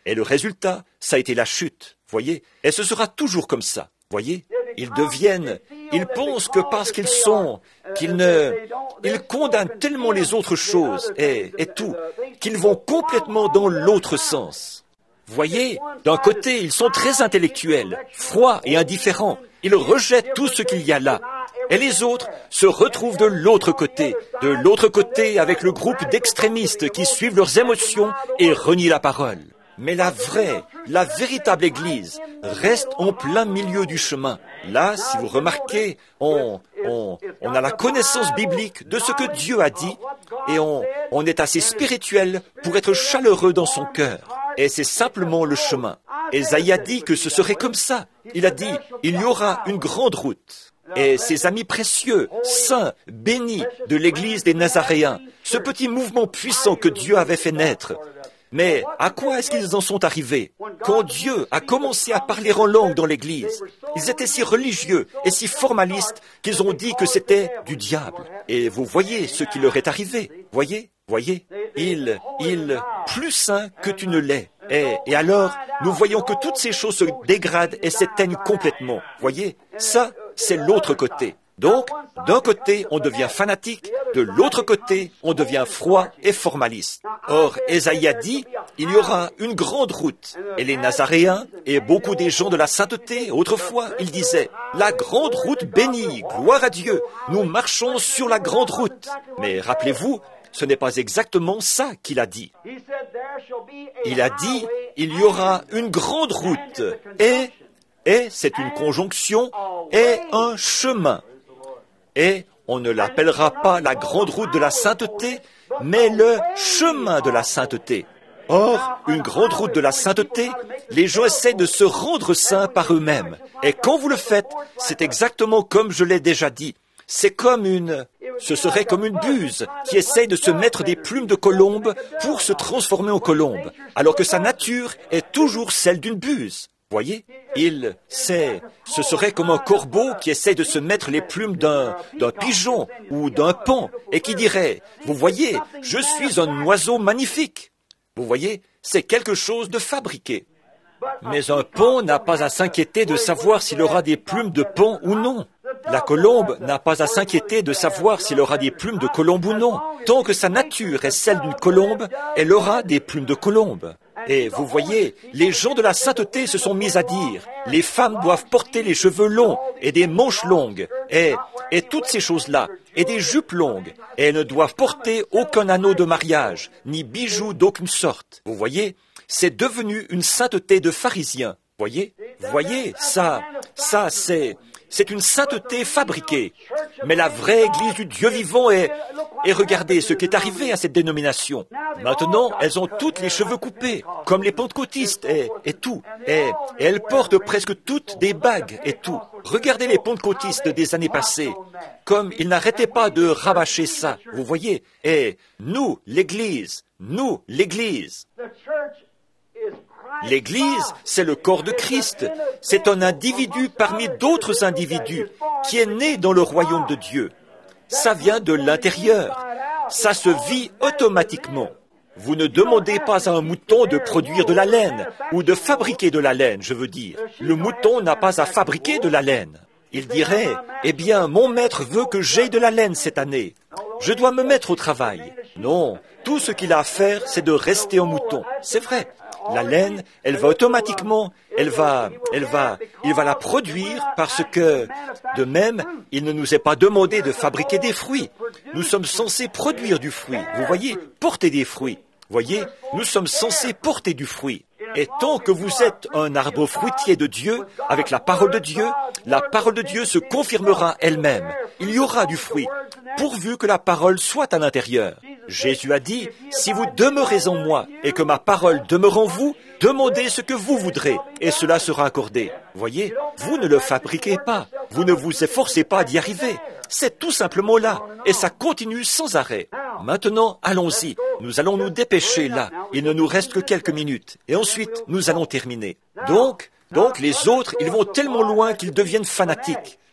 Et le résultat, ça a été la chute, voyez. Et ce sera toujours comme ça, voyez. Ils deviennent, ils pensent que parce qu'ils sont, qu'ils ne, ils condamnent tellement les autres choses et, et tout, qu'ils vont complètement dans l'autre sens. Voyez, d'un côté, ils sont très intellectuels, froids et indifférents. Ils rejettent tout ce qu'il y a là. Et les autres se retrouvent de l'autre côté, de l'autre côté avec le groupe d'extrémistes qui suivent leurs émotions et renient la parole. Mais la vraie, la véritable Église reste en plein milieu du chemin. Là, si vous remarquez, on, on, on a la connaissance biblique de ce que Dieu a dit et on, on est assez spirituel pour être chaleureux dans son cœur. Et c'est simplement le chemin. Ésaïe a dit que ce serait comme ça. Il a dit, il y aura une grande route. Et ses amis précieux, saints, bénis de l'Église des Nazaréens, ce petit mouvement puissant que Dieu avait fait naître. Mais à quoi est-ce qu'ils en sont arrivés? Quand Dieu a commencé à parler en langue dans l'Église, ils étaient si religieux et si formalistes qu'ils ont dit que c'était du diable. Et vous voyez ce qui leur est arrivé. Voyez, voyez, ils, ils, plus saints que tu ne l'es. Et, et alors, nous voyons que toutes ces choses se dégradent et s'éteignent complètement. Voyez, ça, c'est l'autre côté. Donc, d'un côté, on devient fanatique, de l'autre côté, on devient froid et formaliste. Or, Ésaïe a dit, il y aura une grande route. Et les Nazaréens et beaucoup des gens de la sainteté, autrefois, ils disaient, la grande route bénie, gloire à Dieu, nous marchons sur la grande route. Mais rappelez-vous, ce n'est pas exactement ça qu'il a dit. Il a dit, il y aura une grande route et, et c'est une conjonction, et un chemin. Et on ne l'appellera pas la grande route de la sainteté, mais le chemin de la sainteté. Or, une grande route de la sainteté, les gens essaient de se rendre saints par eux-mêmes. Et quand vous le faites, c'est exactement comme je l'ai déjà dit. C'est comme une... Ce serait comme une buse qui essaye de se mettre des plumes de colombe pour se transformer en colombe, alors que sa nature est toujours celle d'une buse. Voyez, il, c'est, ce serait comme un corbeau qui essaie de se mettre les plumes d'un, d'un pigeon ou d'un paon et qui dirait, vous voyez, je suis un oiseau magnifique. Vous voyez, c'est quelque chose de fabriqué. Mais un paon n'a pas à s'inquiéter de savoir s'il aura des plumes de paon ou non. La colombe n'a pas à s'inquiéter de savoir s'il aura des plumes de colombe ou non. Tant que sa nature est celle d'une colombe, elle aura des plumes de colombe. Et vous voyez, les gens de la sainteté se sont mis à dire, les femmes doivent porter les cheveux longs et des manches longues, et, et toutes ces choses-là, et des jupes longues, et elles ne doivent porter aucun anneau de mariage, ni bijoux d'aucune sorte. Vous voyez, c'est devenu une sainteté de pharisiens. Voyez, voyez, ça, ça, c'est, c'est une sainteté fabriquée. Mais la vraie Église du Dieu vivant est, et regardez ce qui est arrivé à cette dénomination. Maintenant, elles ont toutes les cheveux coupés, comme les pentecôtistes et, et tout. Et, et elles portent presque toutes des bagues et tout. Regardez les pentecôtistes des années passées, comme ils n'arrêtaient pas de rabâcher ça, vous voyez. Et nous, l'Église, nous, l'Église. L'Église, c'est le corps de Christ. C'est un individu parmi d'autres individus qui est né dans le royaume de Dieu. Ça vient de l'intérieur. Ça se vit automatiquement. Vous ne demandez pas à un mouton de produire de la laine ou de fabriquer de la laine, je veux dire. Le mouton n'a pas à fabriquer de la laine. Il dirait, eh bien, mon maître veut que j'aie de la laine cette année. Je dois me mettre au travail. Non, tout ce qu'il a à faire, c'est de rester en mouton. C'est vrai. La laine, elle va automatiquement, elle va, elle va, il va la produire parce que, de même, il ne nous est pas demandé de fabriquer des fruits. Nous sommes censés produire du fruit. Vous voyez, porter des fruits. Voyez, nous sommes censés porter du fruit. Et tant que vous êtes un arbre fruitier de Dieu, avec la parole de Dieu, la parole de Dieu se confirmera elle-même. Il y aura du fruit, pourvu que la parole soit à l'intérieur. Jésus a dit, si vous demeurez en moi et que ma parole demeure en vous, demandez ce que vous voudrez et cela sera accordé. Voyez, vous ne le fabriquez pas, vous ne vous efforcez pas d'y arriver. C'est tout simplement là et ça continue sans arrêt. Maintenant, allons-y. Nous allons nous dépêcher là. Il ne nous reste que quelques minutes et ensuite nous allons terminer. Donc, donc les autres, ils vont tellement loin qu'ils deviennent fanatiques.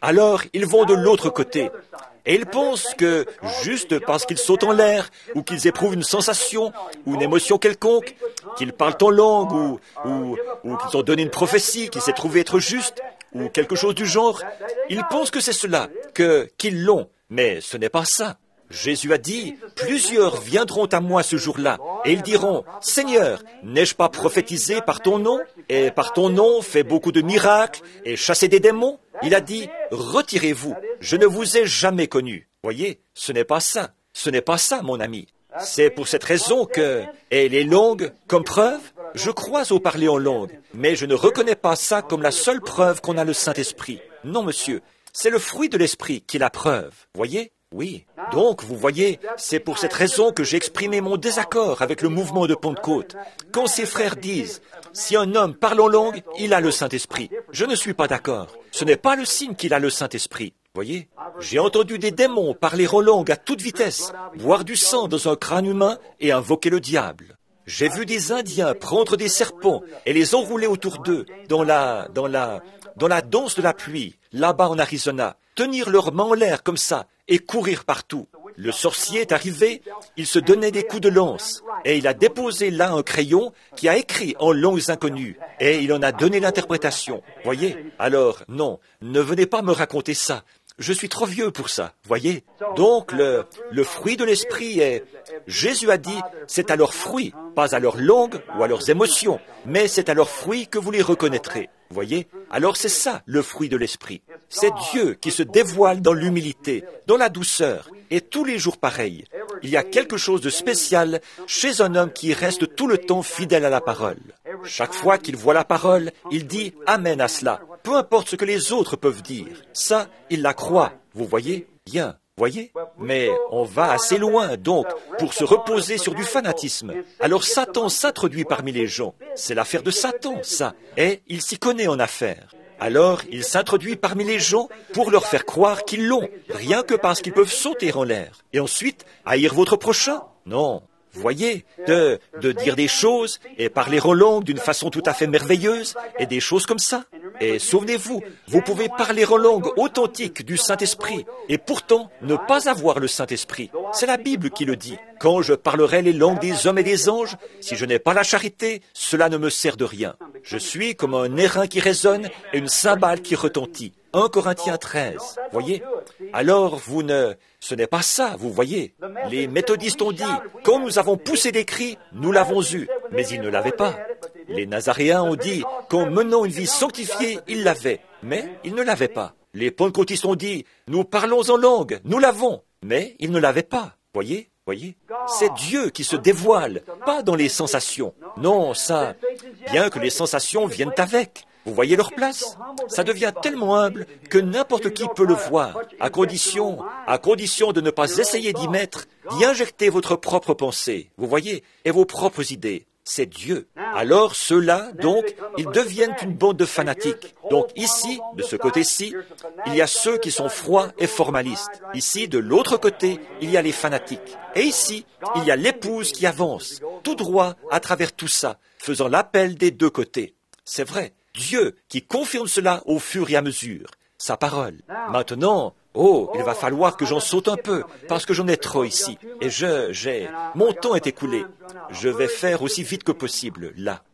alors ils vont de l'autre côté. Et ils pensent que, juste parce qu'ils sautent en l'air, ou qu'ils éprouvent une sensation, ou une émotion quelconque, qu'ils parlent en langue, ou, ou, ou qu'ils ont donné une prophétie qui s'est trouvée être juste, ou quelque chose du genre, ils pensent que c'est cela, que, qu'ils l'ont. Mais ce n'est pas ça. Jésus a dit, « Plusieurs viendront à moi ce jour-là, et ils diront, « Seigneur, n'ai-je pas prophétisé par ton nom, et par ton nom fait beaucoup de miracles, et chassé des démons ?» Il a dit, « Retirez-vous, je ne vous ai jamais connu. » Voyez, ce n'est pas ça, ce n'est pas ça, mon ami. C'est pour cette raison que, et les langues, comme preuve, je crois au parler en langue, mais je ne reconnais pas ça comme la seule preuve qu'on a le Saint-Esprit. Non, monsieur, c'est le fruit de l'Esprit qui est la preuve, voyez? Oui. Donc, vous voyez, c'est pour cette raison que j'ai exprimé mon désaccord avec le mouvement de Pentecôte. Quand ces frères disent, si un homme parle en langue, il a le Saint-Esprit. Je ne suis pas d'accord. Ce n'est pas le signe qu'il a le Saint-Esprit. Voyez, j'ai entendu des démons parler en langue à toute vitesse, boire du sang dans un crâne humain et invoquer le diable. J'ai vu des Indiens prendre des serpents et les enrouler autour d'eux dans la, dans la, dans la danse de la pluie, là-bas en Arizona, tenir leurs mains en l'air comme ça et courir partout. Le sorcier est arrivé, il se donnait des coups de lance, et il a déposé là un crayon qui a écrit en langues inconnues, et il en a donné l'interprétation. Voyez? Alors, non, ne venez pas me raconter ça. Je suis trop vieux pour ça, voyez? Donc, le, le fruit de l'esprit est... Jésus a dit, c'est à leurs fruits, pas à leur langue ou à leurs émotions, mais c'est à leurs fruits que vous les reconnaîtrez. Voyez? Alors c'est ça, le fruit de l'esprit. C'est Dieu qui se dévoile dans l'humilité, dans la douceur, et tous les jours pareil. Il y a quelque chose de spécial chez un homme qui reste tout le temps fidèle à la parole. Chaque fois qu'il voit la parole, il dit « Amen » à cela. Peu importe ce que les autres peuvent dire. Ça, il la croit. Vous voyez? Bien. Voyez? Mais on va assez loin, donc, pour se reposer sur du fanatisme. Alors Satan s'introduit parmi les gens. C'est l'affaire de Satan, ça. Et il s'y connaît en affaires. Alors, il s'introduit parmi les gens pour leur faire croire qu'ils l'ont, rien que parce qu'ils peuvent sauter en l'air. Et ensuite, haïr votre prochain? Non. Voyez, de, de dire des choses et parler en langue d'une façon tout à fait merveilleuse et des choses comme ça. Et souvenez-vous, vous pouvez parler en langue authentique du Saint-Esprit et pourtant ne pas avoir le Saint-Esprit. C'est la Bible qui le dit. Quand je parlerai les langues des hommes et des anges, si je n'ai pas la charité, cela ne me sert de rien. Je suis comme un airain qui résonne et une cymbale qui retentit. un Corinthiens treize, voyez? Alors, vous ne... Ce n'est pas ça, vous voyez. Les méthodistes ont dit, quand nous avons poussé des cris, nous l'avons eu, mais ils ne l'avaient pas. Les nazaréens ont dit, qu'en menant une vie sanctifiée, ils l'avaient, mais ils ne l'avaient pas. Les pentecôtistes ont dit, nous parlons en langue, nous l'avons, mais ils ne l'avaient pas. Voyez, voyez, c'est Dieu qui se dévoile, pas dans les sensations. Non, ça, bien que les sensations viennent avec. Vous voyez leur place? Ça devient tellement humble que n'importe qui peut le voir, à condition, à condition de ne pas essayer d'y mettre, d'y injecter votre propre pensée, vous voyez, et vos propres idées. C'est Dieu. Alors ceux-là, donc, ils deviennent une bande de fanatiques. Donc ici, de ce côté-ci, il y a ceux qui sont froids et formalistes. Ici, de l'autre côté, il y a les fanatiques. Et ici, il y a l'épouse qui avance, tout droit à travers tout ça, faisant l'appel des deux côtés. C'est vrai. Dieu qui confirme cela au fur et à mesure, sa parole. Maintenant, oh, il va falloir que j'en saute un peu, parce que j'en ai trop ici. Et je, j'ai, mon temps est écoulé. Je vais faire aussi vite que possible, là.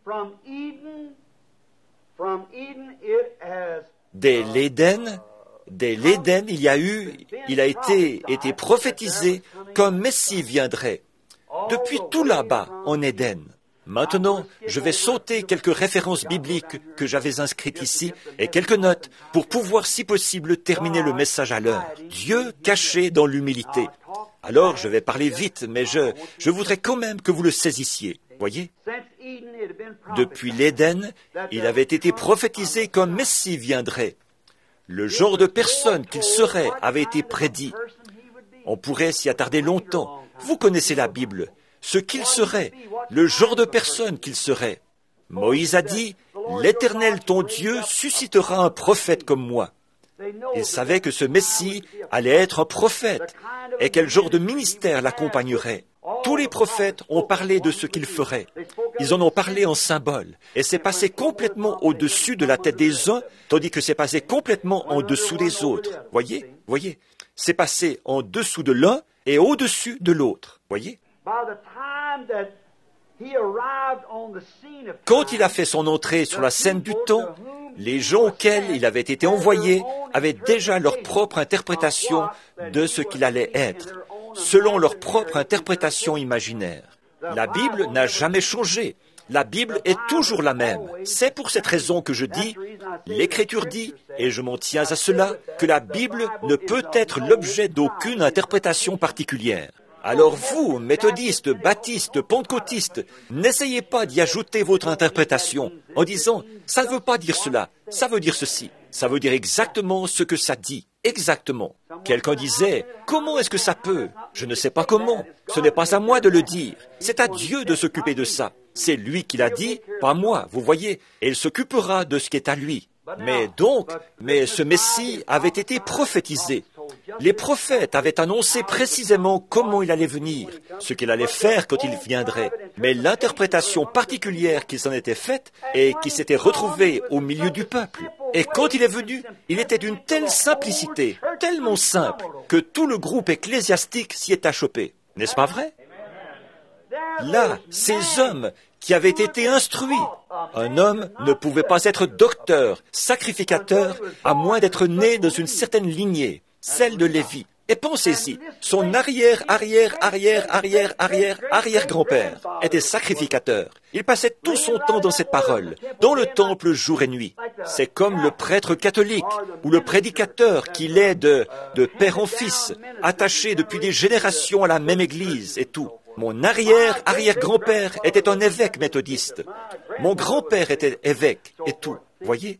Dès l'Éden, dès l'Éden, il y a eu, il a été, été prophétisé qu'un Messie viendrait. Depuis tout là-bas, en Éden. Maintenant, je vais sauter quelques références bibliques que j'avais inscrites ici et quelques notes pour pouvoir, si possible, terminer le message à l'heure. Dieu caché dans l'humilité. Alors, je vais parler vite, mais je, je voudrais quand même que vous le saisissiez. Voyez? Depuis l'Éden, il avait été prophétisé qu'un Messie viendrait. Le genre de personne qu'il serait avait été prédit. On pourrait s'y attarder longtemps. Vous connaissez la Bible. Ce qu'il serait, le genre de personne qu'il serait. Moïse a dit, « L'Éternel, ton Dieu, suscitera un prophète comme moi. » Il savait que ce Messie allait être un prophète, et quel genre de ministère l'accompagnerait. Tous les prophètes ont parlé de ce qu'il ferait. Ils en ont parlé en symbole. Et c'est passé complètement au-dessus de la tête des uns, tandis que c'est passé complètement en dessous des autres. Voyez? Voyez? C'est passé en dessous de l'un et au-dessus de l'autre. Voyez? Quand il a fait son entrée sur la scène du temps, les gens auxquels il avait été envoyé avaient déjà leur propre interprétation de ce qu'il allait être, selon leur propre interprétation imaginaire. La Bible n'a jamais changé. La Bible est toujours la même. C'est pour cette raison que je dis, l'Écriture dit, et je m'en tiens à cela, que la Bible ne peut être l'objet d'aucune interprétation particulière. Alors vous, méthodistes, baptistes, pentecôtistes, n'essayez pas d'y ajouter votre interprétation en disant « ça ne veut pas dire cela, ça veut dire ceci ». Ça veut dire exactement ce que ça dit, exactement. Quelqu'un disait « comment est-ce que ça peut ?» Je ne sais pas comment, ce n'est pas à moi de le dire, c'est à Dieu de s'occuper de ça. C'est lui qui l'a dit, pas moi, vous voyez, et il s'occupera de ce qui est à lui. Mais donc, mais ce Messie avait été prophétisé. Les prophètes avaient annoncé précisément comment il allait venir, ce qu'il allait faire quand il viendrait. Mais l'interprétation particulière qui s'en était faite et qui s'était retrouvée au milieu du peuple. Et quand il est venu, il était d'une telle simplicité, tellement simple, que tout le groupe ecclésiastique s'y est achoppé. N'est-ce pas vrai? Là, ces hommes qui avaient été instruits. Un homme ne pouvait pas être docteur, sacrificateur, à moins d'être né dans une certaine lignée, celle de Lévi. Et pensez-y, son arrière, arrière, arrière, arrière, arrière, arrière-grand-père était sacrificateur. Il passait tout son temps dans cette parole, dans le temple jour et nuit. C'est comme le prêtre catholique ou le prédicateur qui l'est de, de père en fils, attaché depuis des générations à la même église et tout. Mon arrière-arrière-grand-père était un évêque méthodiste. Mon grand-père était évêque et tout. Voyez?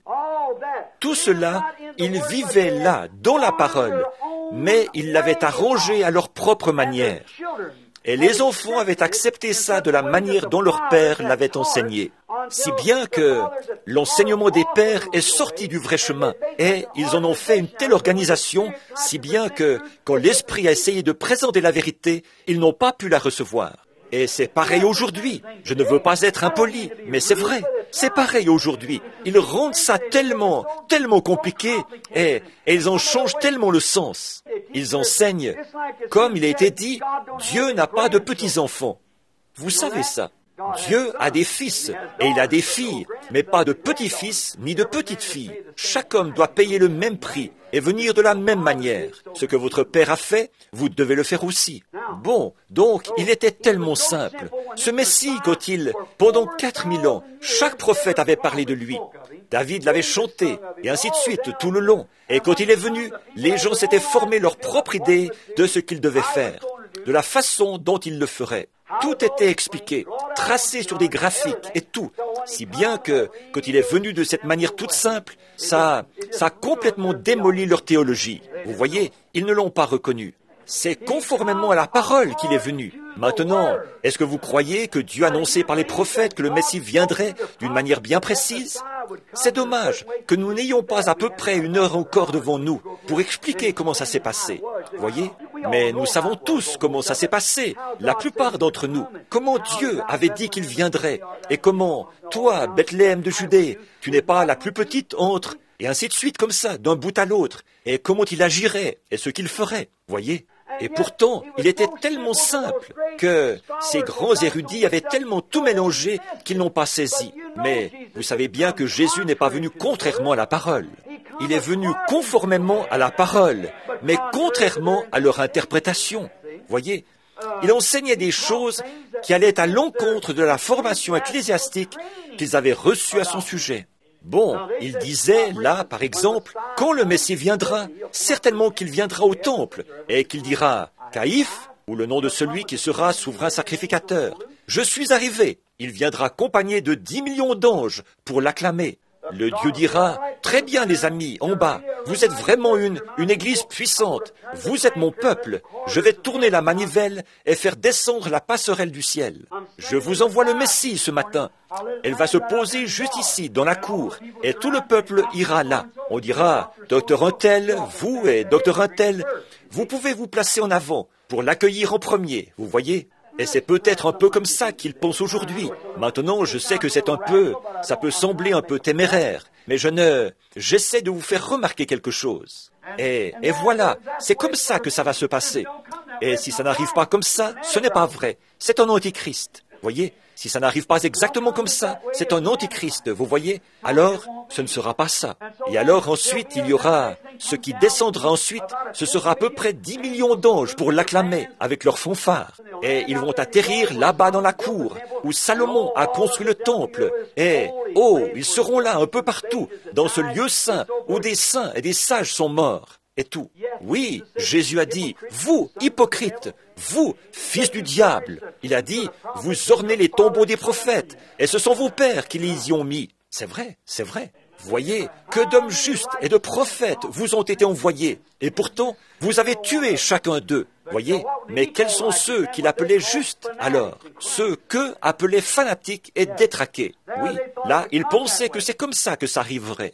Tout cela, ils vivaient là, dans la parole, mais ils l'avaient arrangé à leur propre manière. Et les enfants avaient accepté ça de la manière dont leur père l'avait enseigné. Si bien que l'enseignement des pères est sorti du vrai chemin. Et ils en ont fait une telle organisation, si bien que, quand l'Esprit a essayé de présenter la vérité, ils n'ont pas pu la recevoir. Et c'est pareil aujourd'hui. Je ne veux pas être impoli, mais c'est vrai. C'est pareil aujourd'hui. Ils rendent ça tellement, tellement compliqué, et, et ils en changent tellement le sens. Ils enseignent, comme il a été dit, Dieu n'a pas de petits-enfants. Vous savez ça. Dieu a des fils, et il a des filles, mais pas de petits-fils ni de petites-filles. Chaque homme doit payer le même prix et venir de la même manière. Ce que votre père a fait, vous devez le faire aussi. Bon, donc, il était tellement simple. Ce Messie, quand il, pendant quatre mille ans, chaque prophète avait parlé de lui. David l'avait chanté, et ainsi de suite, tout le long. Et quand il est venu, les gens s'étaient formé leur propre idée de ce qu'ils devaient faire, de la façon dont ils le feraient. Tout était expliqué, tracé sur des graphiques et tout, si bien que, quand il est venu de cette manière toute simple, ça, ça a complètement démoli leur théologie. Vous voyez, ils ne l'ont pas reconnu. C'est conformément à la parole qu'il est venu. Maintenant, est-ce que vous croyez que Dieu annonçait par les prophètes que le Messie viendrait d'une manière bien précise? C'est dommage que nous n'ayons pas à peu près une heure encore devant nous pour expliquer comment ça s'est passé. Voyez? Mais nous savons tous comment ça s'est passé, la plupart d'entre nous. Comment Dieu avait dit qu'il viendrait, et comment, toi, Bethléem de Judée, tu n'es pas la plus petite entre, et ainsi de suite comme ça, d'un bout à l'autre, et comment il agirait, et ce qu'il ferait. Voyez? Et pourtant, il était tellement simple que ces grands érudits avaient tellement tout mélangé qu'ils n'ont pas saisi. Mais vous savez bien que Jésus n'est pas venu contrairement à la parole. Il est venu conformément à la parole, mais contrairement à leur interprétation. Voyez, il enseignait des choses qui allaient à l'encontre de la formation ecclésiastique qu'ils avaient reçue à son sujet. Bon, il disait là, par exemple, quand le Messie viendra, certainement qu'il viendra au temple, et qu'il dira « Caïphe » ou le nom de celui qui sera souverain sacrificateur. « Je suis arrivé ». Il viendra accompagné de dix millions d'anges pour l'acclamer. Le Dieu dira « Très bien les amis, en bas, vous êtes vraiment une, une église puissante, vous êtes mon peuple, je vais tourner la manivelle et faire descendre la passerelle du ciel. Je vous envoie le Messie ce matin. Elle va se poser juste ici, dans la cour, et tout le peuple ira là. On dira « Docteur Untel, vous et Docteur Untel, vous pouvez vous placer en avant pour l'accueillir en premier, vous voyez ?» Et c'est peut-être un peu comme ça qu'ils pensent aujourd'hui. Maintenant, je sais que c'est un peu, ça peut sembler un peu téméraire, mais je ne, j'essaie de vous faire remarquer quelque chose. Et, et voilà, c'est comme ça que ça va se passer. Et si ça n'arrive pas comme ça, ce n'est pas vrai. C'est un antichrist. Voyez, si ça n'arrive pas exactement comme ça, c'est un antichrist, vous voyez. Alors, ce ne sera pas ça. Et alors ensuite, il y aura, ce qui descendra ensuite, ce sera à peu près dix millions d'anges pour l'acclamer avec leurs fanfares. Et ils vont atterrir là-bas dans la cour, où Salomon a construit le temple. Et, oh, ils seront là un peu partout, dans ce lieu saint, où des saints et des sages sont morts. Et tout. Oui, Jésus a dit, vous, hypocrites, vous, fils du diable. Il a dit, vous ornez les tombeaux des prophètes, et ce sont vos pères qui les y ont mis. C'est vrai, c'est vrai. Voyez, que d'hommes justes et de prophètes vous ont été envoyés, et pourtant, vous avez tué chacun d'eux. Voyez, mais quels sont ceux qu'il appelait justes, alors? Ceux qu'eux appelaient fanatiques et détraqués. Oui, là, ils pensaient que c'est comme ça que ça arriverait.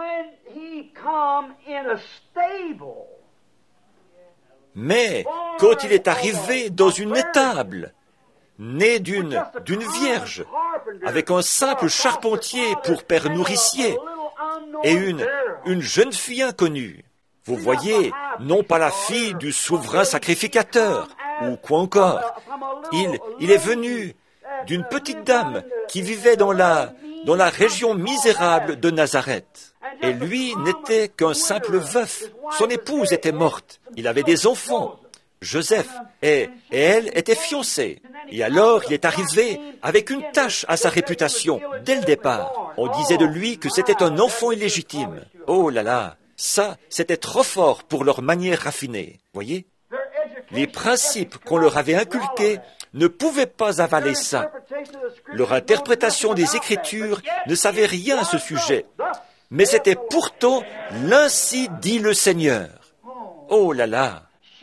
Mais quand il est arrivé dans une étable, né d'une d'une vierge, avec un simple charpentier pour père nourricier, et une, une jeune fille inconnue, vous voyez, non pas la fille du souverain sacrificateur, ou quoi encore, il, il est venu d'une petite dame qui vivait dans la, dans la région misérable de Nazareth. Et lui n'était qu'un simple veuf. Son épouse était morte. Il avait des enfants, Joseph, et, et elle était fiancée. Et alors il est arrivé avec une tache à sa réputation, dès le départ. On disait de lui que c'était un enfant illégitime. Oh là là, ça, c'était trop fort pour leur manière raffinée. Voyez? Les principes qu'on leur avait inculqués ne pouvaient pas avaler ça. Leur interprétation des Écritures ne savait rien à ce sujet. Mais c'était pourtant l'ainsi dit le Seigneur. Oh là là!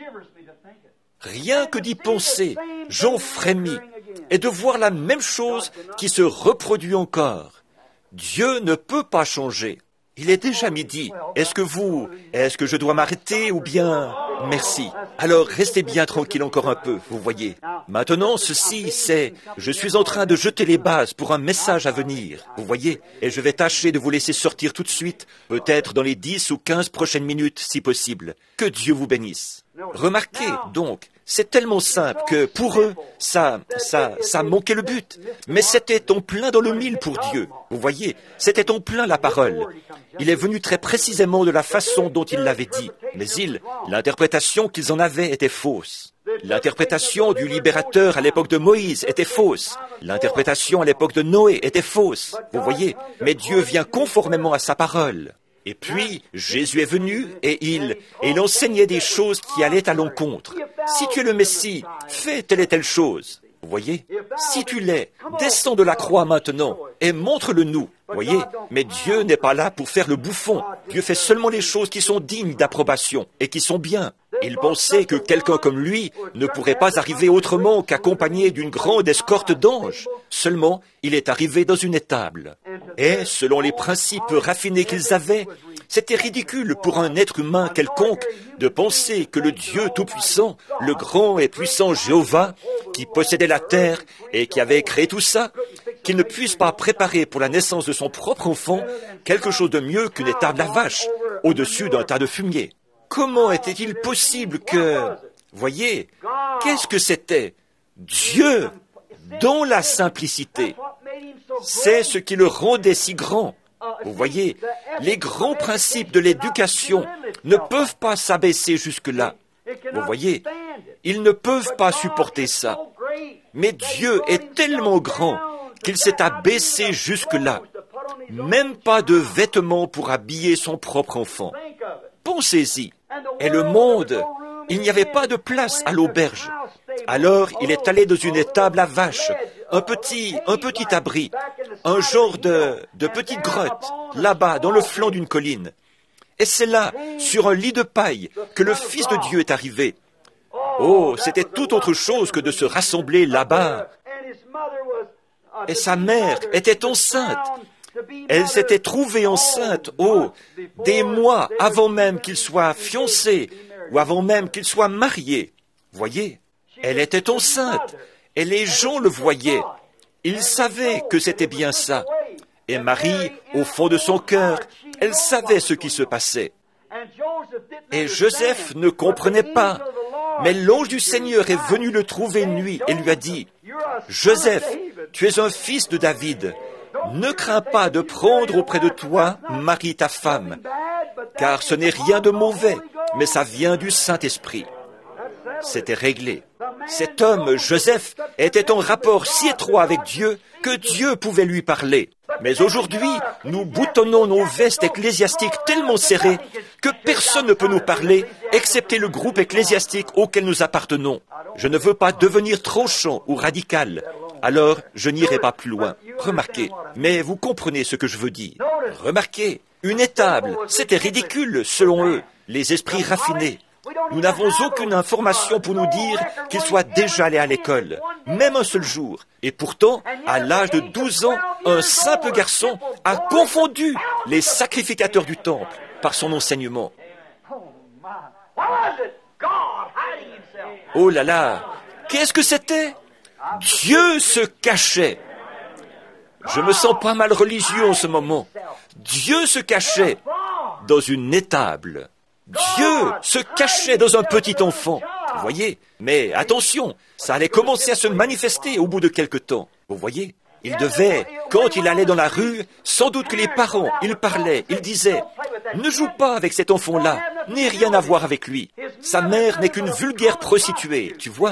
Rien que d'y penser, j'en frémis, et de voir la même chose qui se reproduit encore. Dieu ne peut pas changer. Il est déjà midi. Est-ce que vous, est-ce que je dois m'arrêter ou bien... Merci. Alors, restez bien tranquille encore un peu, vous voyez. Maintenant, ceci, c'est... Je suis en train de jeter les bases pour un message à venir, vous voyez. Et je vais tâcher de vous laisser sortir tout de suite, peut-être dans les dix ou quinze prochaines minutes, si possible. Que Dieu vous bénisse. Remarquez, donc, c'est tellement simple que, pour eux, ça, ça, ça manquait le but. Mais c'était en plein dans le mille pour Dieu. Vous voyez, c'était en plein la parole. Il est venu très précisément de la façon dont il l'avait dit. Mais il, l'interprétation qu'ils en avaient était fausse. L'interprétation du libérateur à l'époque de Moïse était fausse. L'interprétation à l'époque de Noé était fausse. Vous voyez, mais Dieu vient conformément à sa parole. Et puis, Jésus est venu et il, et il enseignait des choses qui allaient à l'encontre. Si tu es le Messie, fais telle et telle chose. Vous voyez? Si tu l'es, descends de la croix maintenant et montre-le-nous. Vous voyez? Mais Dieu n'est pas là pour faire le bouffon. Dieu fait seulement les choses qui sont dignes d'approbation et qui sont bien. Il pensait que quelqu'un comme lui ne pourrait pas arriver autrement qu'accompagné d'une grande escorte d'anges. Seulement, il est arrivé dans une étable. Et, selon les principes raffinés qu'ils avaient, c'était ridicule pour un être humain quelconque de penser que le Dieu Tout-Puissant, le grand et puissant Jéhovah, qui possédait la terre et qui avait créé tout ça, qu'il ne puisse pas préparer pour la naissance de son propre enfant quelque chose de mieux qu'une étable à vache au-dessus d'un tas de fumier. Comment était-il possible que... Voyez, qu'est-ce que c'était? Dieu, dans la simplicité. C'est ce qui le rendait si grand. Vous voyez, les grands principes de l'éducation ne peuvent pas s'abaisser jusque-là. Vous voyez, ils ne peuvent pas supporter ça. Mais Dieu est tellement grand qu'il s'est abaissé jusque-là. Même pas de vêtements pour habiller son propre enfant. Pensez-y. Et le monde, il n'y avait pas de place à l'auberge. Alors, il est allé dans une étable à vaches, un petit, un petit abri, un genre de, de petite grotte, là-bas, dans le flanc d'une colline. Et c'est là, sur un lit de paille, que le Fils de Dieu est arrivé. Oh, c'était tout autre chose que de se rassembler là-bas. Et sa mère était enceinte. Elle s'était trouvée enceinte, oh, des mois avant même qu'il soit fiancé, ou avant même qu'il soit marié. Voyez, elle était enceinte, Et les gens le voyaient. Ils savaient que c'était bien ça. Et Marie, au fond de son cœur, elle savait ce qui se passait. Et Joseph ne comprenait pas. Mais l'ange du Seigneur est venu le trouver une nuit et lui a dit, « Joseph, tu es un fils de David. Ne crains pas de prendre auprès de toi Marie ta femme, car ce n'est rien de mauvais, mais ça vient du Saint-Esprit. » C'était réglé. Cet homme, Joseph, était en rapport si étroit avec Dieu que Dieu pouvait lui parler. Mais aujourd'hui, nous boutonnons nos vestes ecclésiastiques tellement serrées que personne ne peut nous parler, excepté le groupe ecclésiastique auquel nous appartenons. Je ne veux pas devenir tranchant ou radical, alors je n'irai pas plus loin. Remarquez, mais vous comprenez ce que je veux dire. Remarquez, une étable, c'était ridicule selon eux, les esprits raffinés. Nous n'avons aucune information pour nous dire qu'il soit déjà allé à l'école, même un seul jour. Et pourtant, à l'âge de douze ans, un simple garçon a confondu les sacrificateurs du temple par son enseignement. Oh là là, qu'est-ce que c'était? Dieu se cachait. Je me sens pas mal religieux en ce moment. Dieu se cachait dans une étable. Dieu se cachait dans un petit enfant. Vous voyez? Mais attention, ça allait commencer à se manifester au bout de quelque temps. Vous voyez? Il devait, quand il allait dans la rue, sans doute que les parents, ils parlaient, ils disaient, « Ne joue pas avec cet enfant-là, n'aie rien à voir avec lui. Sa mère n'est qu'une vulgaire prostituée, tu vois. »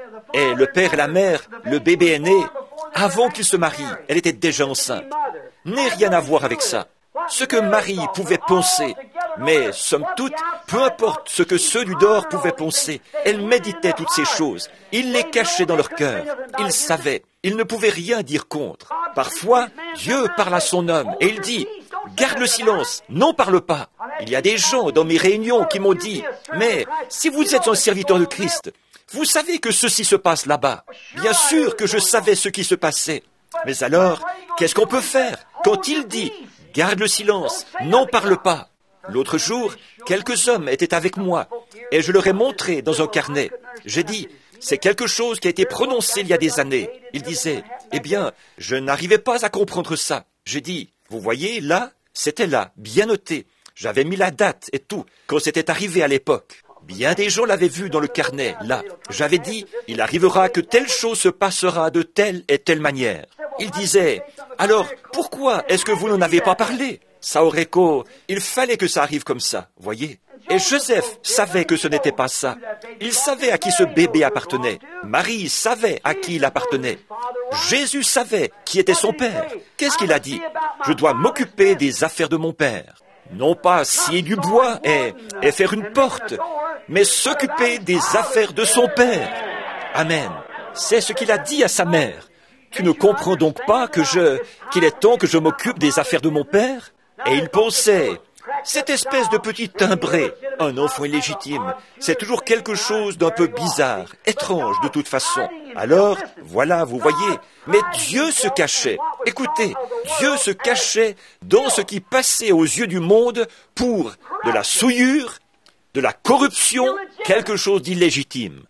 Et le père et la mère, le bébé est né, avant qu'ils se marient, elle était déjà enceinte. N'aie rien à voir avec ça. Ce que Marie pouvait penser, mais somme toute, peu importe ce que ceux du dehors pouvaient penser, elle méditait toutes ces choses. Ils les cachaient dans leur cœur. Ils savaient. Ils ne pouvaient rien dire contre. Parfois, Dieu parle à son homme et il dit, « Garde le silence, n'en parle pas. » Il y a des gens dans mes réunions qui m'ont dit, « Mais si vous êtes un serviteur de Christ, vous savez que ceci se passe là-bas. » Bien sûr que je savais ce qui se passait. Mais alors, qu'est-ce qu'on peut faire quand il dit, « Garde le silence, n'en parle pas. » L'autre jour, quelques hommes étaient avec moi et je leur ai montré dans un carnet. J'ai dit, c'est quelque chose qui a été prononcé il y a des années. Ils disaient, eh bien, je n'arrivais pas à comprendre ça. J'ai dit, vous voyez, là, c'était là, bien noté. J'avais mis la date et tout, quand c'était arrivé à l'époque. Bien des gens l'avaient vu dans le carnet, là. J'avais dit, il arrivera que telle chose se passera de telle et telle manière. Ils disaient, alors, pourquoi est-ce que vous n'en avez pas parlé? Ça aurait qu'au... Il fallait que ça arrive comme ça, voyez. Et Joseph savait que ce n'était pas ça. Il savait à qui ce bébé appartenait. Marie savait à qui il appartenait. Jésus savait qui était son père. Qu'est-ce qu'il a dit? Je dois m'occuper des affaires de mon père. Non pas scier du bois et, et faire une porte, mais s'occuper des affaires de son père. Amen. C'est ce qu'il a dit à sa mère. Tu ne comprends donc pas que je, qu'il est temps que je m'occupe des affaires de mon père? Et il pensait, cette espèce de petit timbré, un enfant illégitime, c'est toujours quelque chose d'un peu bizarre, étrange de toute façon. Alors, voilà, vous voyez, mais Dieu se cachait. Écoutez, Dieu se cachait dans ce qui passait aux yeux du monde pour de la souillure, de la corruption, quelque chose d'illégitime.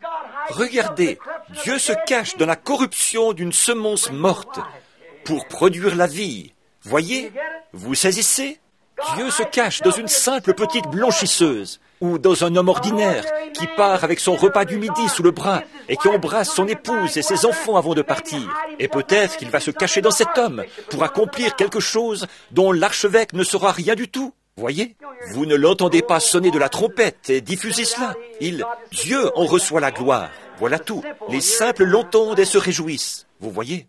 Regardez, Dieu se cache dans la corruption d'une semence morte pour produire la vie. Voyez, vous saisissez? Dieu se cache dans une simple petite blanchisseuse ou dans un homme ordinaire qui part avec son repas du midi sous le bras et qui embrasse son épouse et ses enfants avant de partir. Et peut-être qu'il va se cacher dans cet homme pour accomplir quelque chose dont l'archevêque ne saura rien du tout. Voyez, vous ne l'entendez pas sonner de la trompette et diffuser cela. Il, Dieu en reçoit la gloire. Voilà tout. Les simples l'entendent et se réjouissent. Vous voyez?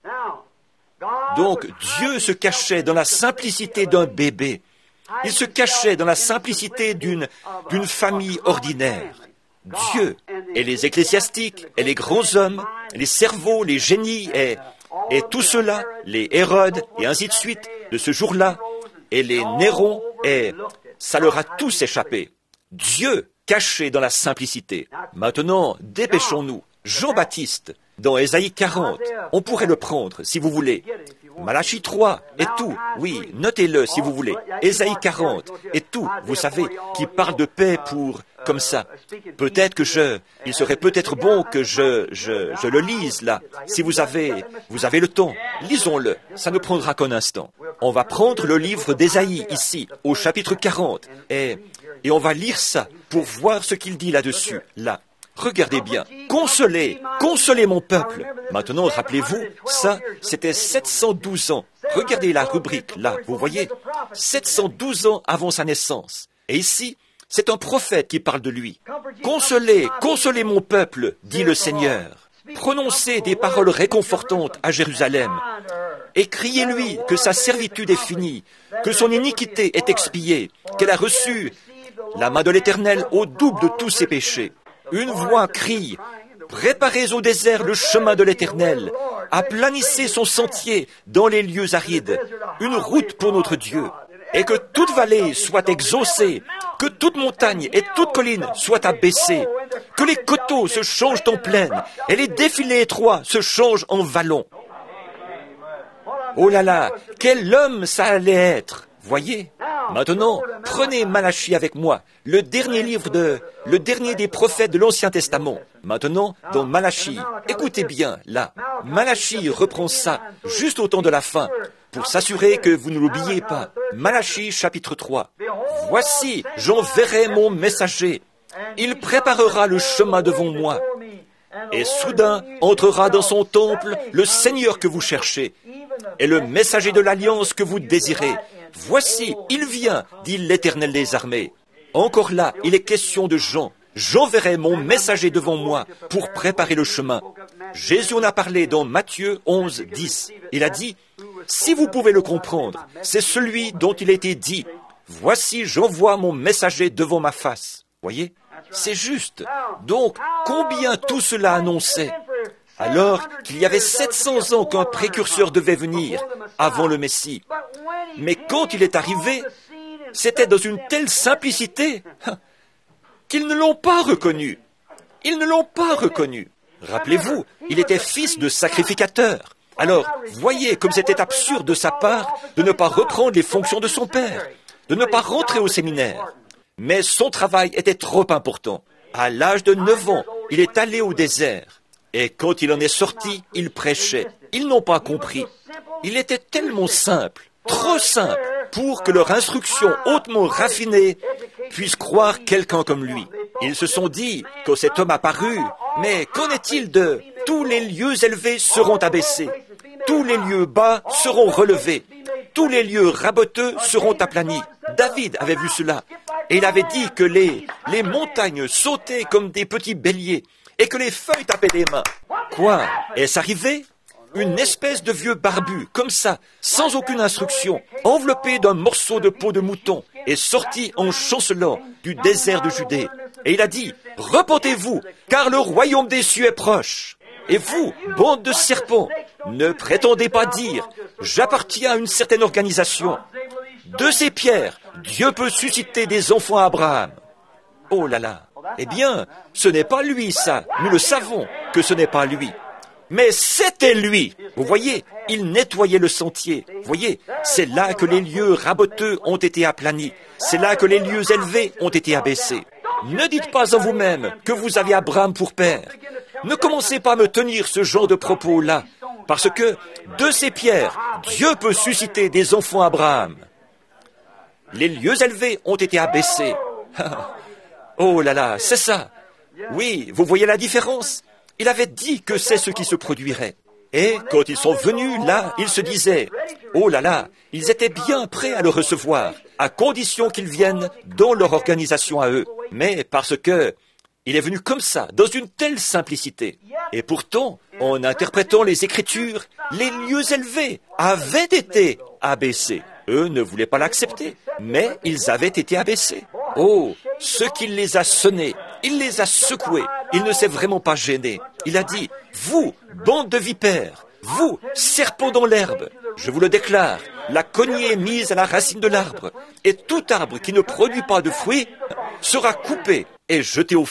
Donc, Dieu se cachait dans la simplicité d'un bébé. Il se cachait dans la simplicité d'une, d'une famille ordinaire. Dieu et les ecclésiastiques et les grands hommes, les cerveaux, les génies et, et tout cela, les Hérodes et ainsi de suite, de ce jour-là, et les Nérons, et ça leur a tous échappé. Dieu caché dans la simplicité. Maintenant, dépêchons-nous. Jean-Baptiste, dans Ésaïe quarante. On pourrait le prendre, si vous voulez. Malachie trois, et tout, oui, notez-le si vous voulez. Ésaïe quarante, et tout, vous savez, qui parle de paix pour, comme ça. Peut-être que je, il serait peut-être bon que je, je, je le lise là. Si vous avez, vous avez le temps, lisons-le. Ça ne prendra qu'un instant. On va prendre le livre d'Ésaïe ici, au chapitre quarante, et, et on va lire ça pour voir ce qu'il dit là-dessus, là. Regardez bien. Consolez, consolez mon peuple. Maintenant, rappelez-vous, ça, c'était sept cent douze ans. Regardez la rubrique, là, vous voyez, sept cent douze ans avant sa naissance. Et ici, c'est un prophète qui parle de lui. Consolez, consolez mon peuple, dit le Seigneur. Prononcez des paroles réconfortantes à Jérusalem. Et criez-lui que sa servitude est finie, que son iniquité est expiée, qu'elle a reçu la main de l'Éternel au double de tous ses péchés. Une voix crie, « Préparez au désert le chemin de l'Éternel, aplanissez son sentier dans les lieux arides, une route pour notre Dieu, et que toute vallée soit exaucée, que toute montagne et toute colline soient abaissées, que les coteaux se changent en plaine, et les défilés étroits se changent en vallons. » Oh là là, quel homme ça allait être! Voyez, maintenant, prenez Malachie avec moi, le dernier livre de, le dernier des prophètes de l'Ancien Testament. Maintenant, dans Malachie, écoutez bien, là, Malachie reprend ça, juste au temps de la fin, pour s'assurer que vous ne l'oubliez pas. Malachie, chapitre trois. Voici, j'enverrai mon messager. Il préparera le chemin devant moi. Et soudain, entrera dans son temple le Seigneur que vous cherchez, et le messager de l'alliance que vous désirez. Voici, il vient, dit l'Éternel des armées. Encore là, il est question de Jean. J'enverrai mon messager devant moi pour préparer le chemin. Jésus en a parlé dans Matthieu onze, dix. Il a dit, « Si vous pouvez le comprendre, c'est celui dont il a été dit, « Voici, j'envoie mon messager devant ma face. » Voyez, c'est juste. Donc, combien tout cela annonçait, alors qu'il y avait sept cents ans qu'un précurseur devait venir avant le Messie. Mais quand il est arrivé, c'était dans une telle simplicité qu'ils ne l'ont pas reconnu. Ils ne l'ont pas reconnu. Rappelez-vous, il était fils de sacrificateur. Alors, voyez comme c'était absurde de sa part de ne pas reprendre les fonctions de son père, de ne pas rentrer au séminaire. Mais son travail était trop important. À l'âge de neuf ans, il est allé au désert. Et quand il en est sorti, il prêchait. Ils n'ont pas compris. Il était tellement simple, trop simple, pour que leur instruction hautement raffinée puisse croire quelqu'un comme lui. Ils se sont dit, quand cet homme apparut, mais qu'en est-il de « tous les lieux élevés seront abaissés, tous les lieux bas seront relevés, tous les lieux raboteux seront aplanis ». David avait vu cela, et il avait dit que les, les montagnes sautaient comme des petits béliers, et que les feuilles tapaient des mains. Quoi? Est-ce arrivé? Une espèce de vieux barbu, comme ça, sans aucune instruction, enveloppé d'un morceau de peau de mouton, est sorti en chancelant du désert de Judée. Et il a dit, « Repentez-vous, car le royaume des cieux est proche. Et vous, bande de serpents, ne prétendez pas dire, j'appartiens à une certaine organisation. De ces pierres, Dieu peut susciter des enfants à Abraham. » Oh là là! Eh bien, ce n'est pas lui, ça. Nous le savons que ce n'est pas lui. Mais c'était lui. Vous voyez, il nettoyait le sentier. Vous voyez, c'est là que les lieux raboteux ont été aplanis. C'est là que les lieux élevés ont été abaissés. Ne dites pas en vous-même que vous avez Abraham pour père. Ne commencez pas à me tenir ce genre de propos-là, parce que de ces pierres, Dieu peut susciter des enfants à Abraham. Les lieux élevés ont été abaissés. Oh là là, c'est ça. Oui, vous voyez la différence? Il avait dit que c'est ce qui se produirait. Et quand ils sont venus là, ils se disaient, oh là là, ils étaient bien prêts à le recevoir, à condition qu'ils viennent dans leur organisation à eux. Mais parce que il est venu comme ça, dans une telle simplicité. Et pourtant, en interprétant les Écritures, les lieux élevés avaient été abaissés. Eux ne voulaient pas l'accepter, mais ils avaient été abaissés. Oh, ce qu'il les a sonnés, il les a secoués, il ne s'est vraiment pas gêné. Il a dit, vous, bande de vipères, vous, serpents dans l'herbe, je vous le déclare, la cognée est mise à la racine de l'arbre, et tout arbre qui ne produit pas de fruits sera coupé et jeté au feu.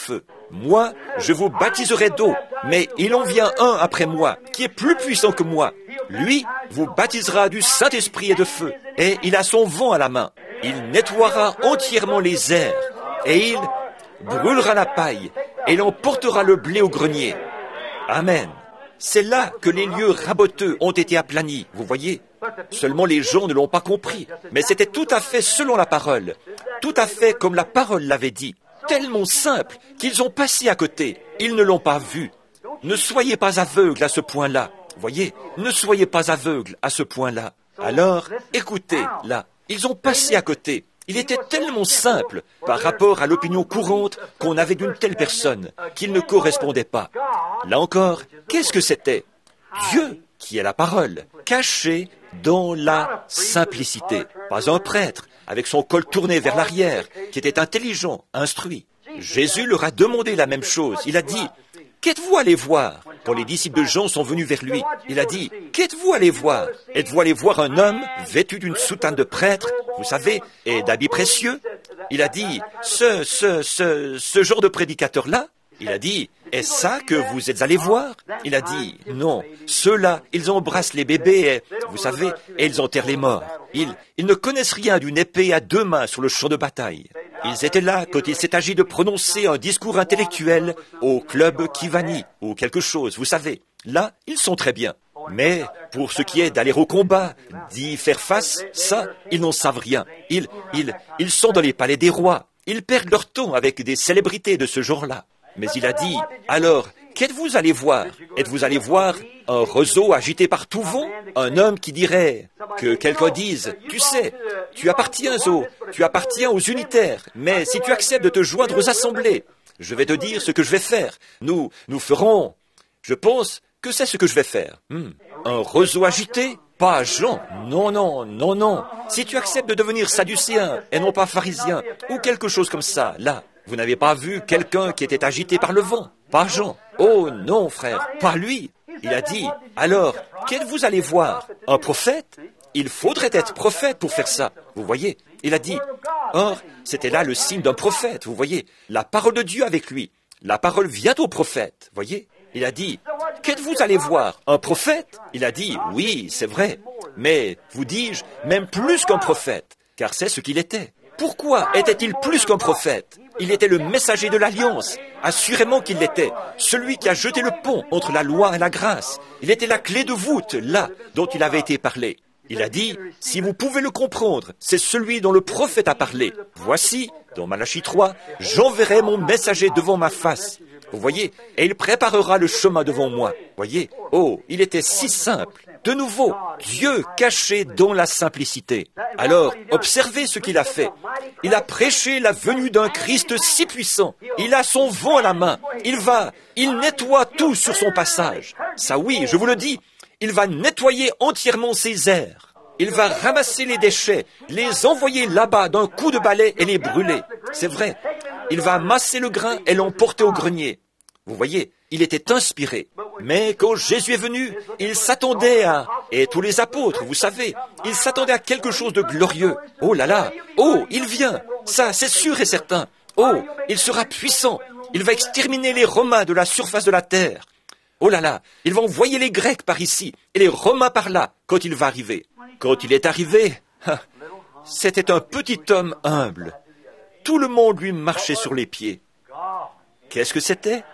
Moi, je vous baptiserai d'eau, mais il en vient un après moi, qui est plus puissant que moi. Lui vous baptisera du Saint-Esprit et de feu, et il a son vent à la main. Il nettoiera entièrement les airs, et il brûlera la paille, et il emportera le blé au grenier. Amen. C'est là que les lieux raboteux ont été aplanis, vous voyez. Seulement les gens ne l'ont pas compris, mais c'était tout à fait selon la parole, tout à fait comme la parole l'avait dit, tellement simple qu'ils ont passé à côté, ils ne l'ont pas vu. Ne soyez pas aveugles à ce point-là, voyez, ne soyez pas aveugles à ce point-là. Alors, écoutez, là, ils ont passé à côté. Il était tellement simple par rapport à l'opinion courante qu'on avait d'une telle personne qu'il ne correspondait pas. Là encore, qu'est-ce que c'était? Dieu, qui est la parole, caché dans la simplicité. Pas un prêtre, avec son col tourné vers l'arrière, qui était intelligent, instruit. Jésus leur a demandé la même chose. Il a dit, « Qu'êtes-vous allé voir ?» Quand les disciples de Jean sont venus vers lui, il a dit, « Qu'êtes-vous allé voir? Êtes-vous allé voir un homme vêtu d'une soutane de prêtre, vous savez, et d'habits précieux ?» Il a dit, « Ce, ce, ce, ce genre de prédicateur-là ?» Il a dit, « Est-ce ça que vous êtes allé voir ?» Il a dit, « Non, ceux-là, ils embrassent les bébés, et, vous savez, et ils enterrent les morts. Ils, ils ne connaissent rien d'une épée à deux mains sur le champ de bataille. Ils étaient là quand il s'est agi de prononcer un discours intellectuel au club Kivani, ou quelque chose, vous savez. Là, ils sont très bien. Mais pour ce qui est d'aller au combat, d'y faire face, ça, ils n'en savent rien. Ils, ils, ils sont dans les palais des rois. Ils perdent leur temps avec des célébrités de ce genre-là. Mais il a dit, alors, qu'êtes-vous allé voir? Êtes-vous allé voir un roseau agité par tout vent? Un homme qui dirait, que quelqu'un dise, tu sais, tu appartiens aux, tu appartiens aux unitaires, mais si tu acceptes de te joindre aux assemblées, je vais te dire ce que je vais faire. Nous, nous ferons, je pense que c'est ce que je vais faire. Hmm. Un roseau agité? Pas Jean. Non, non, non, non. Si tu acceptes de devenir sadducéen et non pas pharisien, ou quelque chose comme ça, là, vous n'avez pas vu quelqu'un qui était agité par le vent? Pas Jean. Oh non, frère, pas lui. Il a dit, alors, qu'êtes-vous allé voir? Un prophète? Il faudrait être prophète pour faire ça. Vous voyez? Il a dit, or, c'était là le signe d'un prophète, vous voyez? La parole de Dieu avec lui. La parole vient au prophète, voyez? Il a dit, qu'êtes-vous allé voir? Un prophète? Il a dit, oui, c'est vrai. Mais, vous dis-je, même plus qu'un prophète, car c'est ce qu'il était. Pourquoi était-il plus qu'un prophète? Il était le messager de l'Alliance. Assurément qu'il l'était. Celui qui a jeté le pont entre la loi et la grâce. Il était la clé de voûte, là, dont il avait été parlé. Il a dit, si vous pouvez le comprendre, c'est celui dont le prophète a parlé. Voici, dans Malachie trois, j'enverrai mon messager devant ma face. Vous voyez, et il préparera le chemin devant moi. Voyez, oh, il était si simple. De nouveau, Dieu caché dans la simplicité. Alors, observez ce qu'il a fait. Il a prêché la venue d'un Christ si puissant. Il a son vent à la main. Il va, il nettoie tout sur son passage. Ça oui, je vous le dis, il va nettoyer entièrement ses airs. Il va ramasser les déchets, les envoyer là-bas d'un coup de balai et les brûler. C'est vrai. Il va amasser le grain et l'emporter au grenier. Vous voyez, il était inspiré. Mais quand Jésus est venu, il s'attendait à... Et tous les apôtres, vous savez, ils s'attendaient à quelque chose de glorieux. Oh là là, oh, il vient. Ça, c'est sûr et certain. Oh, il sera puissant. Il va exterminer les Romains de la surface de la terre. Oh là là, il va envoyer les Grecs par ici et les Romains par là quand il va arriver. Quand il est arrivé, c'était un petit homme humble. Tout le monde lui marchait sur les pieds. Qu'est-ce que c'était?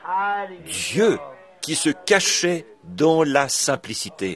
Dieu qui se cachait dans la simplicité.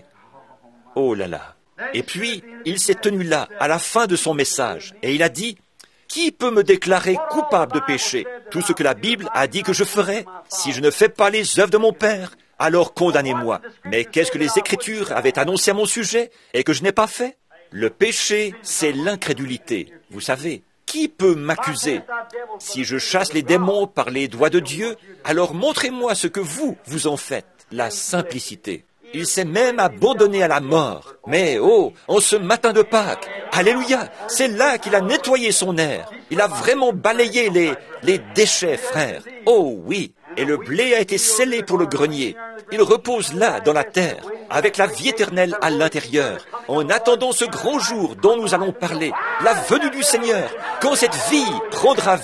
Oh là là. Et puis, il s'est tenu là, à la fin de son message, et il a dit, « Qui peut me déclarer coupable de péché? Tout ce que la Bible a dit que je ferai, si je ne fais pas les œuvres de mon Père, alors condamnez-moi. » Mais qu'est-ce que les Écritures avaient annoncé à mon sujet et que je n'ai pas fait? Le péché, c'est l'incrédulité. Vous savez, qui peut m'accuser? Si je chasse les démons par les doigts de Dieu, alors montrez-moi ce que vous, vous en faites. La simplicité. Il s'est même abandonné à la mort. Mais, oh, en ce matin de Pâques, alléluia, c'est là qu'il a nettoyé son air. Il a vraiment balayé les, les déchets, frère. Oh oui, et le blé a été scellé pour le grenier. Il repose là, dans la terre, avec la vie éternelle à l'intérieur, en attendant ce grand jour dont nous allons parler, la venue du Seigneur, quand cette vie prendra vie,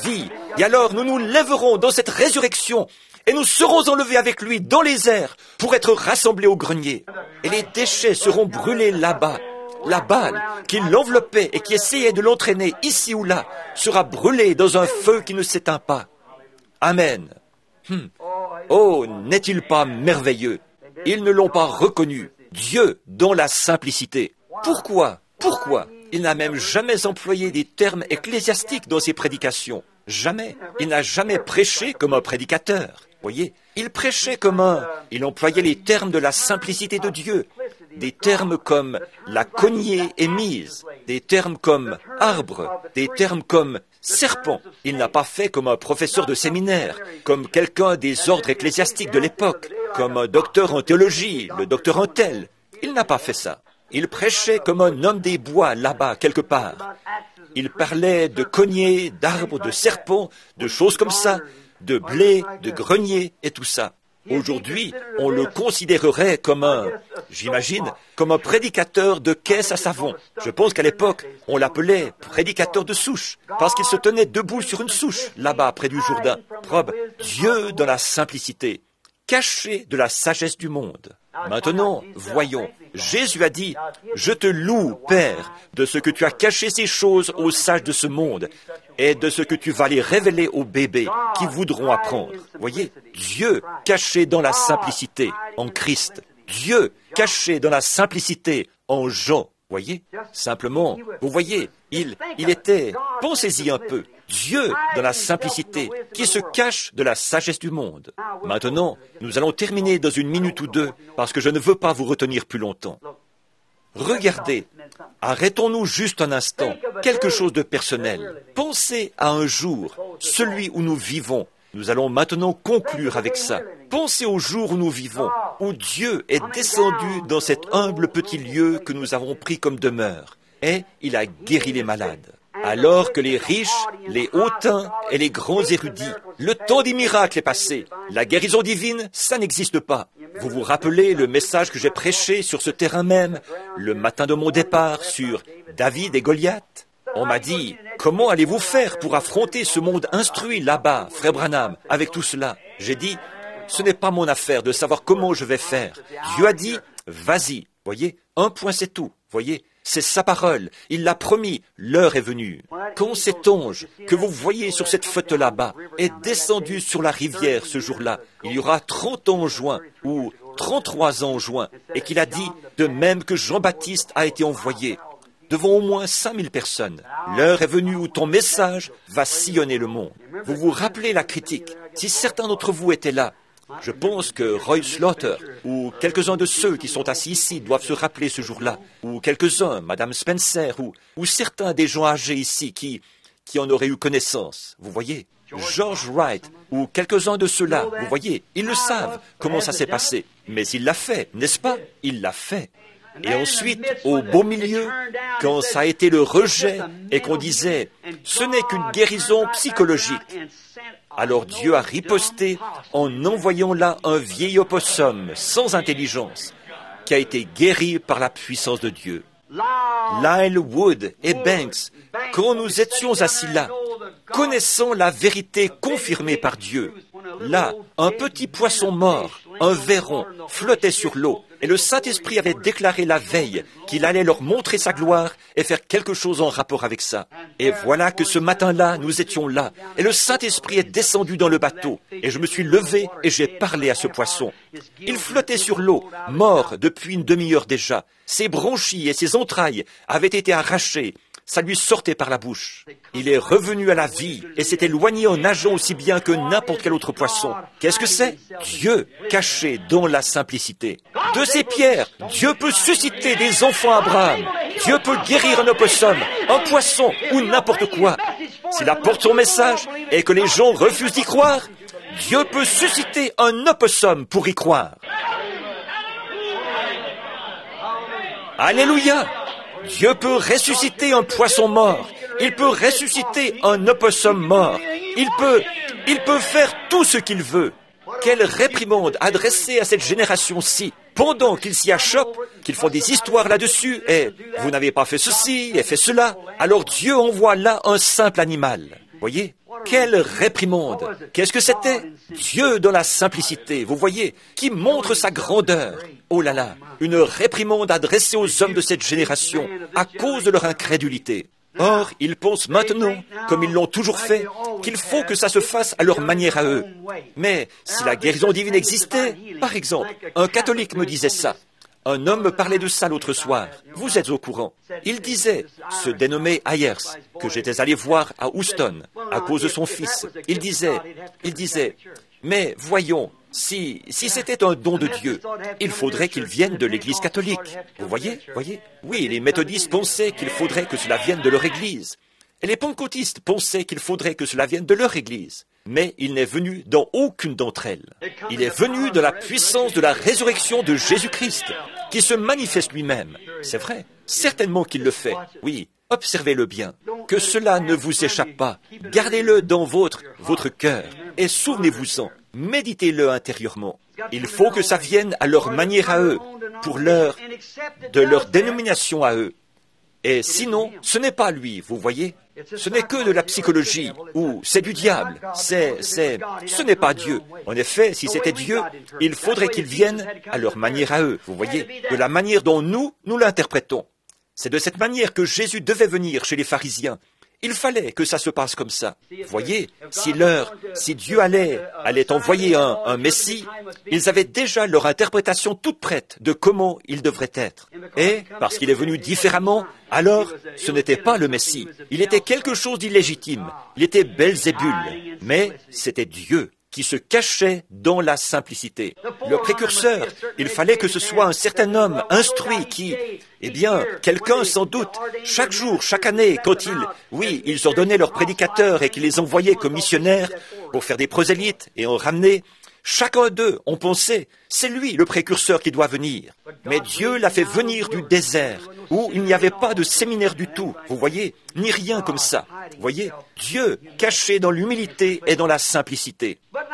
Et alors nous nous lèverons dans cette résurrection et nous serons enlevés avec lui dans les airs pour être rassemblés au grenier. Et les déchets seront brûlés là-bas. La balle qui l'enveloppait et qui essayait de l'entraîner ici ou là sera brûlée dans un feu qui ne s'éteint pas. Amen. Hum. Oh, n'est-il pas merveilleux? Ils ne l'ont pas reconnu. Dieu dans la simplicité. Pourquoi? Pourquoi? Il n'a même jamais employé des termes ecclésiastiques dans ses prédications. Jamais. Il n'a jamais prêché comme un prédicateur. Voyez, il prêchait comme un... Il employait les termes de la simplicité de Dieu. Des termes comme la cognée est mise, des termes comme arbre, des termes comme serpent. Il n'a pas fait comme un professeur de séminaire, comme quelqu'un des ordres ecclésiastiques de l'époque, comme un docteur en théologie, le docteur en tel. Il n'a pas fait ça. Il prêchait comme un homme des bois là-bas, quelque part. Il parlait de cognée, d'arbres, de serpents, de choses comme ça, de blé, de grenier et tout ça. Aujourd'hui, on le considérerait comme un, j'imagine, comme un prédicateur de caisse à savon. Je pense qu'à l'époque, on l'appelait prédicateur de souche, parce qu'il se tenait debout sur une souche, là-bas, près du Jourdain. Probe, Dieu dans la simplicité, caché de la sagesse du monde. Maintenant, voyons, Jésus a dit, « Je te loue, Père, de ce que tu as caché ces choses aux sages de ce monde, et de ce que tu vas les révéler aux bébés qui voudront apprendre. » Voyez, Dieu caché dans la simplicité en Christ. Dieu caché dans la simplicité en Jean. Voyez, simplement, vous voyez, il, il était, pensez-y un peu, Dieu dans la simplicité qui se cache de la sagesse du monde. Maintenant, nous allons terminer dans une minute ou deux parce que je ne veux pas vous retenir plus longtemps. Regardez, arrêtons-nous juste un instant, quelque chose de personnel. Pensez à un jour, celui où nous vivons. Nous allons maintenant conclure avec ça. Pensez au jour où nous vivons, où Dieu est descendu dans cet humble petit lieu que nous avons pris comme demeure, et il a guéri les malades. Alors que les riches, les hautains et les grands érudits, le temps des miracles est passé. La guérison divine, ça n'existe pas. Vous vous rappelez le message que j'ai prêché sur ce terrain même, le matin de mon départ, sur David et Goliath? On m'a dit, comment allez-vous faire pour affronter ce monde instruit là-bas, frère Branham, avec tout cela? J'ai dit, ce n'est pas mon affaire de savoir comment je vais faire. Dieu a dit, vas-y. Voyez, un point c'est tout. Voyez, c'est sa parole. Il l'a promis. L'heure est venue. Quand cet ange que vous voyez sur cette photo là-bas est descendu sur la rivière ce jour-là, il y aura trente ans en juin ou trente-trois ans en juin, et qu'il a dit, de même que Jean-Baptiste a été envoyé, devant au moins cinq mille personnes. L'heure est venue où ton message va sillonner le monde. Vous vous rappelez la critique? Si certains d'entre vous étaient là, je pense que Roy Slaughter ou quelques-uns de ceux qui sont assis ici doivent se rappeler ce jour-là, ou quelques-uns, Madame Spencer, ou, ou certains des gens âgés ici qui, qui en auraient eu connaissance. Vous voyez, George Wright, ou quelques-uns de ceux-là, vous voyez, ils le savent comment ça s'est passé. Mais il l'a fait, n'est-ce pas? Il l'a fait. Et ensuite, au beau milieu, quand ça a été le rejet et qu'on disait « ce n'est qu'une guérison psychologique », alors Dieu a riposté en envoyant là un vieil opossum sans intelligence qui a été guéri par la puissance de Dieu. Lyle, Wood et Banks, quand nous étions assis là, connaissant la vérité confirmée par Dieu, là, un petit poisson mort, un verron, flottait sur l'eau, et le Saint-Esprit avait déclaré la veille qu'il allait leur montrer sa gloire et faire quelque chose en rapport avec ça. Et voilà que ce matin-là, nous étions là, et le Saint-Esprit est descendu dans le bateau, et je me suis levé et j'ai parlé à ce poisson. Il flottait sur l'eau, mort depuis une demi-heure déjà. Ses bronchies et ses entrailles avaient été arrachées. Ça lui sortait par la bouche. Il est revenu à la vie et s'est éloigné en nageant aussi bien que n'importe quel autre poisson. Qu'est-ce que c'est? Dieu caché dans la simplicité. De ces pierres, Dieu peut susciter des enfants à Abraham. Dieu peut guérir un opossum, un poisson ou n'importe quoi. S'il apporte son message et que les gens refusent d'y croire, Dieu peut susciter un opossum pour y croire. Alléluia! Dieu peut ressusciter un poisson mort. Il peut ressusciter un opossum mort. Il peut, il peut faire tout ce qu'il veut. Quelle réprimande adressée à cette génération-ci, pendant qu'ils s'y achoppent, qu'ils font des histoires là-dessus, et vous n'avez pas fait ceci et fait cela, alors Dieu envoie là un simple animal. Voyez, Quelle réprimande! Qu'est-ce que c'était? Dieu dans la simplicité, vous voyez, qui montre sa grandeur. Oh là là, une réprimande adressée aux hommes de cette génération à cause de leur incrédulité. Or, ils pensent maintenant, comme ils l'ont toujours fait, qu'il faut que ça se fasse à leur manière à eux. Mais si la guérison divine existait, par exemple, un catholique me disait ça. Un homme me parlait de ça l'autre soir. Vous êtes au courant. Il disait, se dénommait Ayers, que j'étais allé voir à Houston, à cause de son fils. Il disait, il disait, mais voyons, si, si c'était un don de Dieu, il faudrait qu'il vienne de l'Église catholique. Vous voyez, voyez? Oui, les méthodistes pensaient qu'il faudrait que cela vienne de leur Église. Et les pentecôtistes pensaient qu'il faudrait que cela vienne de leur Église. Mais il n'est venu dans aucune d'entre elles. Il est venu de la puissance de la résurrection de Jésus-Christ, qui se manifeste lui-même. C'est vrai, certainement qu'il le fait. Oui, observez-le bien. Que cela ne vous échappe pas. Gardez-le dans votre, votre cœur et souvenez-vous-en. Méditez-le intérieurement. Il faut que ça vienne à leur manière à eux, pour leur, de leur dénomination à eux. Et sinon, ce n'est pas lui, vous voyez? Ce n'est que de la psychologie, ou c'est du diable, c'est, c'est, ce n'est pas Dieu. En effet, si c'était Dieu, il faudrait qu'il vienne à leur manière à eux, vous voyez, de la manière dont nous, nous l'interprétons. C'est de cette manière que Jésus devait venir chez les pharisiens. Il fallait que ça se passe comme ça. Voyez, si leur, si Dieu allait, allait envoyer un, un Messie, ils avaient déjà leur interprétation toute prête de comment il devrait être. Et, parce qu'il est venu différemment, alors, ce n'était pas le Messie. Il était quelque chose d'illégitime. Il était Belzébul. Mais c'était Dieu qui se cachait dans la simplicité. Le précurseur, il fallait que ce soit un certain homme instruit qui, eh bien, quelqu'un sans doute, chaque jour, chaque année, quand ils, oui, ils ordonnaient leurs prédicateurs et qu'ils les envoyaient comme missionnaires pour faire des prosélytes et en ramener, chacun d'eux, on pensait, c'est lui le précurseur qui doit venir. Mais Dieu l'a fait venir du désert, où il n'y avait pas de séminaire du tout, vous voyez, ni rien comme ça. Vous voyez, Dieu caché dans l'humilité et dans la simplicité.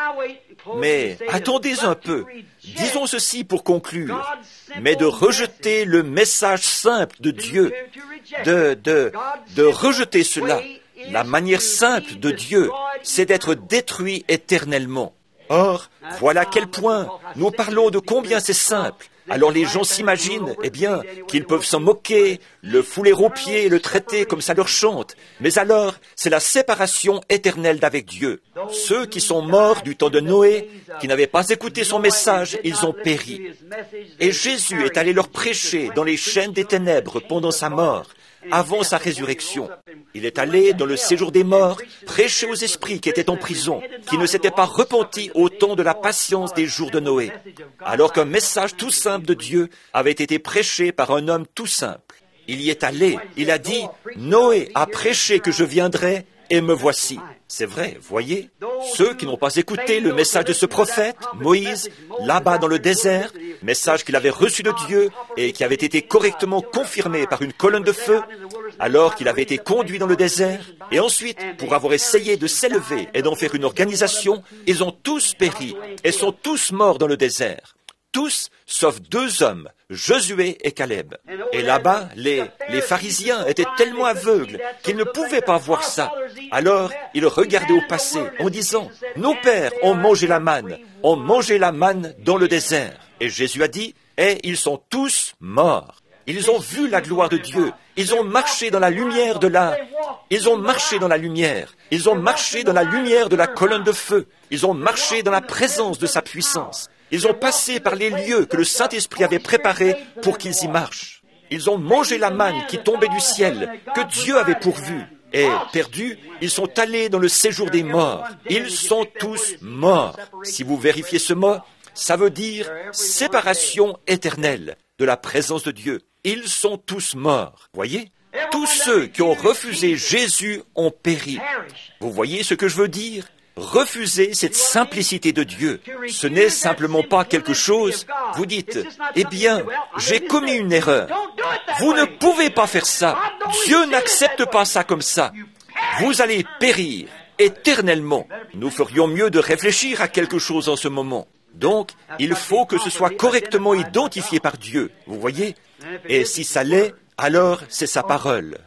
Mais attendez un peu, disons ceci pour conclure, mais de rejeter le message simple de Dieu, de, de, de rejeter cela, la manière simple de Dieu, c'est d'être détruit éternellement. Or, voilà à quel point nous parlons de combien c'est simple. Alors les gens s'imaginent, eh bien, qu'ils peuvent s'en moquer, le fouler aux pieds et le traiter comme ça leur chante. Mais alors, c'est la séparation éternelle d'avec Dieu. Ceux qui sont morts du temps de Noé, qui n'avaient pas écouté son message, ils ont péri. Et Jésus est allé leur prêcher dans les chaînes des ténèbres pendant sa mort, avant sa résurrection. Il est allé dans le séjour des morts, prêcher aux esprits qui étaient en prison, qui ne s'étaient pas repentis au temps de la patience des jours de Noé, alors qu'un message tout simple de Dieu avait été prêché par un homme tout simple. Il y est allé, il a dit, « Noé a prêché que je viendrai, et me voici. » C'est vrai, voyez, ceux qui n'ont pas écouté le message de ce prophète, Moïse, là-bas dans le désert, message qu'il avait reçu de Dieu et qui avait été correctement confirmé par une colonne de feu, alors qu'il avait été conduit dans le désert, et ensuite, pour avoir essayé de s'élever et d'en faire une organisation, ils ont tous péri et sont tous morts dans le désert. Tous, sauf deux hommes, Josué et Caleb. Et là-bas, les, les pharisiens étaient tellement aveugles qu'ils ne pouvaient pas voir ça. Alors, ils regardaient au passé en disant, « Nos pères ont mangé la manne, ont mangé la manne dans le désert. » Et Jésus a dit, « Et ils sont tous morts. » Ils ont vu la gloire de Dieu. Ils ont marché dans la lumière de la... Ils ont marché dans la lumière. Ils ont marché dans la lumière de la colonne de feu. Ils ont marché dans la présence de sa puissance. Ils ont passé par les lieux que le Saint-Esprit avait préparés pour qu'ils y marchent. Ils ont mangé la manne qui tombait du ciel, que Dieu avait pourvue. Et, perdus, ils sont allés dans le séjour des morts. Ils sont tous morts. Si vous vérifiez ce mot, ça veut dire séparation éternelle de la présence de Dieu. Ils sont tous morts. Voyez ? Tous ceux qui ont refusé Jésus ont péri. Vous voyez ce que je veux dire ? Refuser cette simplicité de Dieu, ce n'est simplement pas quelque chose, vous dites, eh bien, j'ai commis une erreur. Vous ne pouvez pas faire ça. Dieu n'accepte pas ça comme ça. Vous allez périr éternellement. Nous ferions mieux de réfléchir à quelque chose en ce moment. Donc, il faut que ce soit correctement identifié par Dieu, vous voyez? Et si ça l'est, alors c'est sa parole.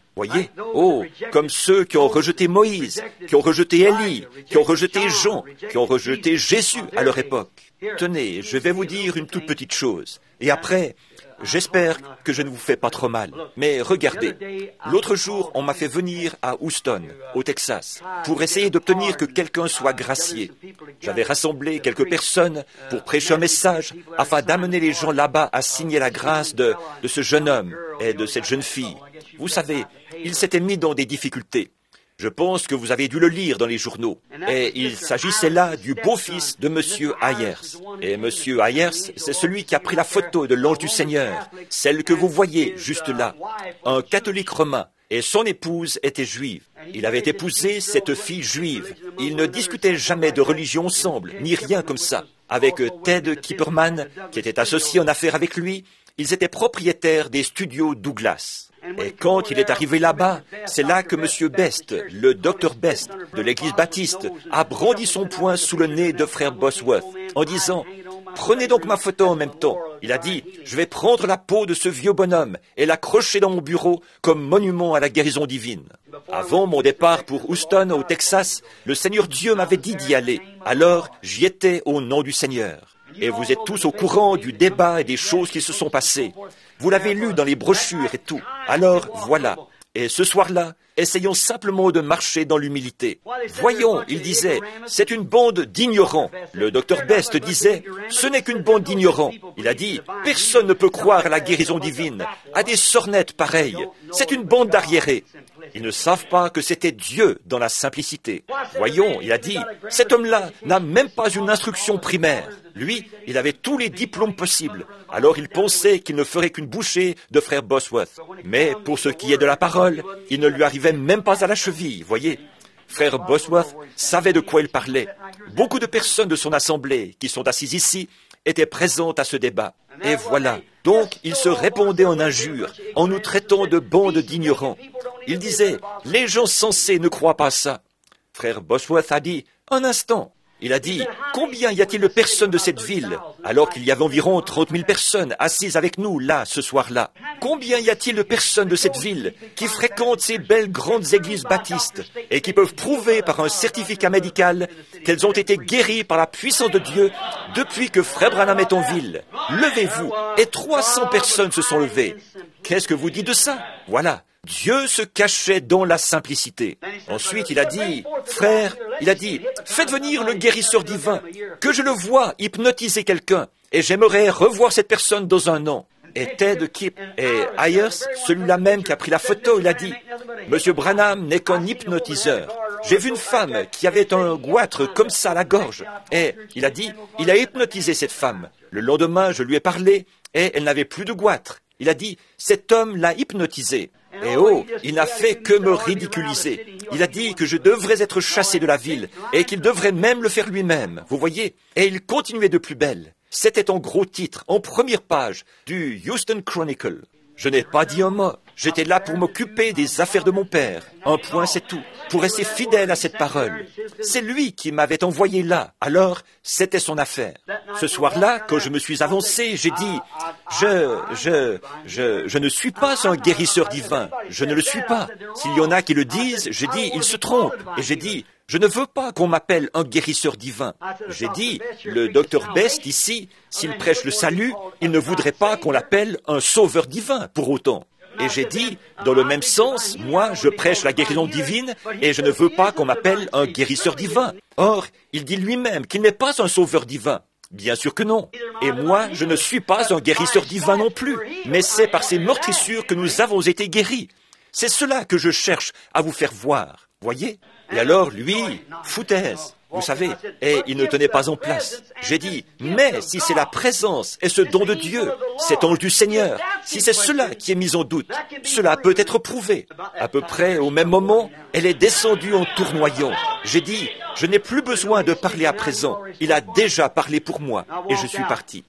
Voyez, oh, comme ceux qui ont rejeté Moïse, qui ont rejeté Élie, qui ont rejeté Jean, qui ont rejeté Jésus à leur époque. Tenez, je vais vous dire une toute petite chose. Et après, j'espère que je ne vous fais pas trop mal. Mais regardez, l'autre jour, on m'a fait venir à Houston, au Texas, pour essayer d'obtenir que quelqu'un soit gracié. J'avais rassemblé quelques personnes pour prêcher un message afin d'amener les gens là-bas à signer la grâce de, de ce jeune homme et de cette jeune fille. Vous savez, ils s'étaient mis dans des difficultés. Je pense que vous avez dû le lire dans les journaux. Et il s'agissait là du beau-fils de Monsieur Ayers. Et Monsieur Ayers, c'est celui qui a pris la photo de l'ange du Seigneur, celle que vous voyez juste là, un catholique romain. Et son épouse était juive. Il avait épousé cette fille juive. Ils ne discutaient jamais de religion ensemble, ni rien comme ça. Avec Ted Kipperman, qui était associé en affaires avec lui, ils étaient propriétaires des studios Douglas. Et quand il est arrivé là-bas, c'est là que M. Best, le docteur Best de l'Église baptiste, a brandi son poing sous le nez de frère Bosworth en disant « Prenez donc ma photo en même temps. » Il a dit « Je vais prendre la peau de ce vieux bonhomme et l'accrocher dans mon bureau comme monument à la guérison divine. » Avant mon départ pour Houston, au Texas, le Seigneur Dieu m'avait dit d'y aller. Alors, j'y étais au nom du Seigneur. Et vous êtes tous au courant du débat et des choses qui se sont passées. Vous l'avez lu dans les brochures et tout. Alors, voilà. Et ce soir-là, essayons simplement de marcher dans l'humilité. Voyons, il disait, c'est une bande d'ignorants. Le docteur Best disait, ce n'est qu'une bande d'ignorants. Il a dit, personne ne peut croire à la guérison divine, à des sornettes pareilles. C'est une bande d'arriérés. Ils ne savent pas que c'était Dieu dans la simplicité. Voyons, il a dit, cet homme-là n'a même pas une instruction primaire. Lui, il avait tous les diplômes possibles. Alors il pensait qu'il ne ferait qu'une bouchée de frère Bosworth. Mais pour ce qui est de la parole, il ne lui arrivait même pas à la cheville, voyez. Frère Bosworth savait de quoi il parlait. Beaucoup de personnes de son assemblée, qui sont assises ici, étaient présentes à ce débat. Et voilà. Donc, il se répondait en injures, en nous traitant de bandes d'ignorants. Il disait, les gens sensés ne croient pas ça. Frère Bosworth a dit, un instant. Il a dit, combien y a-t-il de personnes de cette ville, alors qu'il y avait environ trente mille personnes assises avec nous, là, ce soir-là? Combien y a-t-il de personnes de cette ville qui fréquentent ces belles grandes églises baptistes et qui peuvent prouver par un certificat médical qu'elles ont été guéries par la puissance de Dieu depuis que Frère Branham est en ville? Levez-vous. Et trois cents personnes se sont levées. Qu'est-ce que vous dites de ça? Voilà. Dieu se cachait dans la simplicité. Ensuite, il a dit, frère, il a dit, faites venir le guérisseur divin, que je le vois hypnotiser quelqu'un, et j'aimerais revoir cette personne dans un an. Et Ted Kip et Ayers, celui-là même qui a pris la photo, il a dit, Monsieur Branham n'est qu'un hypnotiseur. J'ai vu une femme qui avait un goitre comme ça à la gorge, et il a dit, il a hypnotisé cette femme. Le lendemain, je lui ai parlé, et elle n'avait plus de goitre. Il a dit, cet homme l'a hypnotisé. Et oh, il n'a fait que me ridiculiser. Il a dit que je devrais être chassé de la ville et qu'il devrait même le faire lui-même, vous voyez. Et il continuait de plus belle. C'était en gros titre, en première page, du Houston Chronicle. Je n'ai pas dit un mot. J'étais là pour m'occuper des affaires de mon père. Un point, c'est tout. Pour rester fidèle à cette parole. C'est lui qui m'avait envoyé là. Alors, c'était son affaire. Ce soir-là, quand je me suis avancé, j'ai dit, je, je, je, je ne suis pas un guérisseur divin. Je ne le suis pas. S'il y en a qui le disent, j'ai dit, ils se trompent. Et j'ai dit, je ne veux pas qu'on m'appelle un guérisseur divin. J'ai dit, le docteur Best ici, s'il prêche le salut, il ne voudrait pas qu'on l'appelle un sauveur divin pour autant. Et j'ai dit, dans le même sens, moi, je prêche la guérison divine et je ne veux pas qu'on m'appelle un guérisseur divin. Or, il dit lui-même qu'il n'est pas un sauveur divin. Bien sûr que non. Et moi, je ne suis pas un guérisseur divin non plus. Mais c'est par ces meurtrissures que nous avons été guéris. C'est cela que je cherche à vous faire voir. Voyez? Et alors, lui, foutaise, vous savez, et il ne tenait pas en place. J'ai dit, mais si c'est la présence et ce don de Dieu, cet ange du Seigneur, si c'est cela qui est mis en doute, cela peut être prouvé. À peu près au même moment, elle est descendue en tournoyant. J'ai dit, je n'ai plus besoin de parler à présent. Il a déjà parlé pour moi, et je suis parti.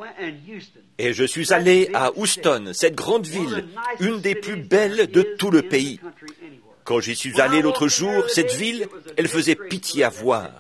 Et je suis allé à Houston, cette grande ville, une des plus belles de tout le pays. Quand j'y suis allé l'autre jour, cette ville, elle faisait pitié à voir.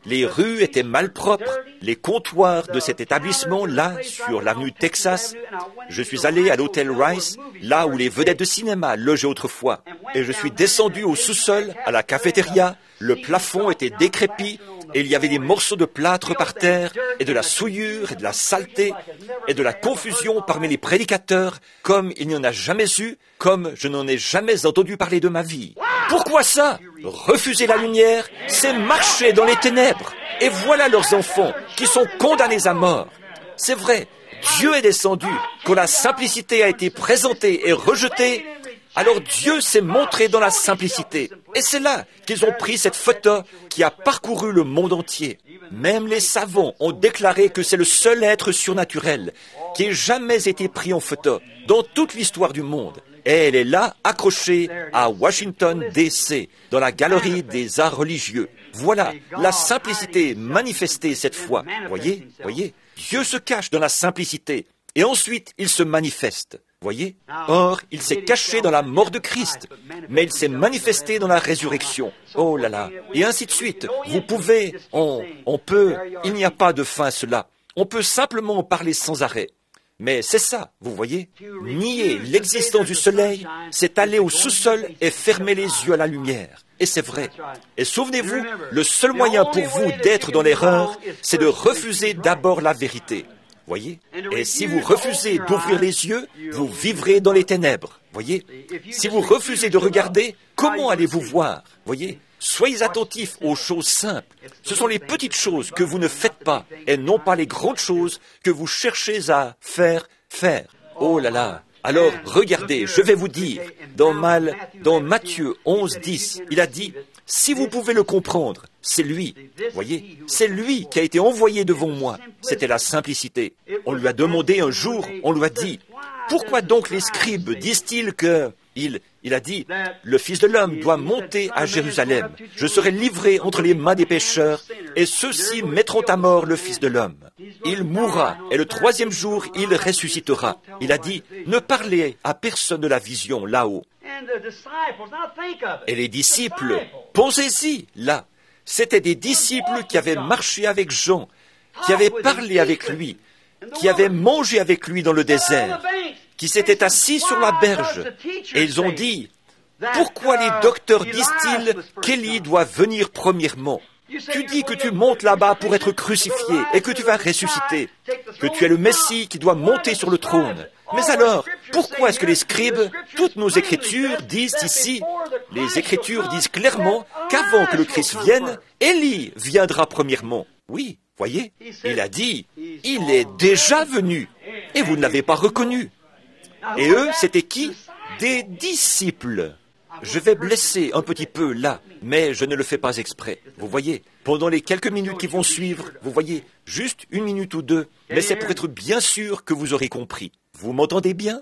Les rues étaient malpropres. Les comptoirs de cet établissement, là, sur l'avenue Texas, je suis allé à l'hôtel Rice, là où les vedettes de cinéma logeaient autrefois. Et je suis descendu au sous-sol, à la cafétéria. Le plafond était décrépit et il y avait des morceaux de plâtre par terre et de la souillure et de la saleté et de la confusion parmi les prédicateurs comme il n'y en a jamais eu, comme je n'en ai jamais entendu parler de ma vie. Pourquoi ça? Refuser la lumière, c'est marcher dans les ténèbres. Et voilà leurs enfants qui sont condamnés à mort. C'est vrai, Dieu est descendu quand la simplicité a été présentée et rejetée. Alors Dieu s'est montré dans la simplicité. Et c'est là qu'ils ont pris cette photo qui a parcouru le monde entier. Même les savants ont déclaré que c'est le seul être surnaturel qui ait jamais été pris en photo dans toute l'histoire du monde. Et elle est là, accrochée à Washington, D C, dans la galerie des arts religieux. Voilà, la simplicité manifestée cette fois. Voyez, voyez, Dieu se cache dans la simplicité. Et ensuite, il se manifeste. Voyez? Or, il s'est caché dans la mort de Christ, mais il s'est manifesté dans la résurrection. Oh là là. Et ainsi de suite. Vous pouvez, on, on peut, il n'y a pas de fin à cela. On peut simplement en parler sans arrêt. Mais c'est ça, vous voyez? Nier l'existence du soleil, c'est aller au sous-sol et fermer les yeux à la lumière. Et c'est vrai. Et souvenez-vous, le seul moyen pour vous d'être dans l'erreur, c'est de refuser d'abord la vérité. Voyez? Et si vous refusez d'ouvrir les yeux, vous vivrez dans les ténèbres. Voyez? Si vous refusez de regarder, comment allez-vous voir? Voyez? Soyez attentifs aux choses simples. Ce sont les petites choses que vous ne faites pas, et non pas les grandes choses que vous cherchez à faire, faire. Oh là là! Alors, regardez, je vais vous dire, dans, Mal, dans Matthieu onze, dix, il a dit, « Si vous pouvez le comprendre, c'est lui. » Voyez, c'est lui qui a été envoyé devant moi. C'était la simplicité. On lui a demandé un jour, on lui a dit, « Pourquoi donc les scribes disent-ils que... » Il, il a dit, « Le Fils de l'homme doit monter à Jérusalem. Je serai livré entre les mains des pécheurs, et ceux-ci mettront à mort le Fils de l'homme. Il mourra, et le troisième jour, il ressuscitera. » Il a dit, « Ne parlez à personne de la vision là-haut. » Et les disciples, pensez-y, là, c'étaient des disciples qui avaient marché avec Jean, qui avaient parlé avec lui, qui avaient mangé avec lui dans le désert, qui s'étaient assis sur la berge, et ils ont dit, « Pourquoi les docteurs disent-ils qu'Élie doit venir premièrement? Tu dis que tu montes là-bas pour être crucifié et que tu vas ressusciter, que tu es le Messie qui doit monter sur le trône. Mais alors, pourquoi est-ce que les scribes, toutes nos écritures disent ici, les écritures disent clairement qu'avant que le Christ vienne, Élie viendra premièrement? Oui, voyez, il a dit, il est déjà venu, et vous ne l'avez pas reconnu. Et eux, c'était qui? Des disciples. Je vais blesser un petit peu là, mais je ne le fais pas exprès. Vous voyez, pendant les quelques minutes qui vont suivre, vous voyez, juste une minute ou deux, mais c'est pour être bien sûr que vous aurez compris. Vous m'entendez bien?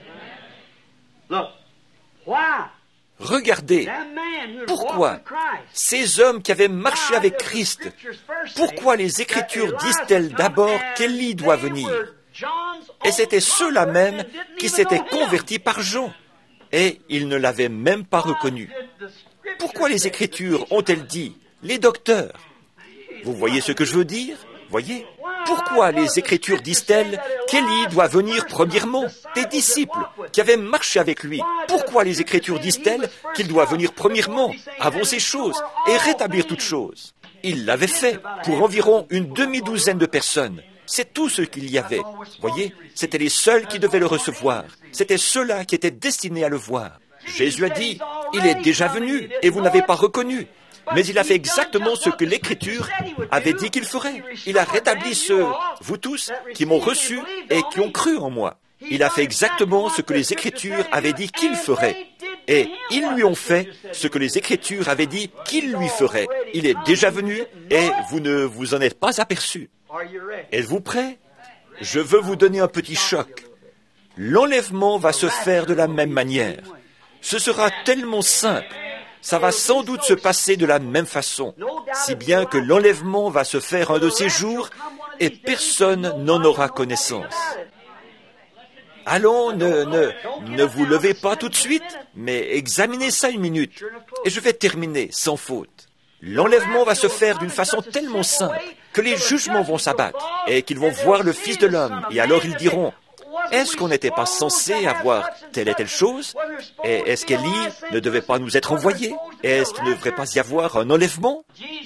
Regardez, pourquoi ces hommes qui avaient marché avec Christ, pourquoi les Écritures disent-elles d'abord qu'Élie doit venir? Et c'étaient ceux-là même qui s'étaient convertis par Jean. Et ils ne l'avaient même pas reconnu. Pourquoi les Écritures ont-elles dit, les docteurs? Vous voyez ce que je veux dire? Voyez? Pourquoi les Écritures disent-elles qu'Élie doit venir premièrement? Des disciples qui avaient marché avec lui. Pourquoi les Écritures disent-elles qu'il doit venir premièrement, avant ces choses, et rétablir toutes choses? Il l'avait fait pour environ une demi-douzaine de personnes. C'est tout ce qu'il y avait. Voyez, c'était les seuls qui devaient le recevoir. C'était ceux-là qui étaient destinés à le voir. Jésus a dit, « Il est déjà venu et vous n'avez pas reconnu. » Mais il a fait exactement ce que l'Écriture avait dit qu'il ferait. Il a rétabli ceux, vous tous, qui m'ont reçu et qui ont cru en moi. Il a fait exactement ce que les Écritures avaient dit qu'il ferait. Et ils lui ont fait ce que les Écritures avaient dit qu'il lui ferait. Il est déjà venu et vous ne vous en êtes pas aperçus. Êtes-vous prêts? Je veux vous donner un petit choc. L'enlèvement va se faire de la même manière. Ce sera tellement simple. Ça va sans doute se passer de la même façon, si bien que l'enlèvement va se faire un de ces jours et personne n'en aura connaissance. Allons, ne, ne, ne vous levez pas tout de suite, mais examinez ça une minute, et je vais terminer sans faute. L'enlèvement va se faire d'une façon tellement simple que les jugements vont s'abattre et qu'ils vont voir le Fils de l'homme. Et alors ils diront, est-ce qu'on n'était pas censé avoir telle et telle chose? Et est-ce qu'Élie ne devait pas nous être envoyé? Est-ce qu'il ne devrait pas y avoir un enlèvement?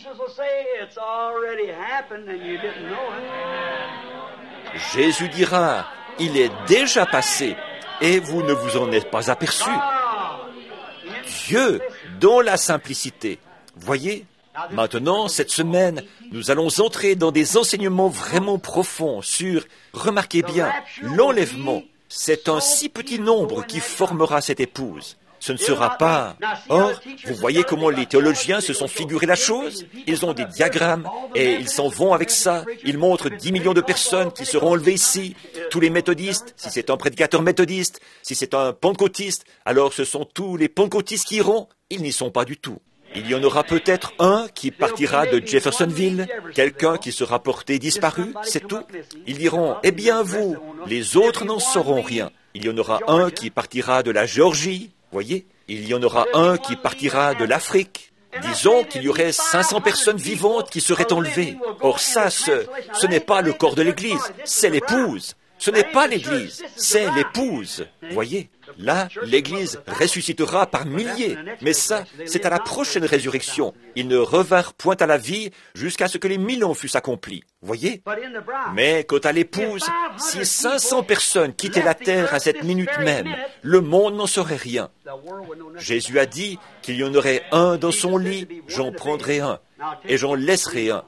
Jésus dira, il est déjà passé et vous ne vous en êtes pas aperçu. Dieu, dans la simplicité. Voyez, maintenant, cette semaine, nous allons entrer dans des enseignements vraiment profonds sur, remarquez bien, l'enlèvement. C'est un si petit nombre qui formera cette épouse. Ce ne sera pas... Or, vous voyez comment les théologiens se sont figurés la chose? Ils ont des diagrammes et ils s'en vont avec ça. Ils montrent dix millions de personnes qui seront enlevées ici. Tous les méthodistes, si c'est un prédicateur méthodiste, si c'est un pentecôtiste, alors ce sont tous les pentecôtistes qui iront. Ils n'y sont pas du tout. Il y en aura peut-être un qui partira de Jeffersonville, quelqu'un qui sera porté disparu, c'est tout. Ils diront, eh bien vous, les autres n'en sauront rien. Il y en aura un qui partira de la Géorgie, voyez, il y en aura un qui partira de l'Afrique. Disons qu'il y aurait cinq cents personnes vivantes qui seraient enlevées. Or ça, ce, ce n'est pas le corps de l'Église, c'est l'épouse. Ce n'est pas l'Église, c'est l'épouse. Voyez, là, l'Église ressuscitera par milliers. Mais ça, c'est à la prochaine résurrection. Ils ne revinrent point à la vie jusqu'à ce que les mille ans fussent accomplis. Voyez? Mais quant à l'épouse, si cinq cents personnes quittaient la terre à cette minute même, le monde n'en saurait rien. Jésus a dit qu'il y en aurait un dans son lit, j'en prendrai un, et j'en laisserai un.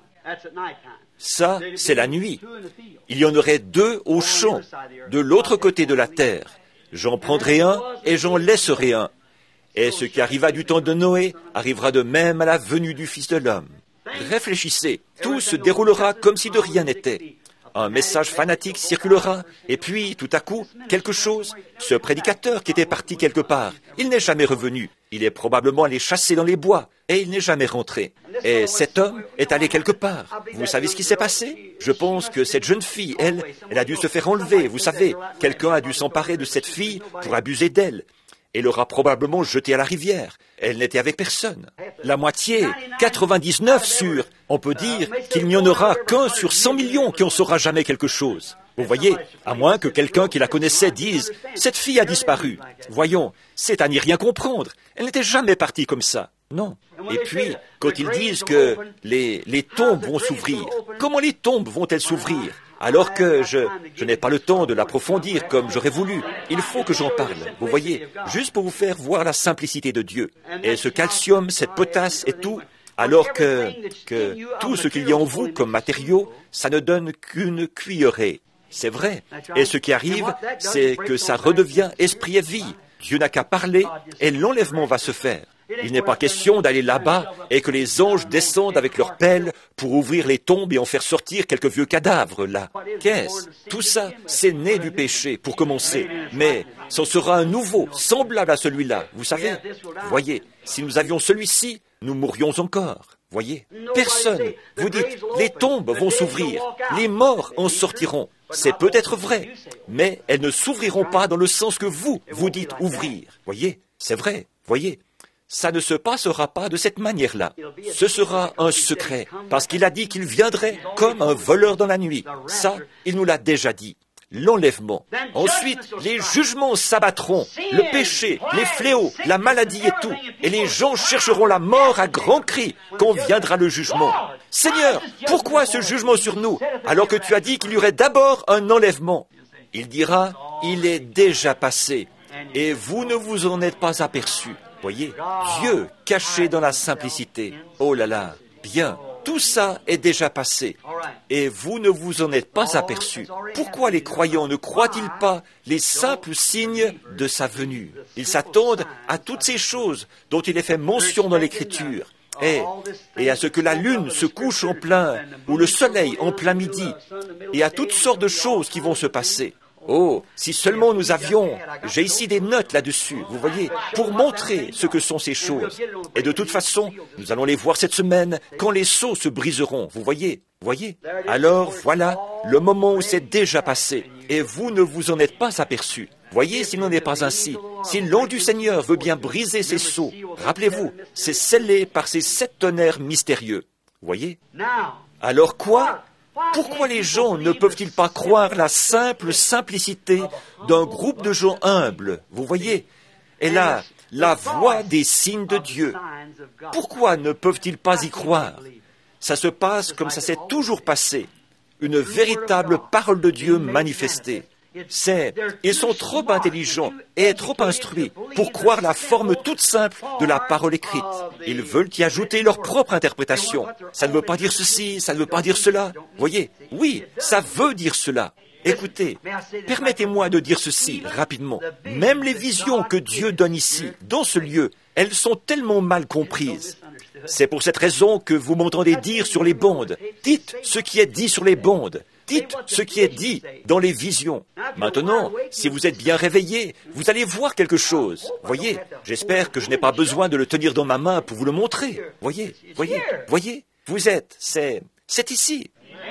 Ça, c'est la nuit. Il y en aurait deux au champ, de l'autre côté de la terre. J'en prendrai un et j'en laisserai un. Et ce qui arriva du temps de Noé arrivera de même à la venue du Fils de l'homme. Réfléchissez, tout se déroulera comme si de rien n'était. Un message fanatique circulera, et puis, tout à coup, quelque chose. Ce prédicateur qui était parti quelque part, il n'est jamais revenu. Il est probablement allé chasser dans les bois, et il n'est jamais rentré. Et cet homme est allé quelque part. Vous savez ce qui s'est passé? Je pense que cette jeune fille, elle, elle a dû se faire enlever. Vous savez, quelqu'un a dû s'emparer de cette fille pour abuser d'elle. Et l'aura probablement jetée à la rivière. Elle n'était avec personne. La moitié, quatre-vingt-dix-neuf sur, on peut dire qu'il n'y en aura qu'un sur cent millions qui en saura jamais quelque chose. Vous voyez, à moins que quelqu'un qui la connaissait dise « Cette fille a disparu ». Voyons, c'est à n'y rien comprendre. Elle n'était jamais partie comme ça. Non. Et puis, quand ils disent que les, les tombes vont s'ouvrir, comment les tombes vont-elles s'ouvrir? Alors que je, je n'ai pas le temps de l'approfondir comme j'aurais voulu. Il faut que j'en parle, vous voyez, juste pour vous faire voir la simplicité de Dieu. Et ce calcium, cette potasse et tout, alors que, que tout ce qu'il y a en vous comme matériau, ça ne donne qu'une cuillerée. C'est vrai. Et ce qui arrive, c'est que ça redevient esprit et vie. Dieu n'a qu'à parler et l'enlèvement va se faire. Il n'est pas question d'aller là-bas et que les anges descendent avec leurs pelles pour ouvrir les tombes et en faire sortir quelques vieux cadavres, là. Qu'est-ce? Tout ça, c'est né du péché, pour commencer. Mais c'en sera un nouveau, semblable à celui-là, vous savez. Voyez, si nous avions celui-ci, nous mourrions encore. Voyez, personne. Vous dites, les tombes vont s'ouvrir, les morts en sortiront. C'est peut-être vrai, mais elles ne s'ouvriront pas dans le sens que vous, vous dites ouvrir. Voyez, c'est vrai, voyez. Ça ne se passera pas de cette manière-là. Ce sera un secret, parce qu'il a dit qu'il viendrait comme un voleur dans la nuit. Ça, il nous l'a déjà dit. L'enlèvement. Ensuite, les jugements s'abattront, le péché, les fléaux, la maladie et tout. Et les gens chercheront la mort à grands cris quand viendra le jugement. Seigneur, pourquoi ce jugement sur nous, alors que tu as dit qu'il y aurait d'abord un enlèvement? Il dira, il est déjà passé, et vous ne vous en êtes pas aperçus. Voyez, Dieu caché dans la simplicité. Oh là là, bien, tout ça est déjà passé. Et vous ne vous en êtes pas aperçus. Pourquoi les croyants ne croient-ils pas les simples signes de sa venue? Ils s'attendent à toutes ces choses dont il est fait mention dans l'Écriture. Et, et à ce que la lune se couche en plein, ou le soleil en plein midi, et à toutes sortes de choses qui vont se passer. Oh, si seulement nous avions, j'ai ici des notes là-dessus, vous voyez, pour montrer ce que sont ces choses. Et de toute façon, nous allons les voir cette semaine quand les seaux se briseront, vous voyez, voyez. Alors, voilà le moment où c'est déjà passé. et vous ne vous en êtes pas aperçu. Voyez, s'il n'en est pas ainsi, si l'ange du Seigneur veut bien briser ces sceaux, rappelez-vous, c'est scellé par ces sept tonnerres mystérieux. Voyez? Alors quoi? Pourquoi les gens ne peuvent-ils pas croire la simple simplicité d'un groupe de gens humbles, vous voyez? Et là, la voix des signes de Dieu. Pourquoi ne peuvent-ils pas y croire? Ça se passe comme ça s'est toujours passé. Une véritable parole de Dieu manifestée. C'est, ils sont trop intelligents et trop instruits pour croire la forme toute simple de la parole écrite. Ils veulent y ajouter leur propre interprétation. Ça ne veut pas dire ceci, ça ne veut pas dire cela. Voyez, oui, ça veut dire cela. Écoutez, permettez-moi de dire ceci rapidement. Même les visions que Dieu donne ici, dans ce lieu, elles sont tellement mal comprises. C'est pour cette raison que vous m'entendez dire sur les bandes. Dites ce qui est dit sur les bandes. Dites ce qui est dit dans les visions. Maintenant, si vous êtes bien réveillé, vous allez voir quelque chose. Voyez, j'espère que je n'ai pas besoin de le tenir dans ma main pour vous le montrer. Voyez, voyez, voyez, vous êtes, c'est, c'est ici.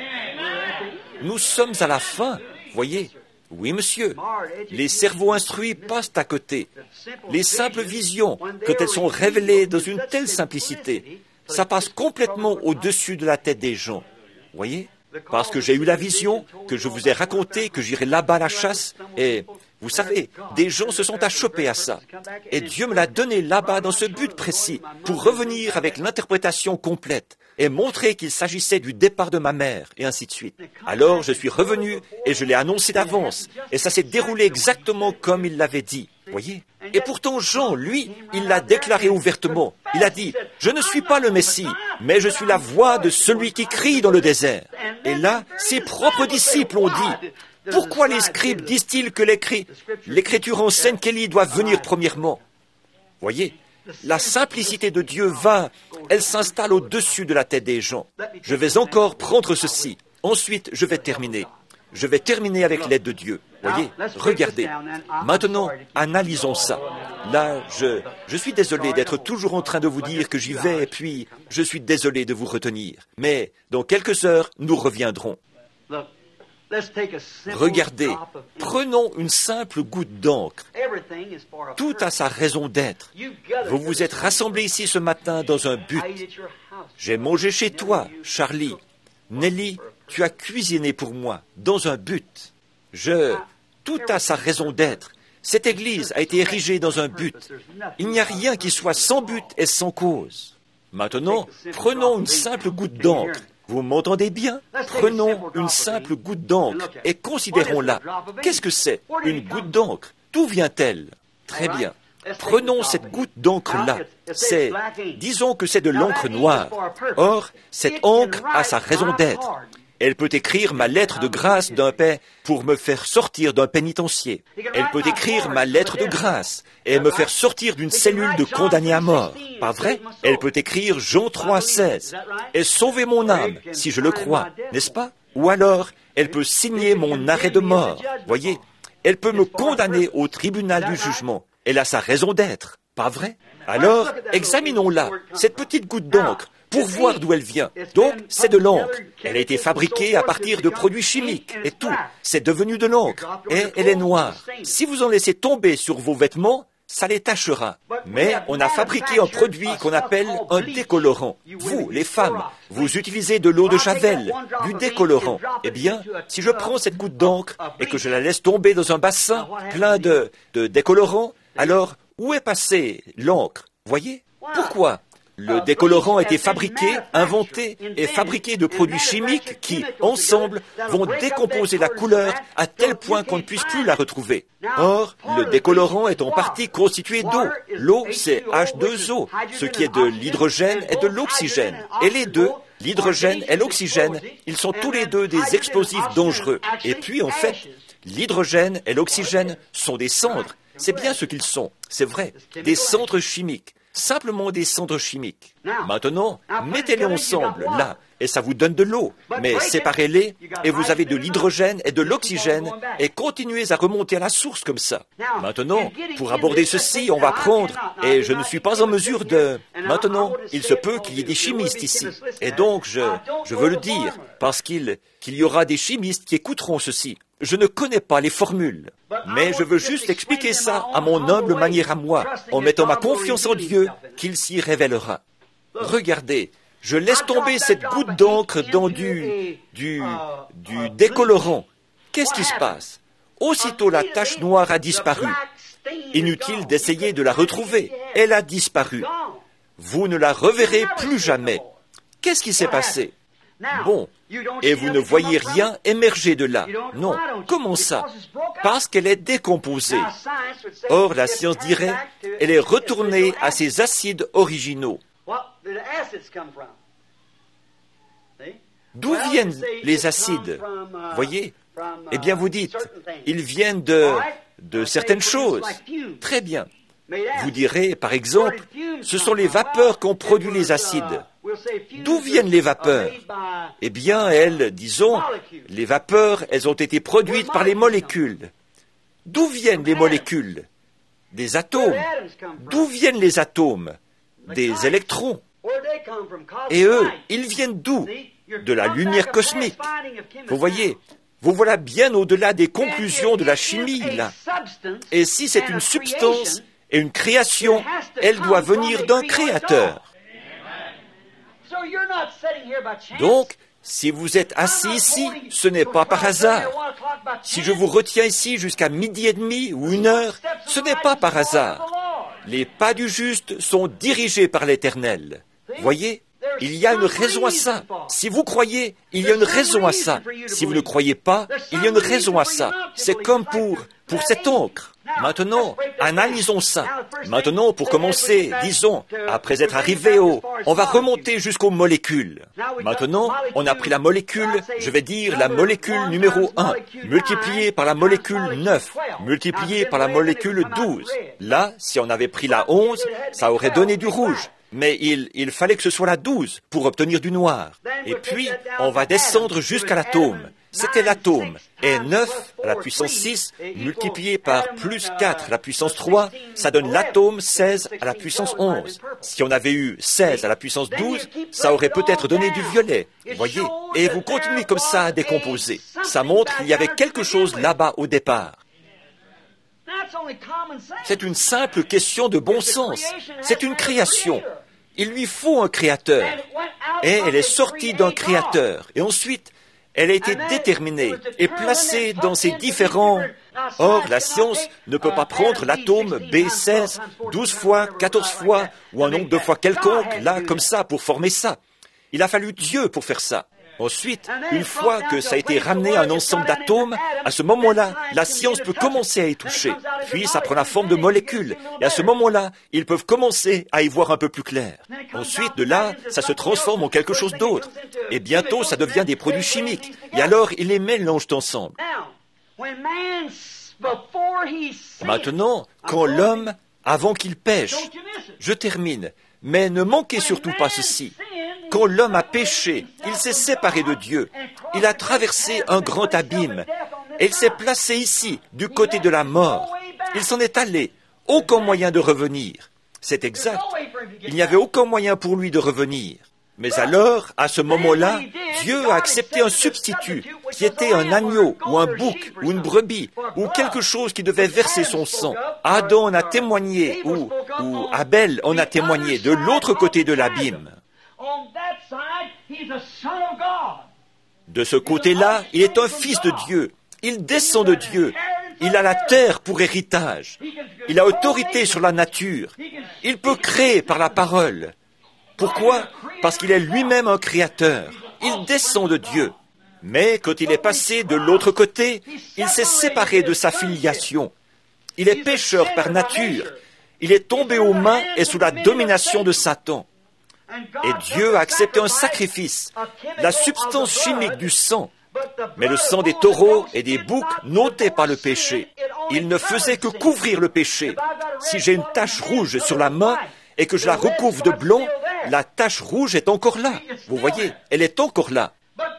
Nous sommes à la fin, voyez. Oui, monsieur. Les cerveaux instruits passent à côté. Les simples visions, quand elles sont révélées dans une telle simplicité, ça passe complètement au-dessus de la tête des gens. Voyez? Parce que j'ai eu la vision, que je vous ai raconté que j'irai là-bas à la chasse, et vous savez, des gens se sont achoppés à ça. Et Dieu me l'a donné là-bas dans ce but précis, pour revenir avec l'interprétation complète, et montrer qu'il s'agissait du départ de ma mère, et ainsi de suite. Alors je suis revenu, et je l'ai annoncé d'avance, et ça s'est déroulé exactement comme il l'avait dit. Voyez? Et pourtant Jean, lui, il l'a déclaré ouvertement. Il a dit, « Je ne suis pas le Messie, mais je suis la voix de celui qui crie dans le désert. » Et là, ses propres disciples ont dit, « Pourquoi les scribes disent-ils que l'écrit, l'écriture enseigne qu'Élie doit venir premièrement ?» Voyez? La simplicité de Dieu va, elle s'installe au-dessus de la tête des gens. Je vais encore prendre ceci. Ensuite, je vais terminer. Je vais terminer avec l'aide de Dieu. Voyez, regardez. Maintenant, analysons ça. Là, je, je suis désolé d'être toujours en train de vous dire que j'y vais, et puis je suis désolé de vous retenir. Mais dans quelques heures, nous reviendrons. Regardez, prenons une simple goutte d'encre. Tout a sa raison d'être. Vous vous êtes rassemblés ici ce matin dans un but. J'ai mangé chez toi, Charlie. Nelly, tu as cuisiné pour moi, dans un but. Je... Tout a sa raison d'être. Cette Église a été érigée dans un but. Il n'y a rien qui soit sans but et sans cause. Maintenant, prenons une simple goutte d'encre. Vous m'entendez bien? Prenons une simple goutte d'encre et considérons-la. Qu'est-ce que c'est? Une goutte d'encre. D'où vient-elle? Très bien. Prenons cette goutte d'encre-là. C'est, disons que c'est de l'encre noire. Or, cette encre a sa raison d'être. Elle peut écrire ma lettre de grâce d'un paix pour me faire sortir d'un pénitencier. Elle peut écrire ma lettre de grâce et me faire sortir d'une cellule de condamnés à mort. Pas vrai? Elle peut écrire Jean trois, seize et sauver mon âme, si je le crois, n'est-ce pas? Ou alors, elle peut signer mon arrêt de mort. Voyez? Elle peut me condamner au tribunal du jugement. Elle a sa raison d'être. Pas vrai? Alors, examinons-la, cette petite goutte d'encre, pour voir d'où elle vient. Donc, c'est de l'encre. Elle a été fabriquée à partir de produits chimiques et tout. C'est devenu de l'encre. Et elle est noire. Si vous en laissez tomber sur vos vêtements, ça les tachera. Mais on a fabriqué un produit qu'on appelle un décolorant. Vous, les femmes, vous utilisez de l'eau de Javel, du décolorant. Eh bien, si je prends cette goutte d'encre et que je la laisse tomber dans un bassin plein de, de décolorant, alors où est passée l'encre? Voyez? Pourquoi? Le décolorant a été fabriqué, inventé et fabriqué de produits chimiques qui, ensemble, vont décomposer la couleur à tel point qu'on ne puisse plus la retrouver. Or, le décolorant est en partie constitué d'eau. L'eau, c'est H deux O, ce qui est de l'hydrogène et de l'oxygène. Et les deux, l'hydrogène et l'oxygène, ils sont tous les deux des explosifs dangereux. Et puis, en fait, l'hydrogène et l'oxygène sont des cendres. C'est bien ce qu'ils sont, c'est vrai, des cendres chimiques. Simplement des cendres chimiques. Maintenant, mettez-les ensemble, là, et ça vous donne de l'eau. Mais séparez-les, et vous avez de l'hydrogène et de l'oxygène, et continuez à remonter à la source comme ça. Maintenant, pour aborder ceci, on va prendre, et je ne suis pas en mesure de... Maintenant, il se peut qu'il y ait des chimistes ici. Et donc, je, je veux le dire, parce qu'il, qu'il y aura des chimistes qui écouteront ceci. Je ne connais pas les formules, mais je veux juste expliquer ça à mon humble manière à moi, en mettant ma confiance en Dieu qu'il s'y révélera. Regardez, je laisse tomber cette goutte d'encre dans du, du, du décolorant. Qu'est-ce qui se passe? Aussitôt la tache noire a disparu. Inutile d'essayer de la retrouver. Elle a disparu. Vous ne la reverrez plus jamais. Qu'est-ce qui s'est passé? Bon, et vous ne voyez rien émerger de là. Non. Comment ça? Parce qu'elle est décomposée. Or, la science dirait, elle est retournée à ses acides originaux. D'où viennent les acides? Voyez? Eh bien, vous dites, ils viennent de, de certaines choses. Très bien. Vous direz, par exemple, ce sont les vapeurs qu'ont produit les acides. D'où viennent les vapeurs? Eh bien, elles, disons, les vapeurs, elles ont été produites par les molécules. D'où viennent les molécules? Des atomes. D'où viennent les atomes? Des électrons. Et eux, ils viennent d'où? De la lumière cosmique. Vous voyez, vous voilà bien au-delà des conclusions de la chimie, là. Et si c'est une substance et une création, elle doit venir d'un créateur. Donc, si vous êtes assis ici, ce n'est pas par hasard. Si je vous retiens ici jusqu'à midi et demi ou une heure, ce n'est pas par hasard. Les pas du juste sont dirigés par l'Éternel. Voyez, il y a une raison à ça. Si vous croyez, il y a une raison à ça. Si vous ne croyez pas, il y a une raison à ça. C'est comme pour, pour cette encre. Maintenant, analysons ça. Maintenant, pour commencer, disons, après être arrivé au... On va remonter jusqu'aux molécules. Maintenant, on a pris la molécule, je vais dire la molécule numéro un, multipliée par la molécule neuf, multipliée par la molécule douze. Là, si on avait pris la onze, ça aurait donné du rouge. Mais il, il fallait que ce soit la douze pour obtenir du noir. Et puis, on va descendre jusqu'à l'atome. C'était l'atome. Et neuf à la puissance six, multiplié par plus quatre à la puissance trois, ça donne l'atome seize à la puissance onze. Si on avait eu seize à la puissance douze, ça aurait peut-être donné du violet. Voyez? Et vous continuez comme ça à décomposer. Ça montre qu'il y avait quelque chose là-bas au départ. C'est une simple question de bon sens. C'est une création. Il lui faut un créateur. Et elle est sortie d'un créateur. Et ensuite, elle a été déterminée et placée dans ces différents... Or, la science ne peut pas prendre l'atome B seize douze fois, quatorze fois, ou un nombre de fois quelconque, là, comme ça, pour former ça. Il a fallu Dieu pour faire ça. Ensuite, une fois que ça a été ramené à un ensemble d'atomes, à ce moment-là, la science peut commencer à y toucher. Puis, ça prend la forme de molécules. Et à ce moment-là, ils peuvent commencer à y voir un peu plus clair. Ensuite, de là, ça se transforme en quelque chose d'autre. Et bientôt, ça devient des produits chimiques. Et alors, ils les mélangent ensemble. Maintenant, quand l'homme, avant qu'il pêche, je termine, mais ne manquez surtout pas ceci. Quand l'homme a péché, il s'est séparé de Dieu. Il a traversé un grand abîme. Et il s'est placé ici, du côté de la mort. Il s'en est allé. Aucun moyen de revenir. C'est exact. Il n'y avait aucun moyen pour lui de revenir. Mais alors, à ce moment-là, Dieu a accepté un substitut, qui était un agneau, ou un bouc, ou une brebis, ou quelque chose qui devait verser son sang. Adam en a témoigné, ou, ou Abel en a témoigné, de l'autre côté de l'abîme. De ce côté-là, il est un fils de Dieu. Il descend de Dieu. Il a la terre pour héritage. Il a autorité sur la nature. Il peut créer par la parole. Pourquoi? Parce qu'il est lui-même un créateur. Il descend de Dieu. Mais quand il est passé de l'autre côté, il s'est séparé de sa filiation. Il est pécheur par nature. Il est tombé aux mains et sous la domination de Satan. Et Dieu a accepté un sacrifice, la substance chimique du sang. Mais le sang des taureaux et des boucs n'ôtait pas le péché. Il ne faisait que couvrir le péché. Si j'ai une tache rouge sur la main et que je la recouvre de blanc, la tache rouge est encore là. Vous voyez, elle est encore là.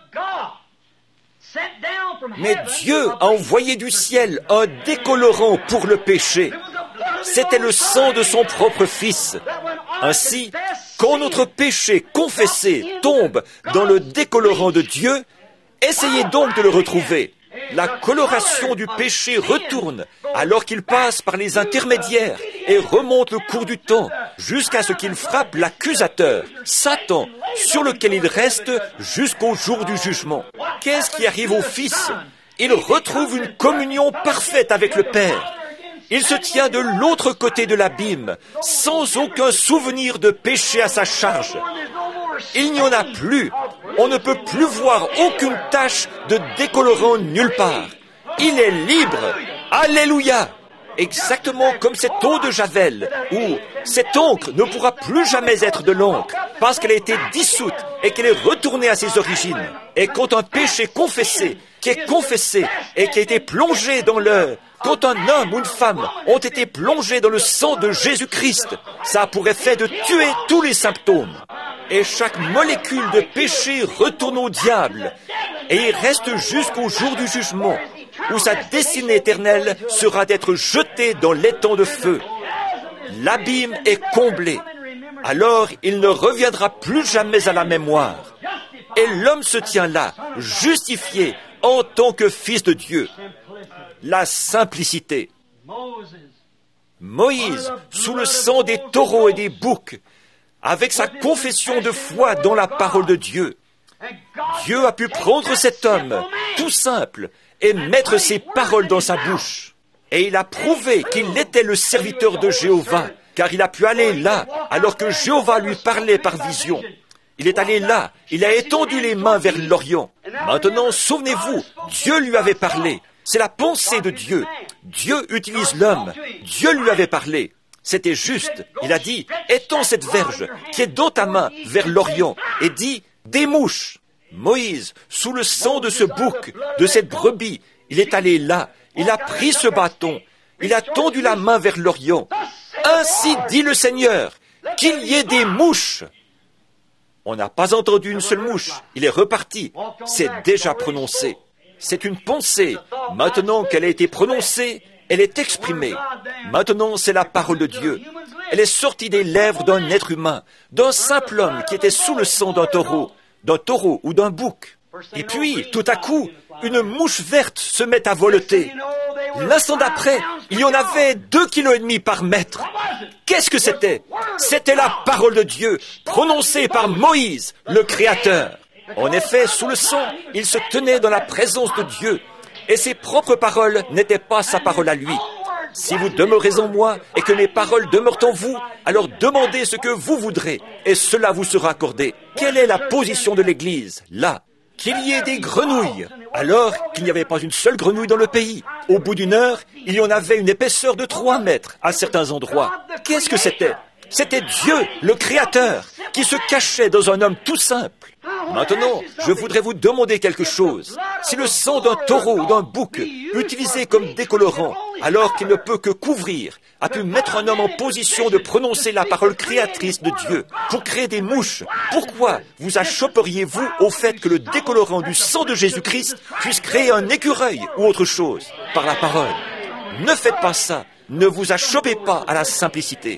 Mais Dieu a envoyé du ciel un décolorant pour le péché. C'était le sang de son propre Fils. Ainsi, quand notre péché confessé tombe dans le décolorant de Dieu, essayez donc de le retrouver. la coloration du péché retourne alors qu'il passe par les intermédiaires et remonte le cours du temps jusqu'à ce qu'il frappe l'accusateur, Satan, sur lequel il reste jusqu'au jour du jugement. Qu'est-ce qui arrive au Fils? Il retrouve une communion parfaite avec le Père. Il se tient de l'autre côté de l'abîme, sans aucun souvenir de péché à sa charge. Il n'y en a plus. On ne peut plus voir aucune tache de décolorant nulle part. Il est libre. Alléluia! Exactement comme cette eau de Javel, où cette encre ne pourra plus jamais être de l'encre, parce qu'elle a été dissoute et qu'elle est retournée à ses origines. Et quand un péché confessé, qui est confessé et qui a été plongé dans le... Quand un homme ou une femme ont été plongés dans le sang de Jésus-Christ, ça a pour effet de tuer tous les symptômes. Et chaque molécule de péché retourne au diable, et il reste jusqu'au jour du jugement, où sa destinée éternelle sera d'être jeté dans l'étang de feu. L'abîme est comblé. Alors il ne reviendra plus jamais à la mémoire. Et l'homme se tient là, justifié en tant que fils de Dieu. La simplicité. Moïse, sous le sang des taureaux et des boucs, avec sa confession de foi dans la parole de Dieu, Dieu a pu prendre cet homme, tout simple, et mettre ses paroles dans sa bouche. Et il a prouvé qu'il était le serviteur de Jéhovah, car il a pu aller là, alors que Jéhovah lui parlait par vision. Il est allé là, il a étendu les mains vers l'Orient. Maintenant, souvenez-vous, Dieu lui avait parlé. C'est la pensée de Dieu. Dieu utilise l'homme. Dieu lui avait parlé. C'était juste. Il a dit, étends cette verge qui est dans ta main vers l'Orient et dis, des mouches. Moïse, sous le sang de ce bouc, de cette brebis, il est allé là. Il a pris ce bâton. Il a tendu la main vers l'Orient. Ainsi dit le Seigneur, qu'il y ait des mouches. On n'a pas entendu une seule mouche. Il est reparti. C'est déjà prononcé. C'est une pensée. Maintenant qu'elle a été prononcée, elle est exprimée. Maintenant, c'est la parole de Dieu. Elle est sortie des lèvres d'un être humain, d'un simple homme qui était sous le sang d'un taureau, d'un taureau ou d'un bouc. Et puis, tout à coup, une mouche verte se met à voleter. L'instant d'après, il y en avait deux kilos et demi par mètre. Qu'est-ce que c'était? C'était la parole de Dieu, prononcée par Moïse, le Créateur. En effet, sous le sang, il se tenait dans la présence de Dieu, et ses propres paroles n'étaient pas sa parole à lui. Si vous demeurez en moi et que mes paroles demeurent en vous, alors demandez ce que vous voudrez, et cela vous sera accordé. Quelle est la position de l'Église, là? Qu'il y ait des grenouilles, alors qu'il n'y avait pas une seule grenouille dans le pays. Au bout d'une heure, il y en avait une épaisseur de trois mètres à certains endroits. Qu'est-ce que c'était? C'était Dieu, le Créateur, qui se cachait dans un homme tout simple. Maintenant, je voudrais vous demander quelque chose. Si le sang d'un taureau ou d'un bouc, utilisé comme décolorant, alors qu'il ne peut que couvrir, a pu mettre un homme en position de prononcer la parole créatrice de Dieu pour créer des mouches, pourquoi vous achopperiez-vous au fait que le décolorant du sang de Jésus-Christ puisse créer un écureuil ou autre chose par la parole? Ne faites pas ça. Ne vous achoppez pas à la simplicité.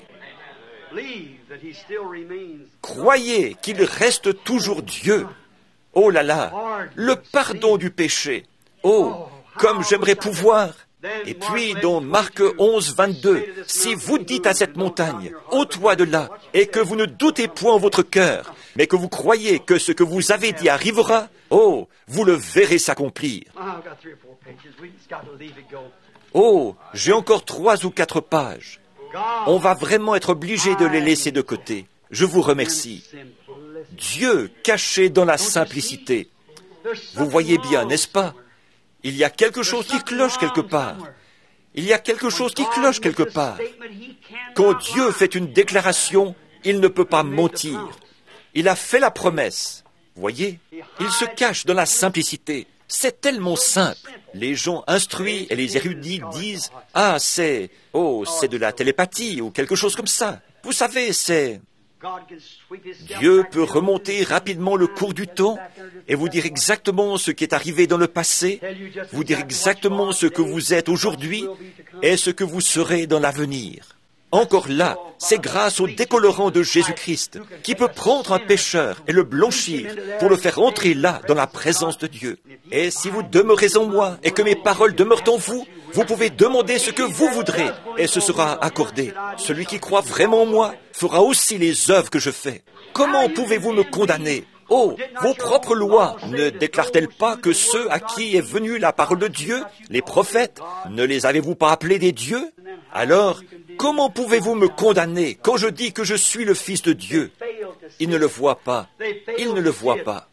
Croyez qu'il reste toujours Dieu. Oh là là, le pardon du péché. Oh, comme j'aimerais pouvoir. Et puis, dans Marc onze, vingt-deux, si vous dites à cette montagne, ôte-toi de là, et que vous ne doutez point en votre cœur, mais que vous croyez que ce que vous avez dit arrivera, oh, vous le verrez s'accomplir. Oh, j'ai encore trois ou quatre pages. On va vraiment être obligé de les laisser de côté. Je vous remercie. Dieu caché dans la simplicité. Vous voyez bien, n'est-ce pas? Il y a quelque chose qui cloche quelque part. Il y a quelque chose qui cloche quelque part. Quand Dieu fait une déclaration, il ne peut pas mentir. Il a fait la promesse. Voyez, il se cache dans la simplicité. C'est tellement simple. Les gens instruits et les érudits disent « Ah, c'est... Oh, c'est de la télépathie ou quelque chose comme ça. » Vous savez, c'est... Dieu peut remonter rapidement le cours du temps et vous dire exactement ce qui est arrivé dans le passé, vous dire exactement ce que vous êtes aujourd'hui et ce que vous serez dans l'avenir. Encore là, c'est grâce au décolorant de Jésus-Christ qui peut prendre un pécheur et le blanchir pour le faire entrer là, dans la présence de Dieu. Et si vous demeurez en moi et que mes paroles demeurent en vous, vous pouvez demander ce que vous voudrez et ce sera accordé. Celui qui croit vraiment en moi fera aussi les œuvres que je fais. Comment pouvez-vous me condamner ? Oh, vos propres lois ne déclarent-elles pas que ceux à qui est venue la parole de Dieu, les prophètes, ne les avez-vous pas appelés des dieux ? Alors, comment pouvez-vous me condamner quand je dis que je suis le Fils de Dieu ? Ils ne le voient pas. Ils ne le voient pas.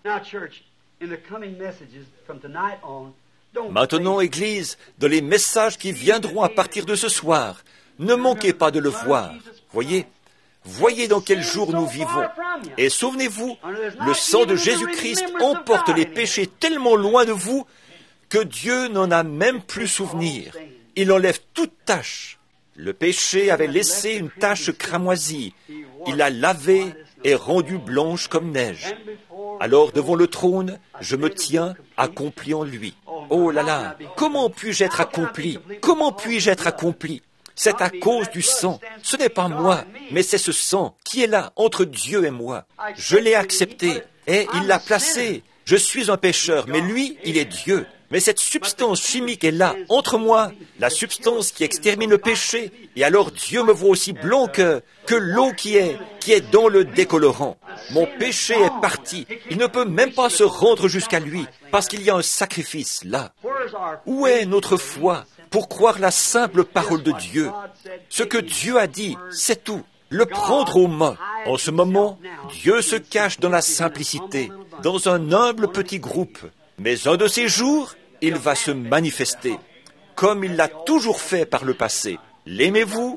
Maintenant, Église, dans les messages qui viendront à partir de ce soir, ne manquez pas de le voir. Voyez ? Voyez dans quel jour nous vivons. Et souvenez-vous, le sang de Jésus-Christ emporte les péchés tellement loin de vous que Dieu n'en a même plus souvenir. Il enlève toute tache. Le péché avait laissé une tache cramoisie. Il l'a lavée et rendue blanche comme neige. Alors, devant le trône, je me tiens accompli en lui. Oh là là, comment puis-je être accompli ? Comment puis-je être accompli ? C'est à cause du sang. Ce n'est pas moi, mais c'est ce sang qui est là entre Dieu et moi. Je l'ai accepté et il l'a placé. Je suis un pécheur, mais lui, il est Dieu. Mais cette substance chimique est là, entre moi, la substance qui extermine le péché. Et alors Dieu me voit aussi blanc que, que l'eau qui est, qui est dans le décolorant. Mon péché est parti. Il ne peut même pas se rendre jusqu'à lui, parce qu'il y a un sacrifice là. Où est notre foi pour croire la simple parole de Dieu? Ce que Dieu a dit, c'est tout. Le prendre aux mains. En ce moment, Dieu se cache dans la simplicité, dans un humble petit groupe. Mais un de ces jours, il va se manifester, comme il l'a toujours fait par le passé. L'aimez-vous?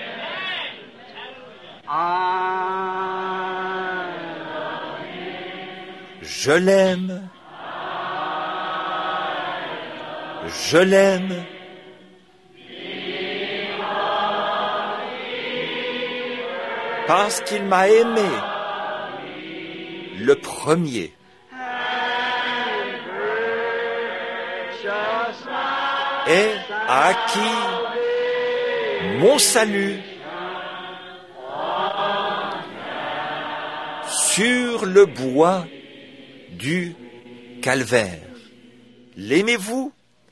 Je l'aime. Je l'aime. Parce qu'il m'a aimé, le premier. Et a acquis mon salut sur le bois du calvaire. L'aimez-vous?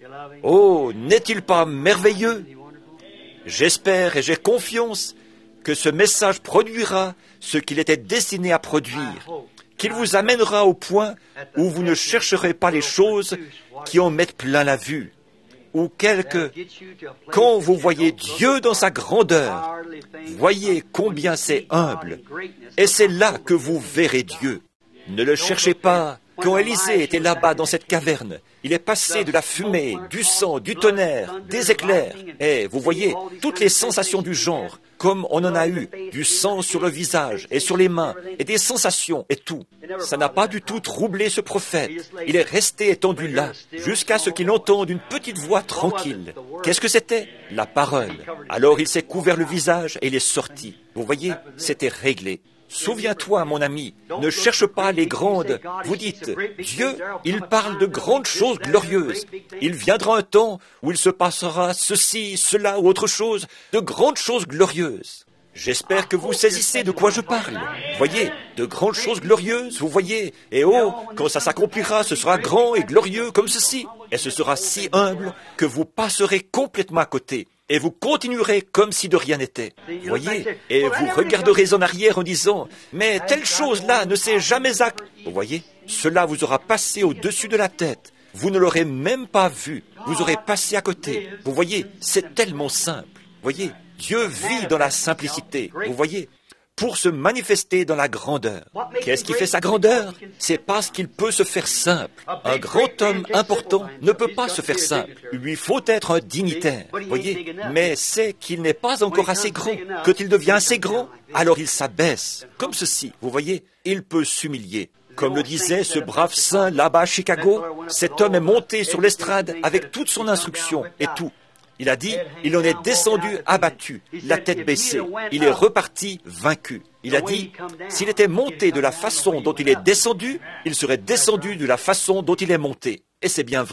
Oh, n'est-il pas merveilleux? J'espère et j'ai confiance que ce message produira ce qu'il était destiné à produire, qu'il vous amènera au point où vous ne chercherez pas les choses qui en mettent plein la vue, ou quelque... Quand vous voyez Dieu dans sa grandeur, voyez combien c'est humble, et c'est là que vous verrez Dieu. Ne le cherchez pas. Quand Élisée était là-bas dans cette caverne, il est passé de la fumée, du sang, du tonnerre, des éclairs, et vous voyez toutes les sensations du genre, comme on en a eu, du sang sur le visage et sur les mains, et des sensations et tout. Ça n'a pas du tout troublé ce prophète. Il est resté étendu là, jusqu'à ce qu'il entende une petite voix tranquille. Qu'est-ce que c'était? La parole. Alors il s'est couvert le visage et il est sorti. Vous voyez, c'était réglé. Souviens-toi, mon ami, ne cherche pas les grandes. Vous dites, Dieu, il parle de grandes choses glorieuses. Il viendra un temps où il se passera ceci, cela ou autre chose, de grandes choses glorieuses. J'espère que vous saisissez de quoi je parle. Voyez, de grandes choses glorieuses, vous voyez. Et oh, quand ça s'accomplira, ce sera grand et glorieux comme ceci. Et ce sera si humble que vous passerez complètement à côté. Et vous continuerez comme si de rien n'était. Voyez, et vous regarderez en arrière en disant, mais telle chose-là ne s'est jamais acc... Vous voyez, cela vous aura passé au-dessus de la tête. Vous ne l'aurez même pas vu. Vous aurez passé à côté. Vous voyez, c'est tellement simple. Voyez, Dieu vit dans la simplicité. Vous voyez, pour se manifester dans la grandeur. Qu'est-ce qui fait sa grandeur? C'est parce qu'il peut se faire simple. Un grand homme important ne peut pas se faire simple. Il lui faut être un dignitaire, voyez. Mais c'est qu'il n'est pas encore assez grand. Quand il devient assez grand, alors il s'abaisse. Comme ceci, vous voyez, il peut s'humilier. Comme le disait ce brave saint là-bas à Chicago, cet homme est monté sur l'estrade avec toute son instruction et tout. Il a dit, il en est descendu abattu, la tête baissée. Il est reparti vaincu. Il a dit, s'il était monté de la façon dont il est descendu, il serait descendu de la façon dont il est monté. Et c'est bien vrai.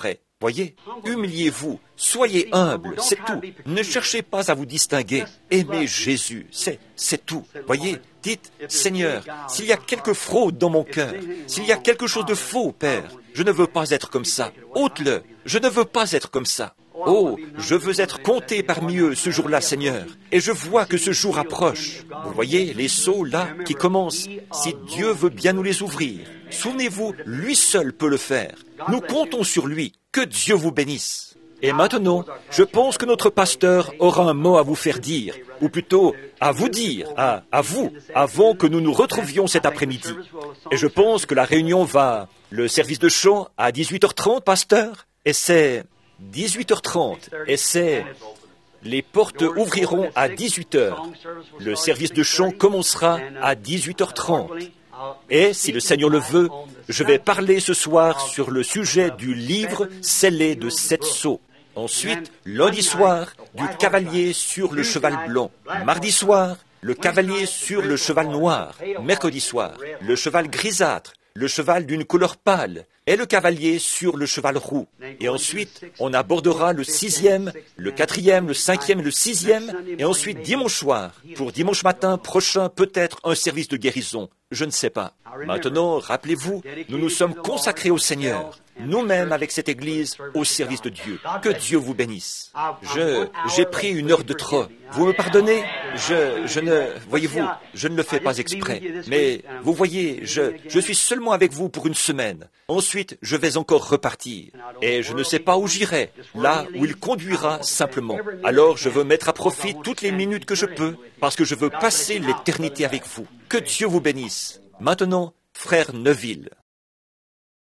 Voyez, humiliez-vous, soyez humble, c'est tout. Ne cherchez pas à vous distinguer. Aimez Jésus, c'est, c'est tout. Voyez, dites, Seigneur, s'il y a quelque fraude dans mon cœur, s'il y a quelque chose de faux, Père, je ne veux pas être comme ça. Ôte-le, je ne veux pas être comme ça. Oh, je veux être compté parmi eux ce jour-là, Seigneur, et je vois que ce jour approche. Vous voyez, les seaux là qui commencent, si Dieu veut bien nous les ouvrir, souvenez-vous, lui seul peut le faire. Nous comptons sur lui. Que Dieu vous bénisse. Et maintenant, je pense que notre pasteur aura un mot à vous faire dire, ou plutôt à vous dire, à, à vous, avant que nous nous retrouvions cet après-midi. Et je pense que la réunion va, le service de chant à dix-huit heures trente, pasteur, et c'est dix-huit heures trente, et c'est... Les portes ouvriront à dix-huit heures. Le service de chant commencera à dix-huit heures trente. Et, si le Seigneur le veut, je vais parler ce soir sur le sujet du livre scellé de sept sceaux. Ensuite, lundi soir, du cavalier sur le cheval blanc. Mardi soir, le cavalier sur le cheval noir. Mercredi soir, le cheval grisâtre, le cheval d'une couleur pâle, et le cavalier sur le cheval roux. Et ensuite, on abordera le sixième, le quatrième, le cinquième et le sixième, et ensuite dimanche soir, pour dimanche matin prochain, peut-être un service de guérison. Je ne sais pas. Maintenant, rappelez-vous, nous nous sommes consacrés au Seigneur, nous-mêmes avec cette Église, au service de Dieu. Que Dieu vous bénisse. Je, j'ai pris une heure de trop. Vous me pardonnez? Je, je ne, voyez-vous, je ne le fais pas exprès. Mais, vous voyez, je, je suis seulement avec vous pour une semaine. Ensuite, je vais encore repartir. Et je ne sais pas où j'irai, là où il conduira simplement. Alors, je veux mettre à profit toutes les minutes que je peux, parce que je veux passer l'éternité avec vous. Que Dieu vous bénisse. Maintenant, frère Neville.